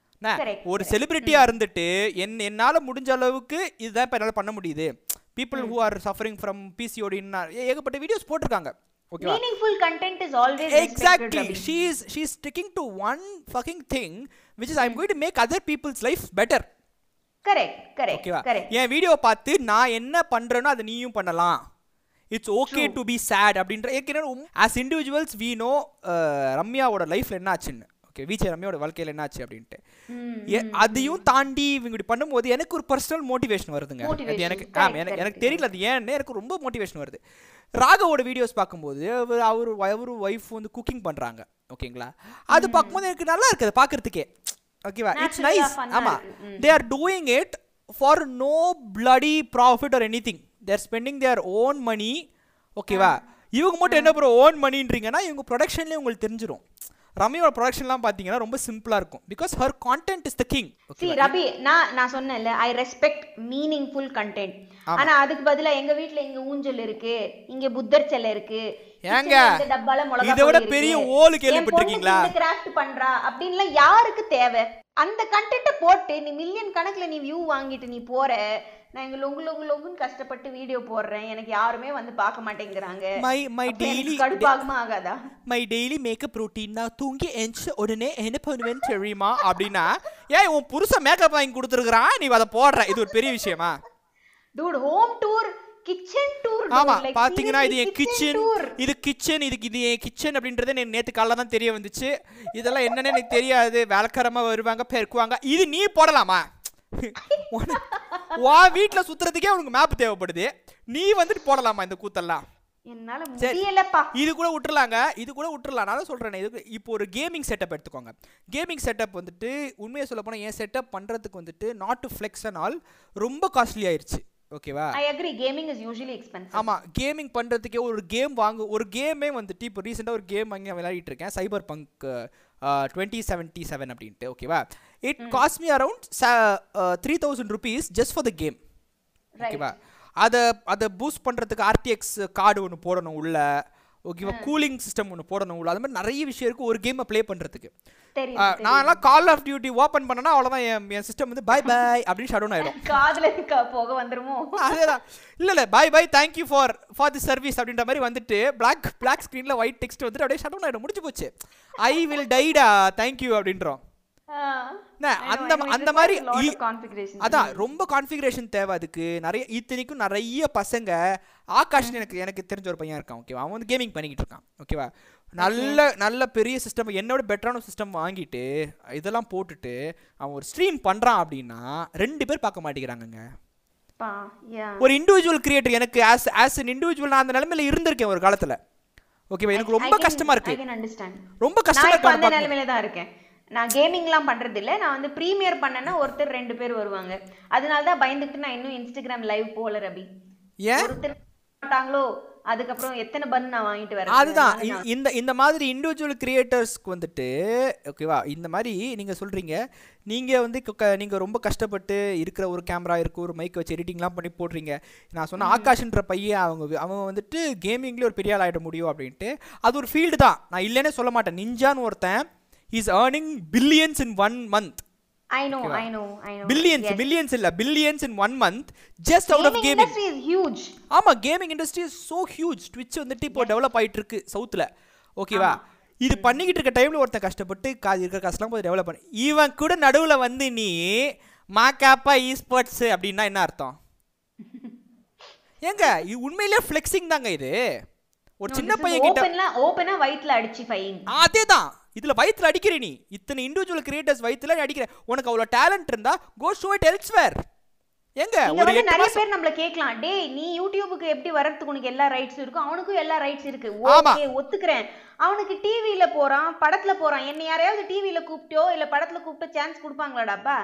ஒரு செலிபிரிட்டியா இருந்துட்டு என்னால முடிஞ்ச அளவுக்கு இதுதான் இப்ப என்னால பண்ண முடியுது. people who are suffering from PCOD ஏகப்பட்ட வீடியோஸ் போட்டிருக்காங்க. Okay, meaningful content is always exactly. She's sticking to one fucking thing, which is I'm going to make other people's life better. correct. என் வீடியோ பார்த்து நான் என்ன பண்றேனோ அதை நீயும் பண்ணலாம். It's okay to be sad அப்படின்ற as individuals we know ரம்யாவோட லைஃப்ல என்ன ஆச்சுன்னு. ஓகே, விஜய் ரம்யாவோட வாழ்க்கையில் என்ன ஆச்சு அப்படின்ட்டு அதையும் தாண்டி இவங்க இப்படி பண்ணும்போது எனக்கு ஒரு பர்சனல் மோட்டிவேஷன் வருதுங்க. அது எனக்கு தெரியல அது ஏன்னு, எனக்கு ரொம்ப மோட்டிவேஷன் வருது. ராகவோட வீடியோஸ் பார்க்கும்போது அவரு ஒய்ஃப் வந்து குக்கிங் பண்றாங்க. ஓகேங்களா, அது பார்க்கும்போது எனக்கு நல்லா இருக்குது பார்க்கறதுக்கே. ஓகேவா, இட்ஸ் நைஸ். ஆமா, they are doing it for no bloody profit or anything. they are spending their own money. ஓகேவா, இவங்க மட்டும் என்ன ப்ரோ ஓன் மணின்றீங்கன்னா இவங்க ப்ரொடக்ஷன்லேயே உங்களுக்கு தெரிஞ்சிடும். ரம்யாவோட ப்ரொடக்ஷன்லாம் பார்த்தீங்கன்னா ரொம்ப சிம்பிளா இருக்கும். Because her content is the king. Rabi, நான் சொன்னேன்ல, ஐ ரெஸ்பெக்ட் மீனிங்ஃபுல் கண்டென்ட். ஆனா அதுக்கு பதிலா எங்க வீட்ல இங்க ஊஞ்சல் இருக்கு, இங்க புத்தர் சிலை இருக்கு, ஏங்க இதோட பெரிய ஓலு கேள்விப்பட்டிருக்கீங்களா, கிராஃப்ட் பண்றா அப்படின்லாம் யாருக்கு தேவை? அந்த கண்டென்ட்ட போட்டு நீ மில்லியன் கணக்குல நீ வியூ வாங்கிட்டு நீ போற, நான் இங்க லொங்குன்னு கஷ்டப்பட்டு வீடியோ போடுறேன், எனக்கு யாருமே வந்து பார்க்க மாட்டேங்கிறாங்க. மை டெய்லி கடுப்பாகுமா ஆகாதா? மை டெய்லி மேக்கப் ரூட்டீன், நான் தூங்கி எந்திரிச்ச உடனே என்ன பண்ணுவேன்னு தெரியுமா அப்படின்னா, ஏன் உன் புருஷன் மேக்கப் வாங்கி கொடுத்துருக்கான் நீ அதை போடுற, இது ஒரு பெரிய விஷயமா? Dude, home tour, kitchen tour. ஆமா, பாத்தீங்கன்னா இது என் கிச்சன், இது கிச்சன், இது என் கிச்சன் அப்படின்றது எனக்கு நேத்து காலைல தான் தெரிய வந்துச்சு. இதெல்லாம் என்னன்னு எனக்கு தெரியாது. வேலைக்காரமா வருவாங்க, பெருக்குவாங்க. இது நீ போடலாமா? வா, வீட்டுல சுத்துறதுக்கே உனக்கு மேப் தேவைப்படுது, நீ வந்துட்டு போடலாமா இந்த கூத்தெல்லாம்? என்னால முடியலப்பா. இது கூட விட்டுறலாம். நான் சொல்றேன், இது இப்போ ஒரு கேமிங் செட்டப் எடுத்துக்கோங்க. கேமிங் செட்டப் வந்துட்டு உண்மையை சொல்ல போனா என் செட்டப் பண்றதுக்கு வந்துட்டு not to flex and all ரொம்ப காஸ்ட்லி ஆயிருச்சு. ஓகேவா, I agree, gaming is usually expensive. ஆமா, கேமிங் பண்றதுக்கே ஒரு கேமே வந்துட்டு இப்போ ரீசெண்டா ஒரு கேம் வாங்கி விளையாடிட்டு இருக்கேன், சைபர் பங்க் 2077 அப்படின்ட்டு. ஓகேவா, it cost me around 3000 rupees just for the game. ஓகேவா, அதை பூஸ்ட் பண்றதுக்கு RTX கார்டு ஒன்று போடணும் உள்ள. ஓகேவா, கூலிங் சிஸ்டம் ஒன்று போடணும் உள்ள. அது மாதிரி நிறைய விஷயம் இருக்கு ஒரு கேமை ப்ளே பண்றதுக்கு. நான் கால் ஆஃப் டியூட்டி ஓபன் பண்ணனா அவ்வளவுதான், என் சிஸ்டம் வந்து பை பை அப்படின்னு ஷட் டவுன் ஆயிடும். காதுல போக வந்துருமோ? அதேதான். இல்ல bye thank you for the service அப்படின்ற மாதிரி வந்துட்டு பிளாக் ஸ்கிரீன்ல ஒயிட் டெக்ஸ்ட் வந்துட்டு அப்படியே ஷட் டவுன் ஆயிடும். முடிஞ்சு போச்சு. ஐ வில் டைடா தேங்க் யூ அப்படின்றோம். அந்த மாதிரி அதான் ரொம்ப கான்ஃபிகரேஷன் தேவை அதுக்கு. இத்தனைக்கும் நிறைய பசங்க, ஆகாஷ் எனக்கு தெரிஞ்ச ஒரு பையன் இருக்கான். ஓகேவா, அவன் வந்து கேமிங் பண்ணிக்கிட்டு இருக்கான். ஓகேவா, நல்ல பெரிய சிஸ்டம், என்னோட பெட்டரான சிஸ்டம் வாங்கிட்டு இதெல்லாம் போட்டுட்டு அவன் ஒரு ஸ்ட்ரீம் பண்றான் அப்படின்னா 2 பேர் பார்க்க மாட்டேங்கிறாங்க. ஒரு இண்டிவிஜுவல் கிரியேட்டர், எனக்கு ஆஸ் an இண்டிவிஜுவல் நான் அந்த நிலைமையில இருந்திருக்கேன் ஒரு காலத்துல. ஓகேவா, எனக்கு ரொம்ப கஷ்டமா இருக்கு. ரொம்ப கஷ்டமா இருக்கு. அந்த நிலைமையில தான் இருக்கேன். நான் கேமிங்லாம் பண்றது இல்ல, நான் வந்து ப்ரீமியர் பண்ணேன்னா ஒருத்தர் 2 பேர் வருவாங்க. அதனால தான் பயந்துக்கிட்டு நான் இன்னும் இன்ஸ்டாகிராம் லைவ் போல ரபி. ஏன் ஒருத்தர் மாட்டாங்களோ, அதுக்கப்புறம் எத்தனை பன் நான் வாங்கிட்டு வரேன். அதுதான் இந்த மாதிரி இண்டிவிஜுவல் கிரியேட்டர்ஸ்க்கு வந்துட்டு. ஓகேவா, இந்த மாதிரி நீங்க சொல்றீங்க, நீங்க ரொம்ப கஷ்டப்பட்டு இருக்கிற ஒரு கேமரா இருக்கு, ஒரு மைக் வச்சு எடிட்டிங்லாம் பண்ணி போடுறீங்க. நான் சொன்ன ஆகாஷ்ன்ற பையன் அவன் வந்துட்டு கேமிங்லேயே ஒரு பெரிய ஆள் ஆகிட முடியும் அப்படின்ட்டு. அது ஒரு ஃபீல்டு தான், நான் இல்லைன்னே சொல்ல மாட்டேன். நிஞ்சான்னு ஒருத்தன் is earning billions in 1 month. I know. Billions இல்ல, billions in 1 month just out of gaming. Industry is huge. ஆமா, gaming industry is so huge. Twitch வந்துட்டு இப்போ டெவலப் ஆயிட்டு இருக்கு சவுத்ல. ஓகேவா, இது பண்ணிக்கிட்டு இருக்க டைம்ல ஒருத்தன் கஷ்டப்பட்டு இருக்கிற காசுலாம் போய் டெவலப் பண்ணி, இவன் கூட நடுவுல வந்து நீ மாக்காப்பா ஈஸ்போர்ட்ஸ் அப்படின்னா என்ன அர்த்தம்? ஏங்க இது உண்மையிலேயே ஃப்ளெக்சிங் தாங்க. இது ஒரு சின்ன பையன் கிட்ட ஓபனா வயித்துல அடிச்சு ஃபைங். அதேதான், இதுல வயித்துல அடிக்கிற நீ. இத்தனை இண்டிவிஜுவல் கிரியேட்டர்ஸ் வயித்துல அடிக்கிற. உனக்கு அவ்வளவு டேலண்ட் இருந்தா go show it elsewhere. எங்க ஒரு நிறைய பேர் நம்மள கேட்கலாம், டேய் நீ யூடியூபுக்கு எப்படி வரதுக்கு உனக்கு எல்லா ரைட்ஸ் இருக்கும், அவனுக்கும் எல்லா ரைட்ஸ் இருக்கு. ஓகே, ஒத்துக்கிறேன். அவனுக்கு டிவில போறான், படத்துல போறான். என்ன யாரையாவது டிவில கூப்பிட்டோ இல்ல படத்துல கூப்பிட்டு சான்ஸ் கொடுப்பாங்களாடாப்பா?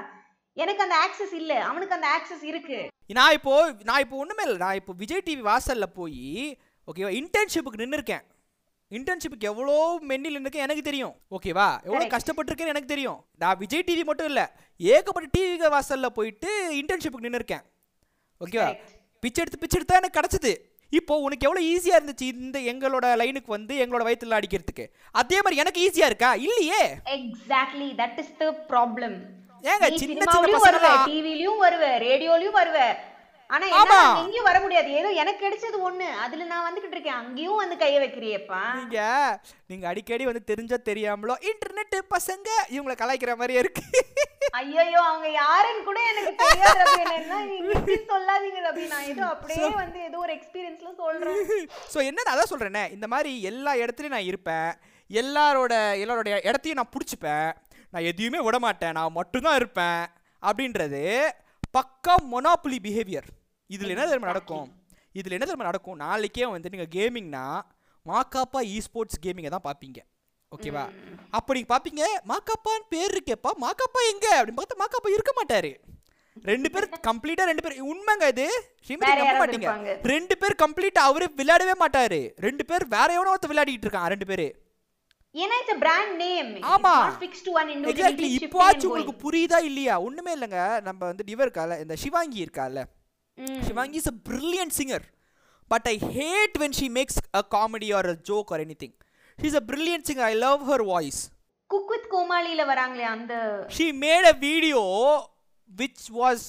எனக்கு அந்த ஆக்சஸ் இல்ல, அவனுக்கு அந்த ஆக்சஸ் இருக்கு. நான் இப்போ ஒண்ணுமே இல்லை, நான் இப்போ விஜய் டிவி வாசல்ல போய் ஓகேவா இன்டர்ன்ஷிப்புக்கு நின்று இருக்கேன். இன்டர்ன்ஷிப்புக்கு எவ்வளோ மென்னில் நின்றுருக்கேன் எனக்கு தெரியும். ஓகேவா, எவ்வளோ கஷ்டப்பட்டிருக்கேன்னு எனக்கு தெரியும். நான் விஜய் டிவி மட்டும் இல்லை, ஏகப்பட்ட டிவி வாசல்ல போயிட்டு இன்டர்ன்ஷிப்புக்கு நின்று இருக்கேன். ஓகேவா, பிச்சை எடுத்து தான் எனக்கு கிடச்சிது. இப்போ உனக்கு எவ்வளோ ஈஸியாக இருந்துச்சு இந்த எங்களோட லைனுக்கு வந்து எங்களோட வயிற்றுல அடிக்கிறதுக்கு? அதே மாதிரி எனக்கு ஈஸியாக இருக்கா? இல்லையே. Exactly, that is the problem. ஏங்க சின்ன பசங்க டிவிலயும் வருவ, ரேடியோலயும் வருவ, ஆனா எங்கேயும் வர முடியாது. ஏதோ எனக்கு கிடைச்சது ஒண்ணு, அதுல நான் வந்துகிட்டு இருக்கேன், அங்கேயும் வந்து கைய வைக்கிறியப்பா. நீங்க அடிக்கடி வந்து தெரிஞ்சா தெரியாமலோ இன்டர்நெட் பசங்க இவங்களை கலாய்க்கிற மாதிரியே இருக்கு. ஐயோ, அவங்க யாருன்னு கூட எனக்கு தெரியாது ரபினா, நீங்க சொல்லாதீங்க ரபி, நான் ஏதோ அப்படியே வந்து ஏதோ ஒரு எக்ஸ்பீரியன்ஸ்ல சொல்றேன். சோ என்ன அதான் சொல்றேனே, இந்த மாதிரி எல்லா இடத்துலயும் நான் இருப்பேன், எல்லாரோட இடத்தையும் நான் பிடிச்சிப்பேன், நான் எதையுமே விட மாட்டேன், நான் மட்டும்தான் இருப்பேன் அப்படின்றது பக்கா மொனாப்புலி பிஹேவியர். இதில் என்ன தெரியுமா நடக்கும்? நாளைக்கே வந்து நீங்கள் கேமிங்னா மாக்காப்பா ஸ்போர்ட்ஸ் கேமிங்கை தான் பார்ப்பீங்க. ஓகேவா, அப்படி பார்ப்பீங்க, மாக்காப்பான்னு பேர் இருக்கேப்பா, மாக்காப்பா எங்க அப்படின்னு பார்த்தா மாக்காப்பா இருக்க மாட்டாரு. 2 பேர் கம்ப்ளீட்டா 2 பேர் உண்மைங்க இது ஸ்ரீமதி நம்ப மாட்டீங்க. 2 பேர் கம்ப்ளீட்டா அவரு விளையாடவே மாட்டாரு. 2 பேர் வேற எவனோ ஒருத்தர் விளையாடிட்டு இருக்கான். 2 பேரு ஏன்னா it's a brand name. ஆமா, it's not fixed to one individual. exactly. இப்போ உங்களுக்கு புரியுதா இல்லையா? ஒண்ணுமே இல்லைங்க. நம்ம வந்து டிவர் இருக்கால, இந்த சிவாங்கி இருக்கால, Shivangi is a brilliant singer, but I hate when she makes a comedy or a joke or anything. She's a brilliant singer, I love her voice. Cook with Komaliல வராங்களே அந்த, she made a video which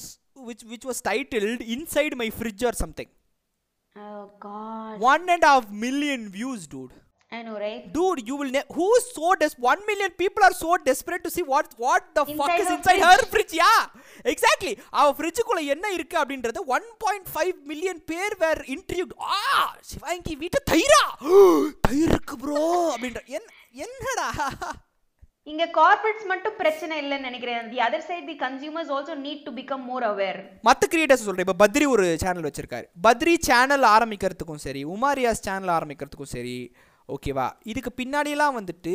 was titled Inside My Fridge or something. Oh god, 1.5 million views, dude. I know, right? Dude, you will who's so 1 million people are so desperate to see what the fuck is inside her fridge. Yeah, exactly. Our fridge குள்ள என்ன இருக்கு அப்படின்றது 1.5 million பேர் were intrigued. Shivangi வீட்டு தயிரா இருக்கு bro அப்படின்ற. என்னடா இங்க கார்ப்பரேட்ஸ் மட்டும் பிரச்சனை இல்லன்னு நினைக்கிறேன். the other side the consumers also need to become more aware. மத்த கிரியேட்டர்ஸ் சொல்றேன். இப்போ பத்ரி ஒரு சேனல் வச்சிருக்காரு. பத்ரி சேனல் ஆரம்பிக்கிறதுக்கும் சரி, உமாரியாஸ் சேனல் ஆரம்பிக்கிறதுக்கும் சரி, ஓகேவா, இதுக்கு பின்னாடியெல்லாம் வந்துட்டு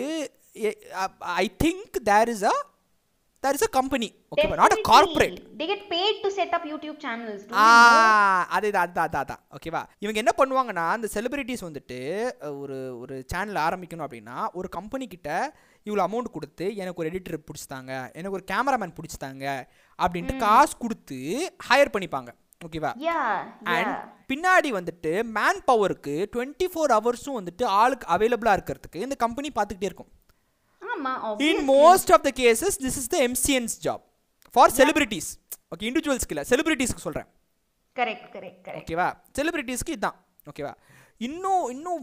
I think there is a company, ஓகேவா, not a corporate. They get paid to set up YouTube channels. அதான் ஓகேவா. இவங்க என்ன பண்ணுவாங்கன்னா, அந்த செலிபிரிட்டிஸ் வந்துட்டு ஒரு சேனல் ஆரம்பிக்கணும் அப்படின்னா ஒரு கம்பெனி கிட்ட இவ்வளோ அமௌண்ட் கொடுத்து எனக்கு ஒரு எடிட்டர் பிடிச்சித்தாங்க, எனக்கு ஒரு கேமராமேன் பிடிச்சித்தாங்க அப்படின்ட்டு காசு கொடுத்து ஹையர் பண்ணிப்பாங்க. ஓகேவா, அண்ட் பின்னாடி வந்துட்டு மேன் பவருக்கு 24 ஹவர்ஸும் வந்துட்டு ஆளுக்கு அவைலபிளாக இருக்கிறதுக்கு இந்த கம்பெனி பார்த்துக்கிட்டே இருக்கும். In most of the cases this is the MCN's job for celebrities. Okay, individuals இல்ல, செலிபிரிட்டிஸ்க்கு சொல்றேன். கரெக்ட். ஓகேவா, செலிபிரிட்டிஸ்க்கு இதான். ஓகேவா, இன்னும்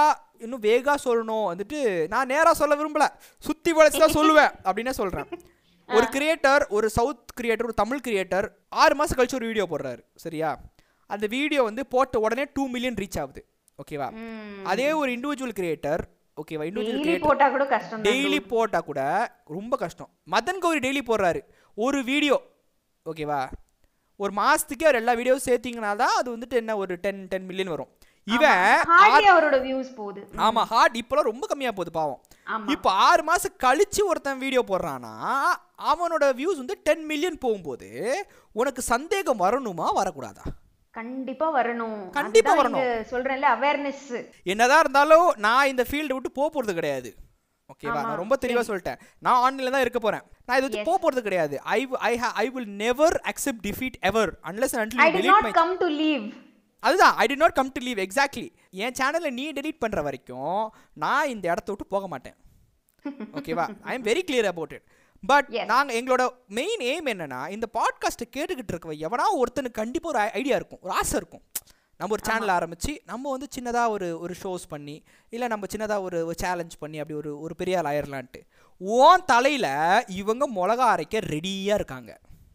வேகா சொல்லணும் வந்துட்டு நான் நேரா சொல்ல விரும்பல, சுத்தி வளைச்சு தான் சொல்லுவேன் அப்படின்னே சொல்றேன். ஒரு கிரியேட்டர், ஒரு சவுத் கிரியேட்டர், ஒரு தமிழ் கிரியேட்டர் 6 மாசம் கழிச்சு ஒரு வீடியோ போடுறாரு. சரியா, அந்த வீடியோ வந்து போட்ட உடனே 2 மில்லியன் ரீச் ஆகுது. ஓகேவா, அதே ஒரு இண்டிவிஜுவல் கிரியேட்டர், ஓகேவா, இண்டிவிஜுவல் கிரியேட்டர் டெய்லி போட்டா கூட ரொம்ப கஷ்டம். மதன் கௌரி டெய்லி போடுறாரு ஒரு வீடியோ. ஓகேவா, ஒரு மாசத்துக்கு அவர் எல்லா வீடியோவும் சேர்த்தீங்கன்னா தான் அது வந்துட்டு என்ன ஒரு 10 மில்லியன் வரும். இவன் அவரோட வியூஸ் போகுது. ஆமா, ஹார்ட் இப்போலாம் ரொம்ப கம்மியா போகுது பாவம். இப்போ 6 மாசம் கழிச்சு ஒருத்தன் வீடியோ போடுறானா அவனோட வியூஸ் வந்து 10 மில்லியன் போகும்போது உனக்கு சந்தேகம் வரணுமா வரக்கூடாதா? கண்டிப்பா வரணும். சொல்றேன்ல, அவேர்னஸ். என்னதான் இருந்தாலும் நான் இந்த ஃபீல்டை விட்டு போறது கிடையாது. ஓகேவா, நான் ரொம்ப தெளிவா சொல்லிட்டேன், நான் ஆன்லைன்ல தான் இருக்க போறேன், நான் இதை விட்டு போறது கிடையாது. I will never accept defeat ever unless and until you delete my. I did not come to leave. அதுதான், I did not come to leave. exactly. என் சேனலை நீ டெலீட் பண்ற வரைக்கும் நான் இந்த இடத்த விட்டு போக மாட்டேன். ஓகேவா, I am very clear about it. But நாங்கள் எங்களோட மெயின் எய்ம் என்னன்னா, இந்த பாட்காஸ்ட்டை கேட்டுக்கிட்டு இருக்க எவனா ஒருத்தனுக்கு கண்டிப்பாக ஒரு ஐடியா இருக்கும், ஒரு ஆசை இருக்கும். நம்ம ஒரு சேனல் ஆரம்பித்து நம்ம வந்து சின்னதாக ஒரு ஷோஸ் பண்ணி, இல்லை நம்ம சின்னதாக ஒரு சேலஞ்ச் பண்ணி அப்படி ஒரு பெரிய ஆள் ஆயிடலான்ட்டு ஓன் தலையில் இவங்க மிளகா அரைக்க ரெடியாக இருக்காங்க,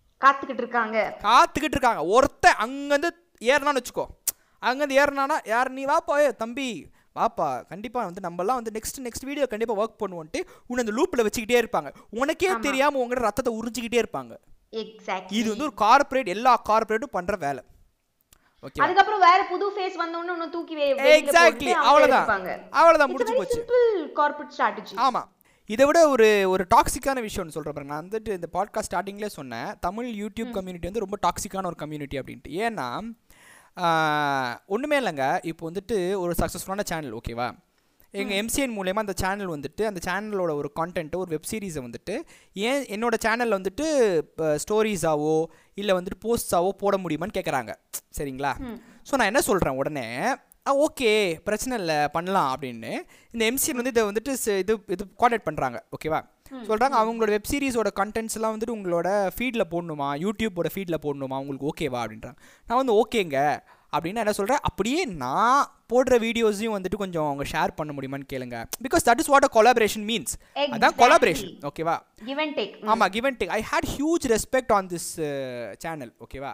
காத்துக்கிட்டு இருக்காங்க. ஒருத்தன் அங்கேருந்து ஏறினான்னு வச்சுக்கோ, அங்கேருந்து ஏறினானா யார் நீ வாப்பா தம்பி வாப்பா, கண்டிப்பாக வந்து நம்மலாம் வந்து நெக்ஸ்ட் வீடியோ கண்டிப்பாக ஒர்க் பண்ணுவோன்ட்டு உன்னை அந்த லூப்பில் வச்சுக்கிட்டே இருப்பாங்க. உனக்கே தெரியாமல் உங்கள்கிட்ட ரத்தத்தை உறிஞ்சிக்கிட்டே இருப்பாங்க. இது வந்து ஒரு கார்பரேட், எல்லா கார்பரேட்டும் பண்ணுற வேலை. ஓகே, அதுக்கப்புறம் வேற புது ஃபேஸ் வந்தவொடனே உன்னை தூக்கி எக்ஸாக்ட்லி அவ்வளவுதான் முடிஞ்சு போச்சு. Simple corporate strategy. ஆமா, இதை விட ஒரு ஒரு டாக்ஸிக்கான விஷயம்னு சொல்கிறேன் பாருங்க. நான் வந்துட்டு இந்த பாட்காஸ்ட் ஸ்டார்டிங்லேயே சொன்னேன், தமிழ் யூடியூப் கம்யூனிட்டி வந்து ரொம்ப டாக்ஸிக்கான ஒரு கம்யூனிட்டி அப்படின்ட்டு. ஏன்னா ஒன்றுமே இல்லைங்க, இப்போ வந்துட்டு ஒரு சக்ஸஸ்ஃபுல்லான சேனல் ஓகேவா, எங்கள் எம்சிஎன் மூலயமா அந்த சேனல் வந்துட்டு அந்த சேனலோட ஒரு கான்டென்ட்டை ஒரு வெப் சீரிஸை வந்துட்டு ஏன் என்னோடய சேனலில் வந்துட்டு ஸ்டோரிஸாவோ இல்லை வந்துட்டு போஸ்ட்ஸாவோ போட முடியுமான்னு கேட்குறாங்க. சரிங்களா? ஸோ நான் என்ன சொல்கிறேன் உடனே, ஓகே பிரச்சனை இல்லை பண்ணலாம் அப்படின்னு இந்த எம்சிஎன் வந்து இதை வந்துட்டு இது கோஆர்டினேட் பண்ணுறாங்க. ஓகேவா? சொல்கிறாங்க அவங்களோட வெப் சீரிஸோட கண்டென்ட்ஸ் எல்லாம் வந்துட்டு உங்களோட ஃபீடில் போடணுமா, யூடியூப்போட ஃபீடில் போடணுமா, உங்களுக்கு ஓகேவா அப்படின்றாங்க. நான் வந்து ஓகேங்க அப்படின்னு என்ன சொல்கிறேன், அப்படியே நான் போடுற வீடியோஸையும் வந்துட்டு கொஞ்சம் அவங்க ஷேர் பண்ண முடியுமான்னு கேளுங்க. Because that is what a collaboration means. அதான் கொலாபரேஷன். ஓகேவா? Give and take. ஆமாம், give and take. I hate huge respect on this channel. ஓகேவா?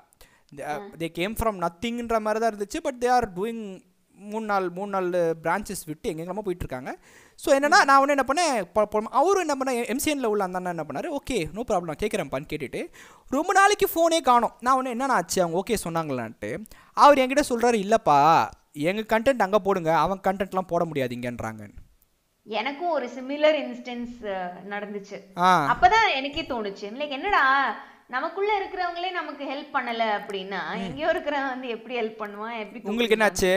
தே கேம் ஃப்ரம் நத்திங்ன்ற மாதிரி தான் இருந்துச்சு. பட் தே ஆர் டூயிங் மூணு நாள் பிரான்ச்சஸ் விட்டு எங்கெல்லாமோ போயிட்டுருக்காங்க. ஸோ என்னன்னா நான் ஒன்று என்ன பண்ணேன், அவரும் என்ன பண்ணேன், எம்சிஎனில் உள்ள அந்த அண்ணா என்ன பண்ணார், ஓகே நோ ப்ராப்ளம் நான் கேட்குறேன்ப்பான்னு கேட்டுட்டு ரொம்ப நாளைக்கு ஃபோனே காணோம். நான் ஒன்று என்னென்ன ஆச்சு அவங்க ஓகே சொன்னாங்களான்ட்டு அவர் என்கிட்ட சொல்கிறாரு, இல்லைப்பா எங்கள் கண்டென்ட் அங்கே போடுங்க, அவங்க கண்டென்ட்லாம் போட முடியாதுங்கன்றாங்க. எனக்கும் ஒரு சிமிலர் இன்ஸ்டன்ஸ் நடந்துச்சு. அப்பதான் எனக்கே தோணுச்சு, லைக் என்னடா நமக்குள்ள இருக்கிறவங்களே நமக்கு ஹெல்ப் பண்ணல அப்படின்னா எங்கேயோ இருக்கிறவங்க வந்து எப்படி ஹெல்ப் பண்ணுவான்? எப்படி? உங்களுக்கு என்னாச்சு?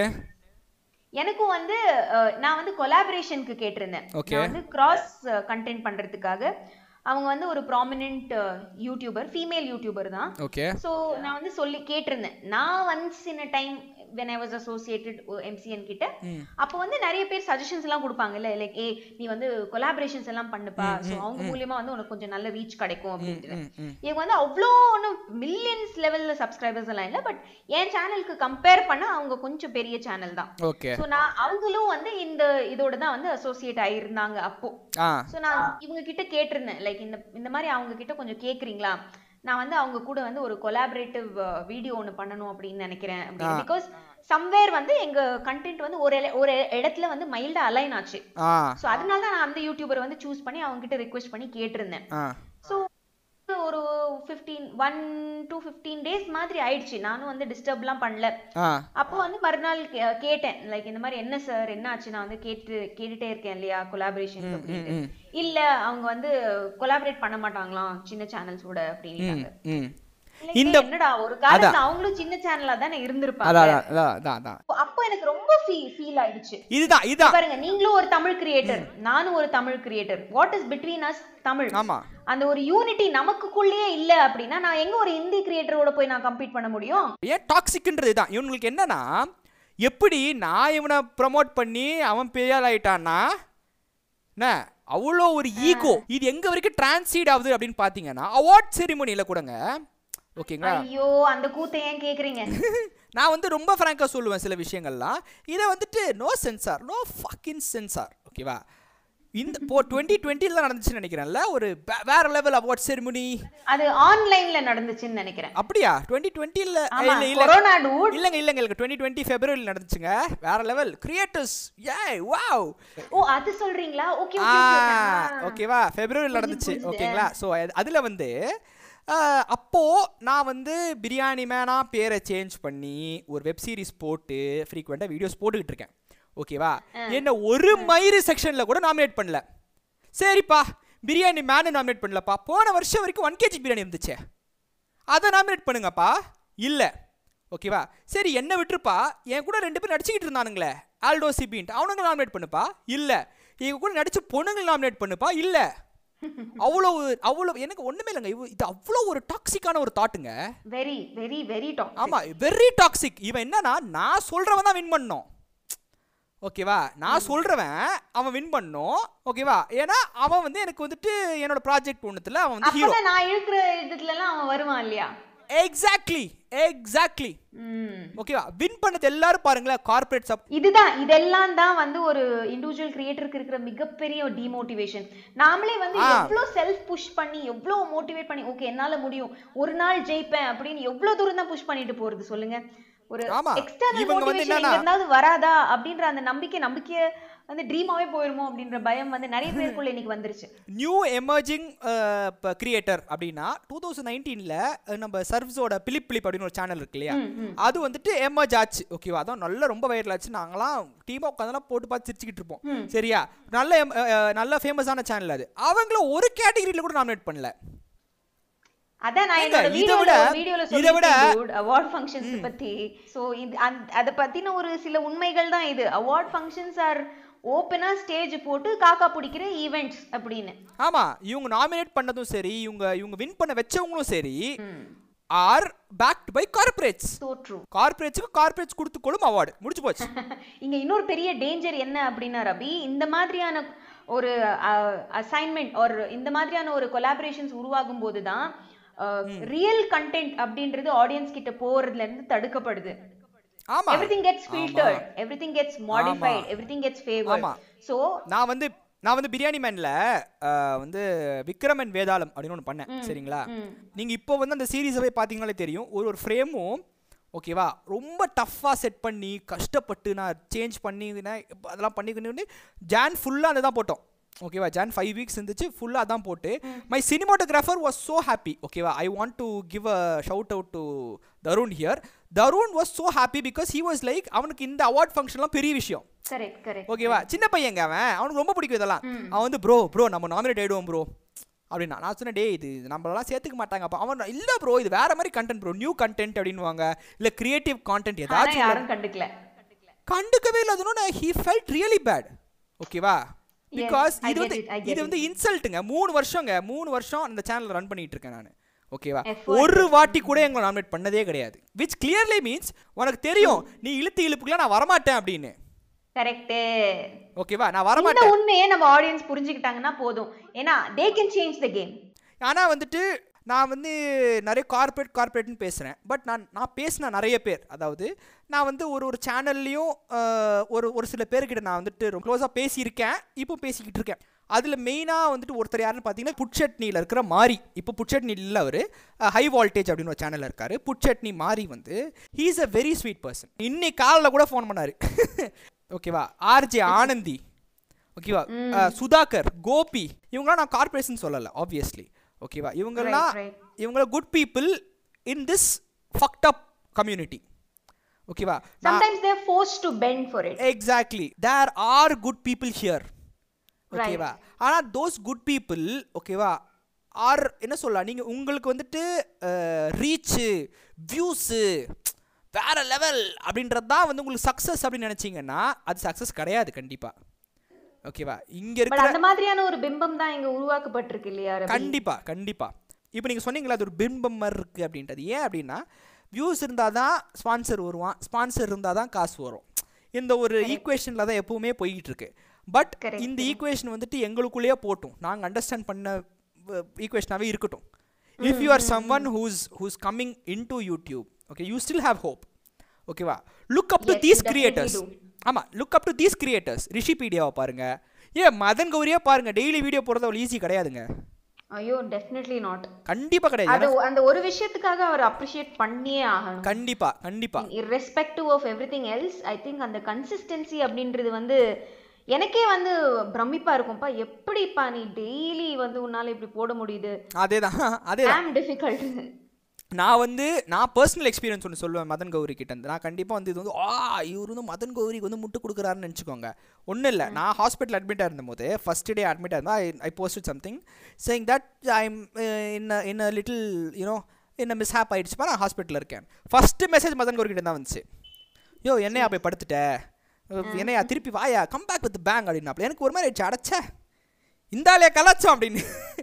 எனக்கும் வந்து நான் வந்து கொலாபரேஷனுக்கு கேட்டிருந்தேன். நான் வந்து கிராஸ் கண்டென்ட் பண்றதுக்காக. அவங்க வந்து ஒரு ப்ராமினென்ட் யூடியூபர், ஃபீமேல் யூடியூபர் தான். ஸோ நான் வந்து சொல்லி கேட்டிருந்தேன். நான் once in a time when I was associated MCN கிட்ட அப்போ வந்து நிறைய பேர் சஜஷன்ஸ் எல்லாம் கொடுப்பாங்கல்ல, லைக் நீ வந்து கொலாபரேஷன்ஸ் எல்லாம் பண்ணுப்பா, ஸோ அவங்க மூலியமா வந்து உனக்கு கொஞ்சம் நல்ல ரீச் கிடைக்கும் அப்படின்ட்டு. இவங்க வந்து அவ்வளோ ஒன்றும் மில்லியன்ஸ் லெவல்ல சப்ஸ்கிரைபர்ஸ் எல்லாம் இல்லை, பட் என் சேனலுக்கு கம்பேர் பண்ண அவங்க கொஞ்சம் பெரிய சேனல் தான். ஸோ நான் அவங்களும் வந்து இதோட தான் வந்து அசோசியேட் ஆயிருந்தாங்க அப்போ. ஸோ நான் இவங்க கிட்ட கேட்டிருந்தேன், லைக் இந்த மாதிரி அவங்க கிட்ட கொஞ்சம் கேட்குறீங்களா, நான் வந்து அவங்க கூட வந்து ஒரு கொலாபரேட்டிவ் வீடியோ ஒன்று பண்ணணும் அப்படின்னு நினைக்கிறேன் அப்படின்னு. பிகாஸ் சம்வேர் வந்து எங்க கண்டென்ட் வந்து ஒரு இடத்துல வந்து மைல்டா அலைன் ஆச்சு. ஸோ அதனால தான் நான் அந்த யூடியூபர் வந்து சூஸ் பண்ணி அவங்க கிட்ட ரிக்வெஸ்ட் பண்ணி கேட்டிருந்தேன். ஸோ ஒரு 1 to 15 டேஸ் மாதிரி ஆயிடுச்சு. நானும் வந்து டிஸ்டர்ப்லாம் பண்ணல. அப்போ வந்து மறுநாள் கேட்டேன், லைக் இந்த மாதிரி என்ன சார் என்ன ஆச்சு, நான் வந்து கேட்டுட்டே இருக்கேன் இல்லையா கொலாபரேஷன் அப்படின்னு. இல்ல அவங்க வந்து கொலாபரேட் பண்ண மாட்டாங்களாம் சின்ன சேனல்ஸோட அப்படின்னு. என்னடா ஒரு காலத்துல அவங்களும் சின்ன சேனலா தானே இருந்திருப்பாங்க. அப்போ எனக்கு ரொம்ப ஃபீல் ஆயிடுச்சு. இதுதான் பாருங்க, நீங்களும் ஒரு தமிழ் கிரியேட்டர், நானும் ஒரு Tamil creator. What is between us Tamil? அந்த ஒரு யூனிட்டி நமக்குள்ளேயே இல்ல அப்படின்னா நான் எங்க ஒரு ஹிந்தி கிரியேட்டரோட போய் நான் கம்பீட் பண்ண முடியும்? ஏன் டாக்ஸிக்ன்றது தான். இவங்களுக்கு என்னன்னா, எப்படி நான் இவனை ப்ரமோட் பண்ணி அவன் பெரியாள் ஆயிட்டான்னா அவ்வளோ ஒரு ஈகோ. இது எங்க வரைக்கும் டிரான்ஸ்லீட் ஆகுது அப்படின்னு பாத்தீங்கன்னா அவார்ட் செரிமோனியில கூடங்க. ஓகேங்களா? ஐயோ அந்த கூத்தை ஏன் கேக்குறீங்க? நான் வந்து ரொம்ப ஃப்ராங்கா சொல்லுவேன் சில விஷயங்கள்லாம். இதை வந்துட்டு no censor, no fucking censor. ஓகேவா? இந்த 2020 தான் நடந்துச்சுன்னு நினைக்கிறேன்ல ஒரு வேற லெவல் அவார்ட் செரிமனி. அது ஆன்லைன்ல நடந்துச்சுன்னு நினைக்கிறேன். அப்படியா? 2020 இல்ல கொரோனா டூட். இல்லங்க 2020 ஃபெப்ரவரியில் நடந்துச்சுங்க. வேற லெவல் கிரியேட்டர்ஸ். ஏய் வாவ். ஓ அது சொல்றீங்களா? ஓகே ஓகேவா? ஃபெப்ரவரியில் நடந்துச்சு. ஓகேங்களா? ஸோ அதுல வந்து அப்போது நான் வந்து பிரியாணி மேனா பேரை சேஞ்ச் பண்ணி ஒரு வெப் சீரிஸ் போட்டு ஃப்ரீக்வெண்ட்டாக வீடியோஸ் போட்டுக்கிட்டு இருக்கேன். ஓகேவா? என்ன ஒரு மயிறு செக்ஷனில் கூட நாமினேட் பண்ணல. சரிப்பா பிரியாணி மேனு நாமினேட் பண்ணலப்பா. போன வருஷம் வரைக்கும் 1 kg பிரியாணி இருந்துச்சு, அதை நாமினேட் பண்ணுங்கப்பா. இல்லை. ஓகேவா? சரி என்ன விட்டுருப்பா, என் கூட 2 பேர் நடிச்சுக்கிட்டு இருந்தானுங்களே ஆல்டோ சிபின்ட்டு, அவனுங்க நாமினேட் பண்ணுப்பா. இல்லை. எங்கள் கூட நடிச்சு பொண்ணுங்களை நாமினேட் பண்ணுப்பா. இல்லை. அவ்வளோ எனக்கு ஒண்ணுமே இல்லைங்க. இது அவ்வளோ ஒரு டாக்ஸிக்கான ஒரு தாட்டுங்க. Very very very toxic. ஆமா வெரி டாக்ஸிக். இவன் என்னன்னா நான் சொல்றவன் தான் வின் பண்ணணும். ஓகேவா? நான் சொல்றவன் அவன் வின் பண்ணணும். ஓகேவா? ஏன்னா அவன் வந்து எனக்கு வந்துட்டு என்னோட ப்ராஜெக்ட் ஒண்ணுத்துல அவன் வந்து ஹீரோ. நான் இருக்கிற இடத்துல எல்லாம் அவன் வருவான் இல்லையா? எக்ஸாக்ட்லி. ஓகேவா? வின் பண்ணது எல்லாரும் பாருங்களேன் கார்ப்பரேட் சப். இதெல்லாம் தான் வந்து ஒரு இண்டிவிஜுவல் கிரியேட்டருக்கு இருக்கிற மிகப்பெரிய டிமோட்டிவேஷன். நாமளே வந்து எவ்வளவு செல்ஃப் புஷ் பண்ணி எவ்வளவு மோட்டிவேட் பண்ணி ஓகே என்னால முடியும் ஒரு நாள் ஜெயிப்பேன் அப்படின்னு எவ்வளவு தூரம் தான் புஷ் பண்ணிட்டு போறது சொல்லுங்க. ஒரு எக்ஸ்டர்னல் மோட்டிவேஷன் எங்கேயாவது வராதா அப்படின்ற அந்த நம்பிக்கைய வந்து ட்ரீமாவே போயிருமோ அப்படின்ற பயம் வந்து நிறைய பேருக்குள்ள இன்னைக்கு வந்துருச்சு. நியூ எமர்ஜிங் கிரியேட்டர் அப்படின்னா 2019ல நம்ம சர்வ்ஸோட பிலிப் அப்படின்னு ஒரு சேனல் இருக்கு இல்லையா, அது வந்துட்டு எமர்ஜ் ஆச்சு. ஓகேவா, அதான் நல்லா ரொம்ப வைரல் ஆச்சு. நாங்களாம் டீமா உட்காந்துலாம் போட்டு பார்த்து சிரிச்சுக்கிட்டு இருப்போம். சரியா, நல்ல ஃபேமஸான சேனல் அது. அவங்கள ஒரு கேட்டகரியில கூட நாமினேட் பண்ணல. அதான் நான் என்னோட வீடியோல சொல்லிருக்கேன் அவார்ட் ஃபங்க்ஷன்ஸ் பத்தி. சோ அத பத்தின ஒரு சில உண்மைகள் தான் இது. அவார்ட் ஃபங்க்ஷன்ஸ் ஆர் ஓபனா ஸ்டேஜ் போட்டு காக்கா பிடிக்கிற ஈவென்ட்ஸ் அப்படின்னு. ஆமா, இவங்க நாமினேட் பண்ணதும் சரி, இவங்க வின் பண்ண வெச்சவங்களும் சரி are backed by corporates. So true. Corporates கொடுத்துக்கொள்ளும் அவார்டு முடிச்சு போச்சு. இங்க இன்னொரு பெரிய டேஞ்சர் என்ன அப்படின்னா ரவி, இந்த மாதிரியான ஒரு அசைன்மெண்ட் ஒரு இந்த மாதிரியான ஒரு கொலாபரேஷன்ஸ் உருவாகும் போதுதான் ரியல் கண்டென்ட் அப்படின்றது ஆடியன்ஸ் கிட்ட போறதுல இருந்து தடுக்கப்படுது. ஆமா, everything gets filtered, everything gets modified, everything gets favored. So நான் வந்து பிரியாணி மேன்ல வந்து விக்ரம் அண்ட் வேதாளம் அப்படின்னு ஒன்று பண்ணேன். சரிங்களா, நீங்க இப்போ வந்து அந்த சீரீஸை போய் பார்த்தீங்கன்னாலே தெரியும். ஒரு ஃப்ரேமும் ஓகேவா ரொம்ப டஃப்பாக செட் பண்ணி கஷ்டப்பட்டு நான் சேஞ்ச் பண்ணி அதெல்லாம் பண்ணிக்கிட்டு ஜான் ஃபுல்லாக அந்த தான் போட்டோம். ஓகேவா, ஜான் 5 வீக்ஸ் இருந்துச்சு, ஃபுல்லாக தான் போட்டு my cinematographer was so happy. ஓகேவா, I want to give a shout out to Tarun here. Tarun was so happy because he was like அவனுக்கு இந்த அவார்ட் ஃபங்க்ஷன்லாம் பெரிய விஷயம். ஓகேவா, சின்ன பையங்க அவனுக்கு ரொம்ப பிடிக்கும் இதெல்லாம். அவன் வந்து ப்ரோ நம்ம நாமினேட் ஆகிடுவோம் ப்ரோ அப்படின்னா. நான் சொன்னேன், டே இது நம்மளெல்லாம் சேர்த்துக்க மாட்டாங்க. அப்போ அவன் இல்லை ப்ரோ இது வேற மாதிரி கண்டென்ட் ப்ரோ, நியூ கண்டென்ட் அப்படின்வாங்க, இல்லை கிரியேட்டிவ் கான்டென்ட் ஏதாச்சும். கண்டுக்கவே இல்லை. அதனால ஹி ஃபெல்ட் ரியலி பேட். ஓகேவா, பிகாஸ் இது வந்து இன்சல்ட்டுங்க. 3 வருஷம் அந்த சேனல் ரன் பண்ணிட்டு இருக்கேன் நான். ஓகேவா, ஒரு வாட்டி கூட எங்களை நாமினேட் பண்ணதே கிடையாது. விச் கிளியர்லி மீன்ஸ் உனக்கு தெரியும் நீ இழுப்புக்குலாம் நான் வரமாட்டேன் அப்படின்னு. கரெக்ட். ஓகேவா, நான் வரமாட்டேன். இந்த உண்மையை நம்ம ஆடியன்ஸ் புரிஞ்சுக்கிட்டாங்கன்னா போதும். ஏன்னா they can change the game. ஆனா வந்துட்டு நான் வந்து நிறைய கார்ப்பரேட்னு பேசுகிறேன். பட் நான் பேசின நிறைய பேர், அதாவது நான் வந்து ஒரு சேனல்லையும் ஒரு சில பேர்கிட்ட நான் வந்துட்டு ரொம்ப க்ளோஸாக பேசியிருக்கேன், இப்போ பேசிக்கிட்டு இருக்கேன். அதில் மெயினாக வந்துட்டு ஒருத்தர் யாருன்னு பார்த்தீங்கன்னா புட்சட்னியில் இருக்கிற மாரி. இப்போ புட்சட்னி இல்லை, அவர் ஹை வால்டேஜ் அப்படின்னு ஒரு சேனலில் இருக்கார். புட்சட்னி மாரி வந்து he is a very sweet person. இன்னைக்கு காலையில் கூட ஃபோன் பண்ணார். ஓகேவா, ஆர்ஜே ஆனந்தி, ஓகேவா, சுதாகர், கோபி, இவங்களாம் நான் கார்பரேஷன் சொல்லலை ஆப்வியஸ்லி. ஓகேவா, இவங்கள good people in this fucked up community. ஓகேவா, sometimes they are forced to bend for it. Exactly, there are good people here. ஓகேவா, ஆனா those good people ஓகேவா ஆர் என்ன சொல்லலாம், நீங்க உங்களுக்கு வந்துட்டு ரீச் வியூஸ் வேற லெவல் அப்படின்றது தான் வந்து உங்களுக்கு சக்சஸ் அப்படின்னு நினைச்சீங்கன்னா அது சக்சஸ் கிடையாது கண்டிப்பா. ஓகேவா, இங்க இருக்கிற அந்த மாதிரியான ஒரு பிம்பம் தான் இங்க உருவாக்கப்பட்டிருக்கு இல்லையா? கண்டிப்பா. இப்போ நீங்க சொன்னீங்களா அது ஒரு பிம்பம் மாதிரி இருக்கு அப்படின்றது. ஏன் அப்படின்னா வியூஸ் இருந்தால் தான் ஸ்பான்சர் வருவான், ஸ்பான்சர் இருந்தால் தான் காசு வரும். இந்த ஒரு ஈக்குவேஷனில் தான் எப்பவுமே போய்கிட்டு இருக்கு. பட் இந்த ஈக்குவேஷன் வந்துட்டு எங்களுக்குள்ளேயே போட்டும், நாங்கள் அண்டர்ஸ்டாண்ட் பண்ண ஈக்குவேஷனாகவே இருக்கட்டும். If you are someone who's coming in to YouTube, okay, you still have hope. ஓகேவா, look up to these creators. ஆமாம், look up to these creators. ரிஷிபீடியாவை பாருங்க, மதன் கௌரியா பாருங்க, டெய்லி வீடியோ போடுறது அவ்வளோ ஈஸி கிடையாதுங்க. ஐயோ, டெஃபினெட்லி நாட். கண்டிப்பா கிடையாது. அந்த ஒரு விஷயத்துக்காக அவர் அப்ரிஷியேட் பண்ணியே ஆகணும். கண்டிப்பா irrespective of everything else. I think அந்த கன்சிஸ்டன்சி அப்படின்றது வந்து எனக்கே வந்து பிரமிப்பா இருக்கும்பா. எப்படிப்பா நீ டெய்லி வந்து உன்னால இப்படி போட முடியுது? அதேதான் I'm difficult. நான் பர்சனல் எக்ஸ்பீரியன்ஸ் ஒன்று சொல்லுவேன் மதன் கௌரி கிட்ட இருந்து. நான் கண்டிப்பாக வந்து இது வந்து இவர் வந்து மதன் கௌரிக்கு வந்து முட்டு கொடுக்குறாருன்னு நினச்சிக்கோங்க. ஒன்றும் இல்லை, நான் ஹாஸ்பிட்டல் அட்மிட்டாக இருந்தபோது ஃபர்ஸ்ட் டே அட்மிட்டாக இருந்தால் I posted something saying that I am in a little you know என்ன மிஸ் ஹேப் ஆகிடுச்சுப்பா, நான் ஹாஸ்பிட்டலில் இருக்கேன். ஃபஸ்ட்டு மெசேஜ் மதன் கௌரி கிட்ட தான் வந்துச்சு, யோ என்னையா போய் படுத்துட்டேன், என்னையா திருப்பி வாயா கம் பேக் வித் பேங் அப்படின்னாப்ல. எனக்கு ஒரு மாதிரி ஆயிடுச்சு, அடைச்சா இந்த ஆளையா கலாச்சோம் அப்படின்னு.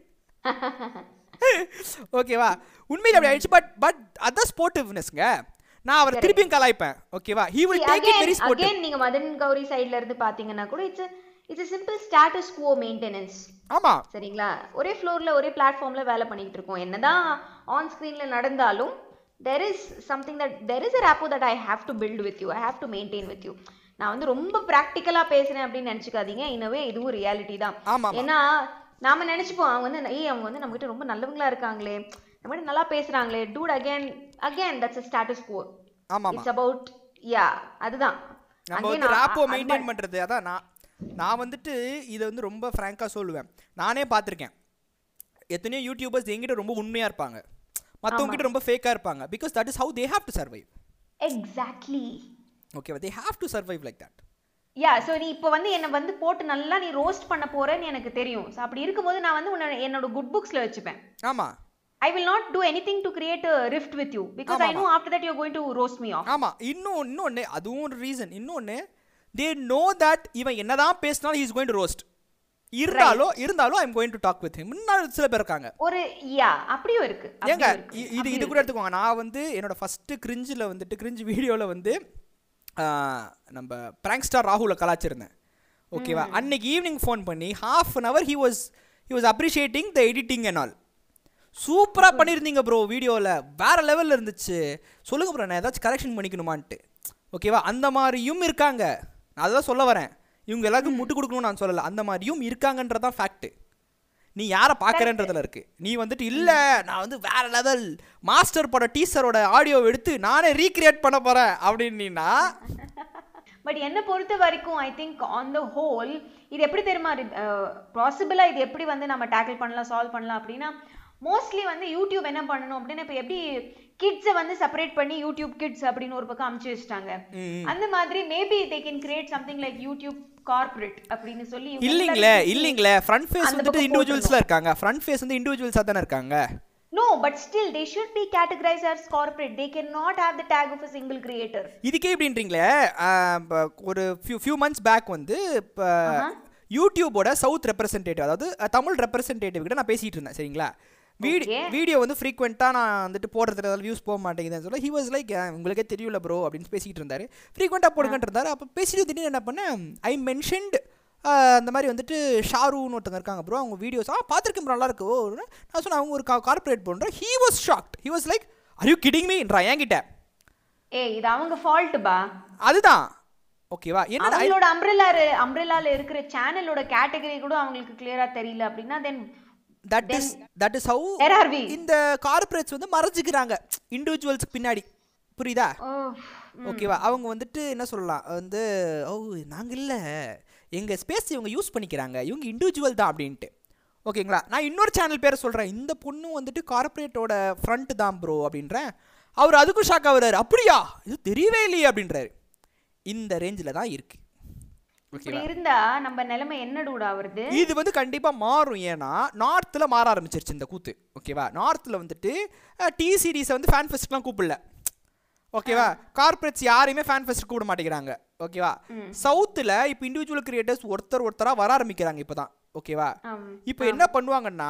ஓகேவா, உண்மையில அப்படி ஆயிடுச்சு. பட் அதான் ஸ்போர்ட்டிவ்னஸ்ங்க. நான் அவரை திருப்பியும் கலாய்ப்பேன். ஓகேவா, he will take it very sportive. again நீங்க மதன் கௌரி சைடுல இருந்து பாத்தீங்கன்னா கூட it's a simple status quo maintenance. ஆமா, சரிங்களா, ஒரே ஃப்ளோர்ல ஒரே பிளாட்ஃபார்ம்ல வேலை பண்ணிட்டு இருக்கோம். என்னதான் ஆன் ஸ்கிரீன்ல நடந்தாலும் there is something that there is a rapport that I have to build with you, I have to maintain with you. நான் வந்து ரொம்ப பிராக்டிக்கலா பேசுறேன் அப்படின்னு நினைச்சுக்காதீங்க. இன்னவே இதுவும் ரியாலிட்டி தான். ஏன்னா நாம நினைச்சுப்போம் அவங்க வந்து நம்ம கிட்ட ரொம்ப நல்லவங்களா இருக்காங்களே, நம்ம கிட்ட நல்லா பேசுறாங்களே. Dude again that's a status quo. ஆமா, it's about அதுதான் நம்ம வந்து ராப்போ மெயின்டைன் பண்றது. அதான் நான் வந்துட்டு இதை வந்து ரொம்ப ஃப்ராங்காக சொல்லுவேன். நானே பார்த்துருக்கேன் எத்தனையோ யூடியூபர்ஸ் எங்கிட்ட ரொம்ப உண்மையாக இருப்பாங்க, மற்றவங்க கிட்ட ரொம்ப ஃபேக்காக இருப்பாங்க. Because that is how they have to survive. Exactly. ஓகேவா, they have to survive like that. Yeah, so நீ இப்போ வந்து என்னை வந்து போட்டு நல்லா நீ ரோஸ்ட் பண்ண போறேன்னு எனக்கு தெரியும். ஸோ அப்படி இருக்கும்போது நான் வந்து உன்னை என்னோட குட் புக்ஸ்ல வச்சுப்பேன். ஆமாம், I will not do anything to create a rift with you because I know after that you are going to roast me off. ஆமாம், இன்னொன்று அதுவும் ஒரு ரீசன். இன்னொன்று, they know that இவன் என்னதான் பேசினாலும் he is going to roast. இருந்தாலும் I am going to talk with him. இன்னும் சில பேர் இருக்காங்க. ஒரு யா அப்படியும் இருக்கு. ஏங்க இது கூட எடுத்துக்கோங்க. நான் வந்து என்னோட ஃபர்ஸ்ட் கிரிஞ்சில் வந்துட்டு கிரிஞ்ச் வீடியோவில் வந்து நம்ம பிராங்க்ஸ்டார் ராகுலை கலாச்சிருந்தேன். ஓகேவா, அன்னைக்கு ஈவினிங் ஃபோன் பண்ணி half an hour he was appreciating the editing and all. சூப்பராக பண்ணியிருந்தீங்க ப்ரோ, வீடியோவில் வேறு லெவலில் இருந்துச்சு, சொல்லுங்கள் ப்ரோ நான் ஏதாச்சும் கரெக்ஷன் பண்ணிக்கணுமான்ட்டு. ஓகேவா, அந்த மாதிரியும் இருக்காங்க. நான் அதான் சொல்ல வரேன், இவங்க எல்லாருக்கும் முட்டு கொடுக்கணும்னு நான் சொல்லலை, அந்த மாதிரியும் இருக்காங்கன்றதான் ஃபேக்ட்டு. நீ யாரை பார்க்குறேன்றதுல இருக்குது. நீ வந்துட்டு இல்லை நான் வந்து வேறு லெவல் மாஸ்டர் பட டீசரோட ஆடியோவை எடுத்து நானே ரீக்ரியேட் பண்ண போகிறேன் அப்படின்னா. பட் என்னை பொறுத்த வரைக்கும் I think on the whole இது எப்படி தெரியுமா பாசிபிளாக இது எப்படி வந்து நம்ம டேக்கிள் பண்ணலாம், சால்வ் பண்ணலாம் அப்படின்னா, மோஸ்ட்லி வந்து யூடியூப் என்ன பண்ணணும் அப்படின்னா, இப்போ எப்படி கிட்ஸை வந்து செப்பரேட் பண்ணி யூடியூப் கிட்ஸ் அப்படின்னு ஒரு பக்கம் அமுச்சு வச்சுட்டாங்க, அந்த மாதிரி maybe they can create something like YouTube corporate அப்படின்னு சொல்லி. இல்லைங்களே ஃப்ரண்ட் ஃபேஸ் வந்துட்டு இண்டிவிஜுவல்ஸ்ல இருக்காங்க, ஃப்ரண்ட் ஃபேஸ் வந்து இண்டிவிஜுவல்ஸா தான இருக்காங்க. No, but still they should be categorized as corporate. They cannot have the tag of a single creator. இதுக்கே இப்படின்றீங்களே, ஒரு few months back வந்து யூடியூபோட சவுத் ரெப்ரசன்டேட்டிவ், அதாவது தமிழ் ரெப்ரசன்டேட்டிவ் கிட்ட நான் பேசிட்டு இருந்தேன். சரிங்களா, வீடியோ வந்து ஃப்ரீக்வெண்ட்டாக நான் வந்துட்டு போடுறதுல வியூஸ் போக மாட்டேங்குதுன்னு சொல்ல, ஹி வாஸ் லைக் உங்களுக்கே தெரியல ப்ரோ அப்படின்னு பேசிக்கிட்டு இருந்தார். ஃப்ரீக்வெண்ட்டாக போடுங்கன்ட்டு இருந்தார். அப்போ பேசிட்டு திடீர்னு என்ன பண்ணேன், ஐ மென்ஷன்ட் அந்த மாதிரி வந்துட்டு ஷாருன்னு ஒருத்தங்க இருக்காங்க ப்ரோ, அவங்க வீடியோஸ் பார்த்துருக்கேன் ப்ரோ, நல்லாயிருக்கு. நான் சொன்னேன் அவங்க ஒரு கார்பரேட் பண்ணுறேன். He was shocked. He was like are you kidding மீன்றா என்கிட்ட. இது அவங்க ஃபால்ட் பா. அதுதான் ஓகேவா, என்ன அவங்களோட அம்ப்ரெல்லால இருக்கிற சேனலோட கேட்டகரி கூட அவங்களுக்கு கிளியரா தெரியல அப்படின்னா தென் that is how இந்த கார்ப்பரேட்ஸ் வந்து மறைஞ்சிக்கிறாங்க இண்டிவிஜுவல்ஸ்க்கு பின்னாடி. புரியுதா? ஓகேவா, அவங்க வந்துட்டு என்ன சொல்லலாம் வந்து, ஓ நாங்கள் இல்லை எங்கள் ஸ்பேஸ் இவங்க யூஸ் பண்ணிக்கிறாங்க, இவங்க இண்டிவிஜுவல் தான் அப்படின்ட்டு. ஓகேங்களா, நான் இன்னொரு சேனல் பேரை சொல்கிறேன், இந்த பொண்ணு வந்துட்டு கார்ப்பரேட்டோட ஃப்ரண்ட் தான் ப்ரோ அப்படின்றேன். அவர் அதுக்கும் ஷாக் ஆகுறாரு, அப்படியா இது தெரியவே இல்லையே அப்படின்றாரு. இந்த ரேஞ்சில் தான் இருக்கு. இருந்தா நம்ம நிலைமை என்னடா வருது. இது வந்து கண்டிப்பாக மாறும், ஏன்னா நார்த்தில் மாற ஆரம்பிச்சிருச்சு இந்த கூத்து. ஓகேவா, நார்த்தில் வந்துட்டு டி சீரீஸை வந்து ஃபேன் ஃபெஸ்ட்லாம் கூப்பிடல. ஓகேவா, கார்பரேட்ஸ் யாரையுமே ஃபேன் ஃபெஸ்ட் கூப்பிட மாட்டேங்கிறாங்க. ஓகேவா, சவுத்தில் இப்போ இண்டிவிஜுவல் கிரியேட்டர்ஸ் ஒருத்தராக வர ஆரம்பிக்கிறாங்க இப்போ தான். ஓகேவா, இப்போ என்ன பண்ணுவாங்கன்னா,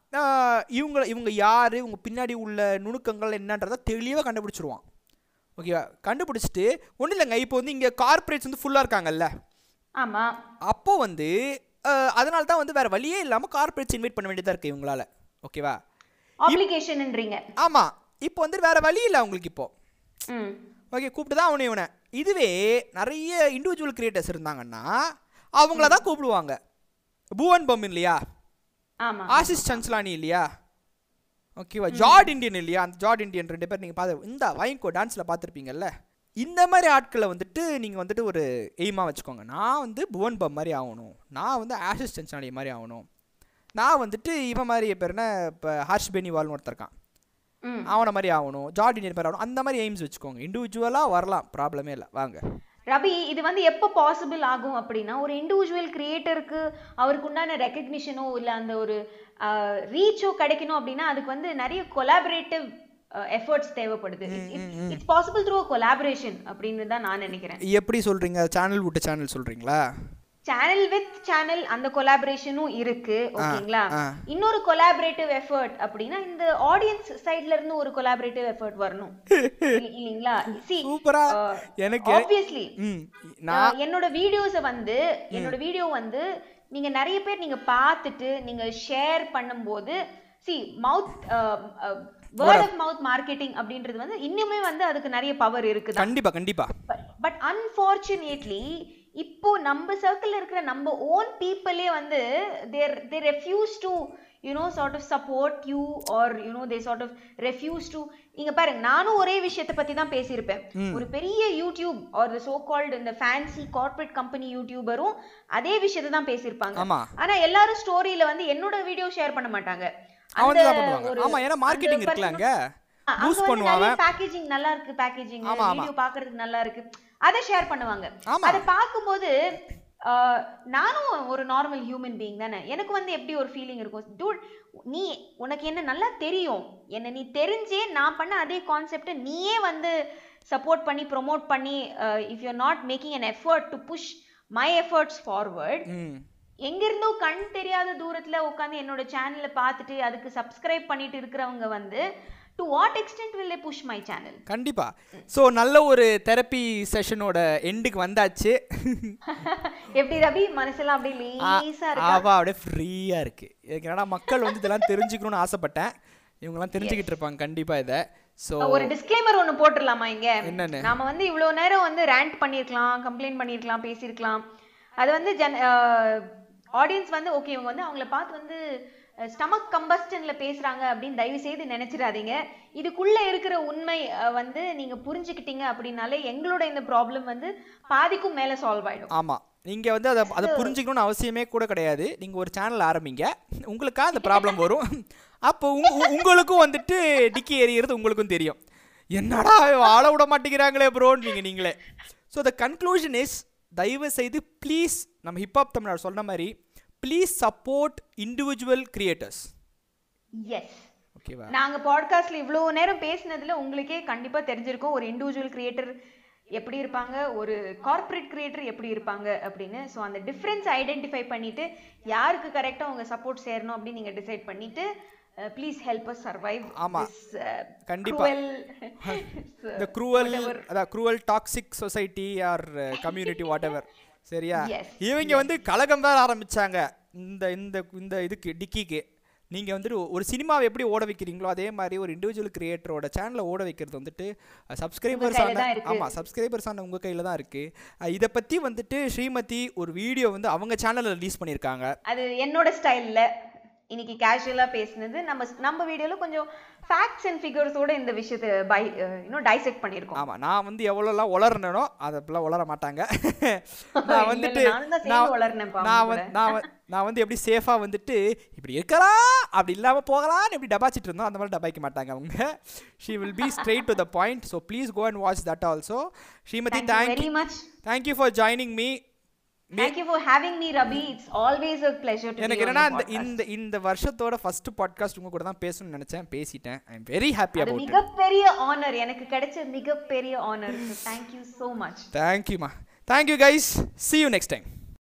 இவங்க யார், இவங்க பின்னாடி உள்ள நுணுக்கங்கள் என்னன்றதை தெளிவாக கண்டுபிடிச்சிருவான். ஓகேவா, கண்டுபிடிச்சிட்டு ஒன்றும் இல்லைங்க, இப்போ வந்து இங்கே கார்பரேட்ஸ் வந்து ஃபுல்லாக இருக்காங்கல்ல, ஆமாம், அப்போ வந்து அதனால தான் வந்து வேறு வழியே இல்லாமல் கார்பரேட்ஸ் இன்வைட் பண்ண வேண்டியதாக இருக்குது இவங்களால. ஓகேவா, ஆப்ளிகேஷன்ன்றீங்க. ஆமாம், இப்போ வந்து வேறு வழி இல்லை அவங்களுக்கு. இப்போ ஓகே கூப்பிட்டு தான் இவனை. இதுவே நிறைய இண்டிவிஜுவல் கிரியேட்டர்ஸ் இருந்தாங்கன்னா அவங்கள தான் கூப்பிடுவாங்க. பூவன் பம் இல்லையா, ஆசிஷ் சன்ஸ்லானி இல்லையா, ஓகேவா, ஜார்ட் இண்டியன் இல்லையா, அந்த ஜார்ட் இண்டியன் 2 பேர் நீங்கள் பார்த்து இந்த வாங்கிக்கோ டான்ஸில் பார்த்துருப்பீங்கல்ல. இந்த மாதிரி ஆட்களை வந்துட்டு நீங்கள் வந்துட்டு ஒரு எய்மாக வச்சுக்கோங்க. நான் வந்து புவன் பம் மாதிரி ஆகணும், நான் வந்து ஆஷிஷ் சன்ஸ்லானி மாதிரி ஆகணும், நான் வந்துட்டு இவன் மாதிரி பேர் என்ன இப்போ ஹர்ஷ் பெனிவால்னு ஒருத்தர் இருக்கான், அவனை மாதிரி ஆகணும், ஜார்ட் இண்டியன் மாதிரி ஆகணும். அந்த மாதிரி எய்ம்ஸ் வச்சுக்கோங்க. இண்டிவிஜுவலாக வரலாம், ப்ராப்ளமே இல்லை. வாங்க ரவி, இது வந்து எப்போ பாசிபிள் ஆகும் அப்படின்னா, ஒரு இண்டிவிஜுவல் கிரியேட்டருக்கு அவருக்கு உண்டான ரெக்கக்னிஷனோ இல்லை அந்த ஒரு ரீச்சோ கிடைக்கணும் அப்படின்னா அதுக்கு வந்து நிறைய கொலாபரேட்டிவ் எஃபர்ட்ஸ் தேவைப்படுது. இட்ஸ் பாசிபிள் த்ரூ கொலாபரேஷன் அப்படின்னு தான் நான் நினைக்கிறேன். எப்படி சொல்றீங்க? சேனல் விட்டு சேனல் சொல்றீங்களா? சேனல் வித் சேனல் அந்த கொலாபரேஷனும் இருக்கு. ஓகேங்களா, இன்னொரு கொலாபரேட்டிவ் எஃபர்ட் அப்படின்னா இந்த ஆடியன்ஸ் சைடுல இருந்து ஒரு கொலாபரேட்டிவ் எஃபர்ட் வரணும் இல்லீங்களா? சூப்பரா எனக்கு ஆப்வியஸ்லி என்னோட வீடியோ வந்து நீங்க நிறைய பேர் நீங்க பார்த்துட்டு நீங்க ஷேர் பண்ணும்போது வேர்ட் ஆஃப் மவுத் மார்க்கெட்டிங் அப்படின்றது வந்து இன்னுமே வந்து அதுக்கு நிறைய பவர் இருக்குது. கண்டிப்பா. பட் அன்ஃபார்ச்சுனேட்லி இப்போ நம்ம சர்க்கிள்ல இருக்கிற நம்ம ஓன் பீப்புளே வந்து they refuse to sort of support you, or they sort of refuse to. இங்க பாருங்க, நானும் ஒரே விஷயத்தை பத்தி தான் பேசியிருப்பேன். ஒரு பெரிய யூடியூப் ஆர் சோ கால்டு இந்த ஃபேன்சி கார்ப்பரேட் கம்பெனி யூடியூபரும் அதே விஷயத்தை தான் பேசியிருப்பாங்க. ஆனா எல்லாரும் ஸ்டோரியில வந்து என்னோட வீடியோ ஷேர் பண்ண மாட்டாங்க. பேக்கேஜிங் நல்லா இருக்கு, பேக்கேஜிங் வீடியோ பாக்குறதுக்கு நல்லா இருக்கு, அதை ஷேர் பண்ணுவாங்க. அதை பார்க்கும்போது நானும் ஒரு நார்மல் ஹியூமன் பீயிங் தானே, எனக்கு வந்து எப்படி ஒரு ஃபீலிங் இருக்கும், டூட் நீ உனக்கு என்ன நல்லா தெரியும், என்ன நீ தெரிஞ்சே நான் பண்ண அதே கான்செப்டை நீயே வந்து சப்போர்ட் பண்ணி ப்ரொமோட் பண்ணி if you are not making an effort to push my efforts forward, எங்கிருந்தோ கண் தெரியாத தூரத்துல உட்காந்து என்னோட சேனலை பார்த்துட்டு அதுக்கு சப்ஸ்கிரைப் பண்ணிட்டு இருக்கிறவங்க வந்து to what extent will they push my channel? கண்டிப்பா. சோ நல்ல ஒரு தெரப்பி செஷனோட எண்டுக்கு வந்தாச்சு. எப்படி ரவி, மனசெல்லாம் அப்படியே லேசா இருக்கு. அப்படியே ஃப்ரீயா இருக்கு. ஏன்னா மக்கள் வந்து இதெல்லாம் தெரிஞ்சுக்கணும்னு ஆசைப்பட்டேன். இவங்கெல்லாம் தெரிஞ்சுக்கிட்டு இருப்பாங்க கண்டிப்பா இதை. ஸோ ஒரு டிஸ்க்ளைமர் ஒன்று போட்டுடலாமா இங்க? என்னன்னு? நாம வந்து இவ்வளோ நேரம் வந்து ரேண்ட் பண்ணியிருக்கலாம், கம்ப்ளைண்ட் பண்ணியிருக்கலாம், பேசியிருக்கலாம். அது வந்து ஆடியன்ஸ் வந்து ஓகே இவங்க வந்து அவங்கள பார்த்து வந்து ஸ்டமக் கம்பஸ்டன்ல பேசுறாங்க அப்படின்னு தயவு செய்து நினைச்சிடாதீங்க. இதுக்குள்ள இருக்கிற உண்மை வந்து நீங்க புரிஞ்சுக்கிட்டீங்க அப்படின்னாலே எங்களோட இந்த ப்ராப்ளம் வந்து பாதிக்கும் மேல சால்வ் ஆயிடும். ஆமா, நீங்க வந்து அதை புரிஞ்சுக்கணும்னு அவசியமே கூட கிடையாது. நீங்க ஒரு சேனல் ஆரம்பிங்க, உங்களுக்கா அந்த ப்ராப்ளம் வரும். அப்போ உங்களுக்கும் வந்துட்டு டிக்கி எறிகிறது உங்களுக்கும் தெரியும், என்னடா வாழ விட மாட்டேங்கிறாங்களே ப்ரோன்னு நீங்களே. ஸோ த கன்க்ளூஷன் இஸ், தயவு செய்து ப்ளீஸ் நம்ம ஹிப்ஹாப் தமிழ் சொன்ன மாதிரி please support individual creators. Yes, ஓகேவா? நாங்கள் பாட்காஸ்ட்ல இவ்வளோ நேரம் பேசினதுல உங்களுக்கே கண்டிப்பாக தெரிஞ்சிருக்கும் ஒரு இண்டிவிஜுவல் கிரியேட்டர் எப்படி இருப்பாங்க, ஒரு கார்ப்பரேட் கிரியேட்டர் எப்படி இருப்பாங்க அப்படின்னு. ஸோ அந்த டிஃப்ரென்ஸ் ஐடென்டிஃபை பண்ணிட்டு யாருக்கு கரெக்டாக உங்கள் சப்போர்ட் சேரணும் அப்படின்னு நீங்கள் டிசைட் பண்ணிட்டு ப்ளீஸ் ஹெல்ப் அஸ் சர்வைவ். ஆமா, கண்டிப்பா. the cruel toxic society or community whatever. சரியா? இவங்க வந்து கலகம் தான் ஆரம்பிச்சாங்க இந்த இந்த இந்த இதுக்கு டிக்கிக்கு. நீங்கள் வந்துட்டு ஒரு சினிமாவை எப்படி ஓட வைக்கிறீங்களோ அதே மாதிரி ஒரு இண்டிவிஜுவல் கிரியேட்டரோட சேனலை ஓட வைக்கிறது வந்துட்டு சப்ஸ்கிரைபர்ஸான உங்கள் கையில் தான் இருக்குது. இதை பற்றி வந்துட்டு ஸ்ரீமதி ஒரு வீடியோ வந்து அவங்க சேனலில் ரிலீஸ் பண்ணியிருக்காங்க. அது என்னோட ஸ்டைலில் இன்னைக்கு கேஷுவலாக பேசினது. நம்ம வீடியோவில் கொஞ்சம் ஃபேக்ட்ஸ் அண்ட் ஃபிகர்ஸோட இந்த விஷயத்தை டைசெக்ட் பண்ணியிருக்கோம். ஆமாம், நான் வந்து எவ்வளோலாம் உளறனோ அதெல்லாம் உளர மாட்டாங்க. நான் வந்துட்டு நான் வந்து எப்படி சேஃபாக வந்துட்டு இப்படி இருக்கலாம் அப்படி இல்லாமல் போகலான்னு எப்படி டபாச்சிட்டு இருந்தோம் அந்த மாதிரி டபாய்க்க மாட்டாங்க அவங்க. She will be straight to the point. So please go and watch that also. Srimathi, thank you for joining me. Thank you for having me, Rabi. It's always a pleasure to be on your podcast. இந்த வருஷத்தோட first podcast உங்க கூட தான் பேசணும்னு நினைச்சேன், பேசிட்டேன். I am very happy about it. மிகப்பெரிய honor, எனக்கு கிடைச்ச மிகப்பெரிய honor. So thank you so much. Thank you ma. Thank you guys. See you next time.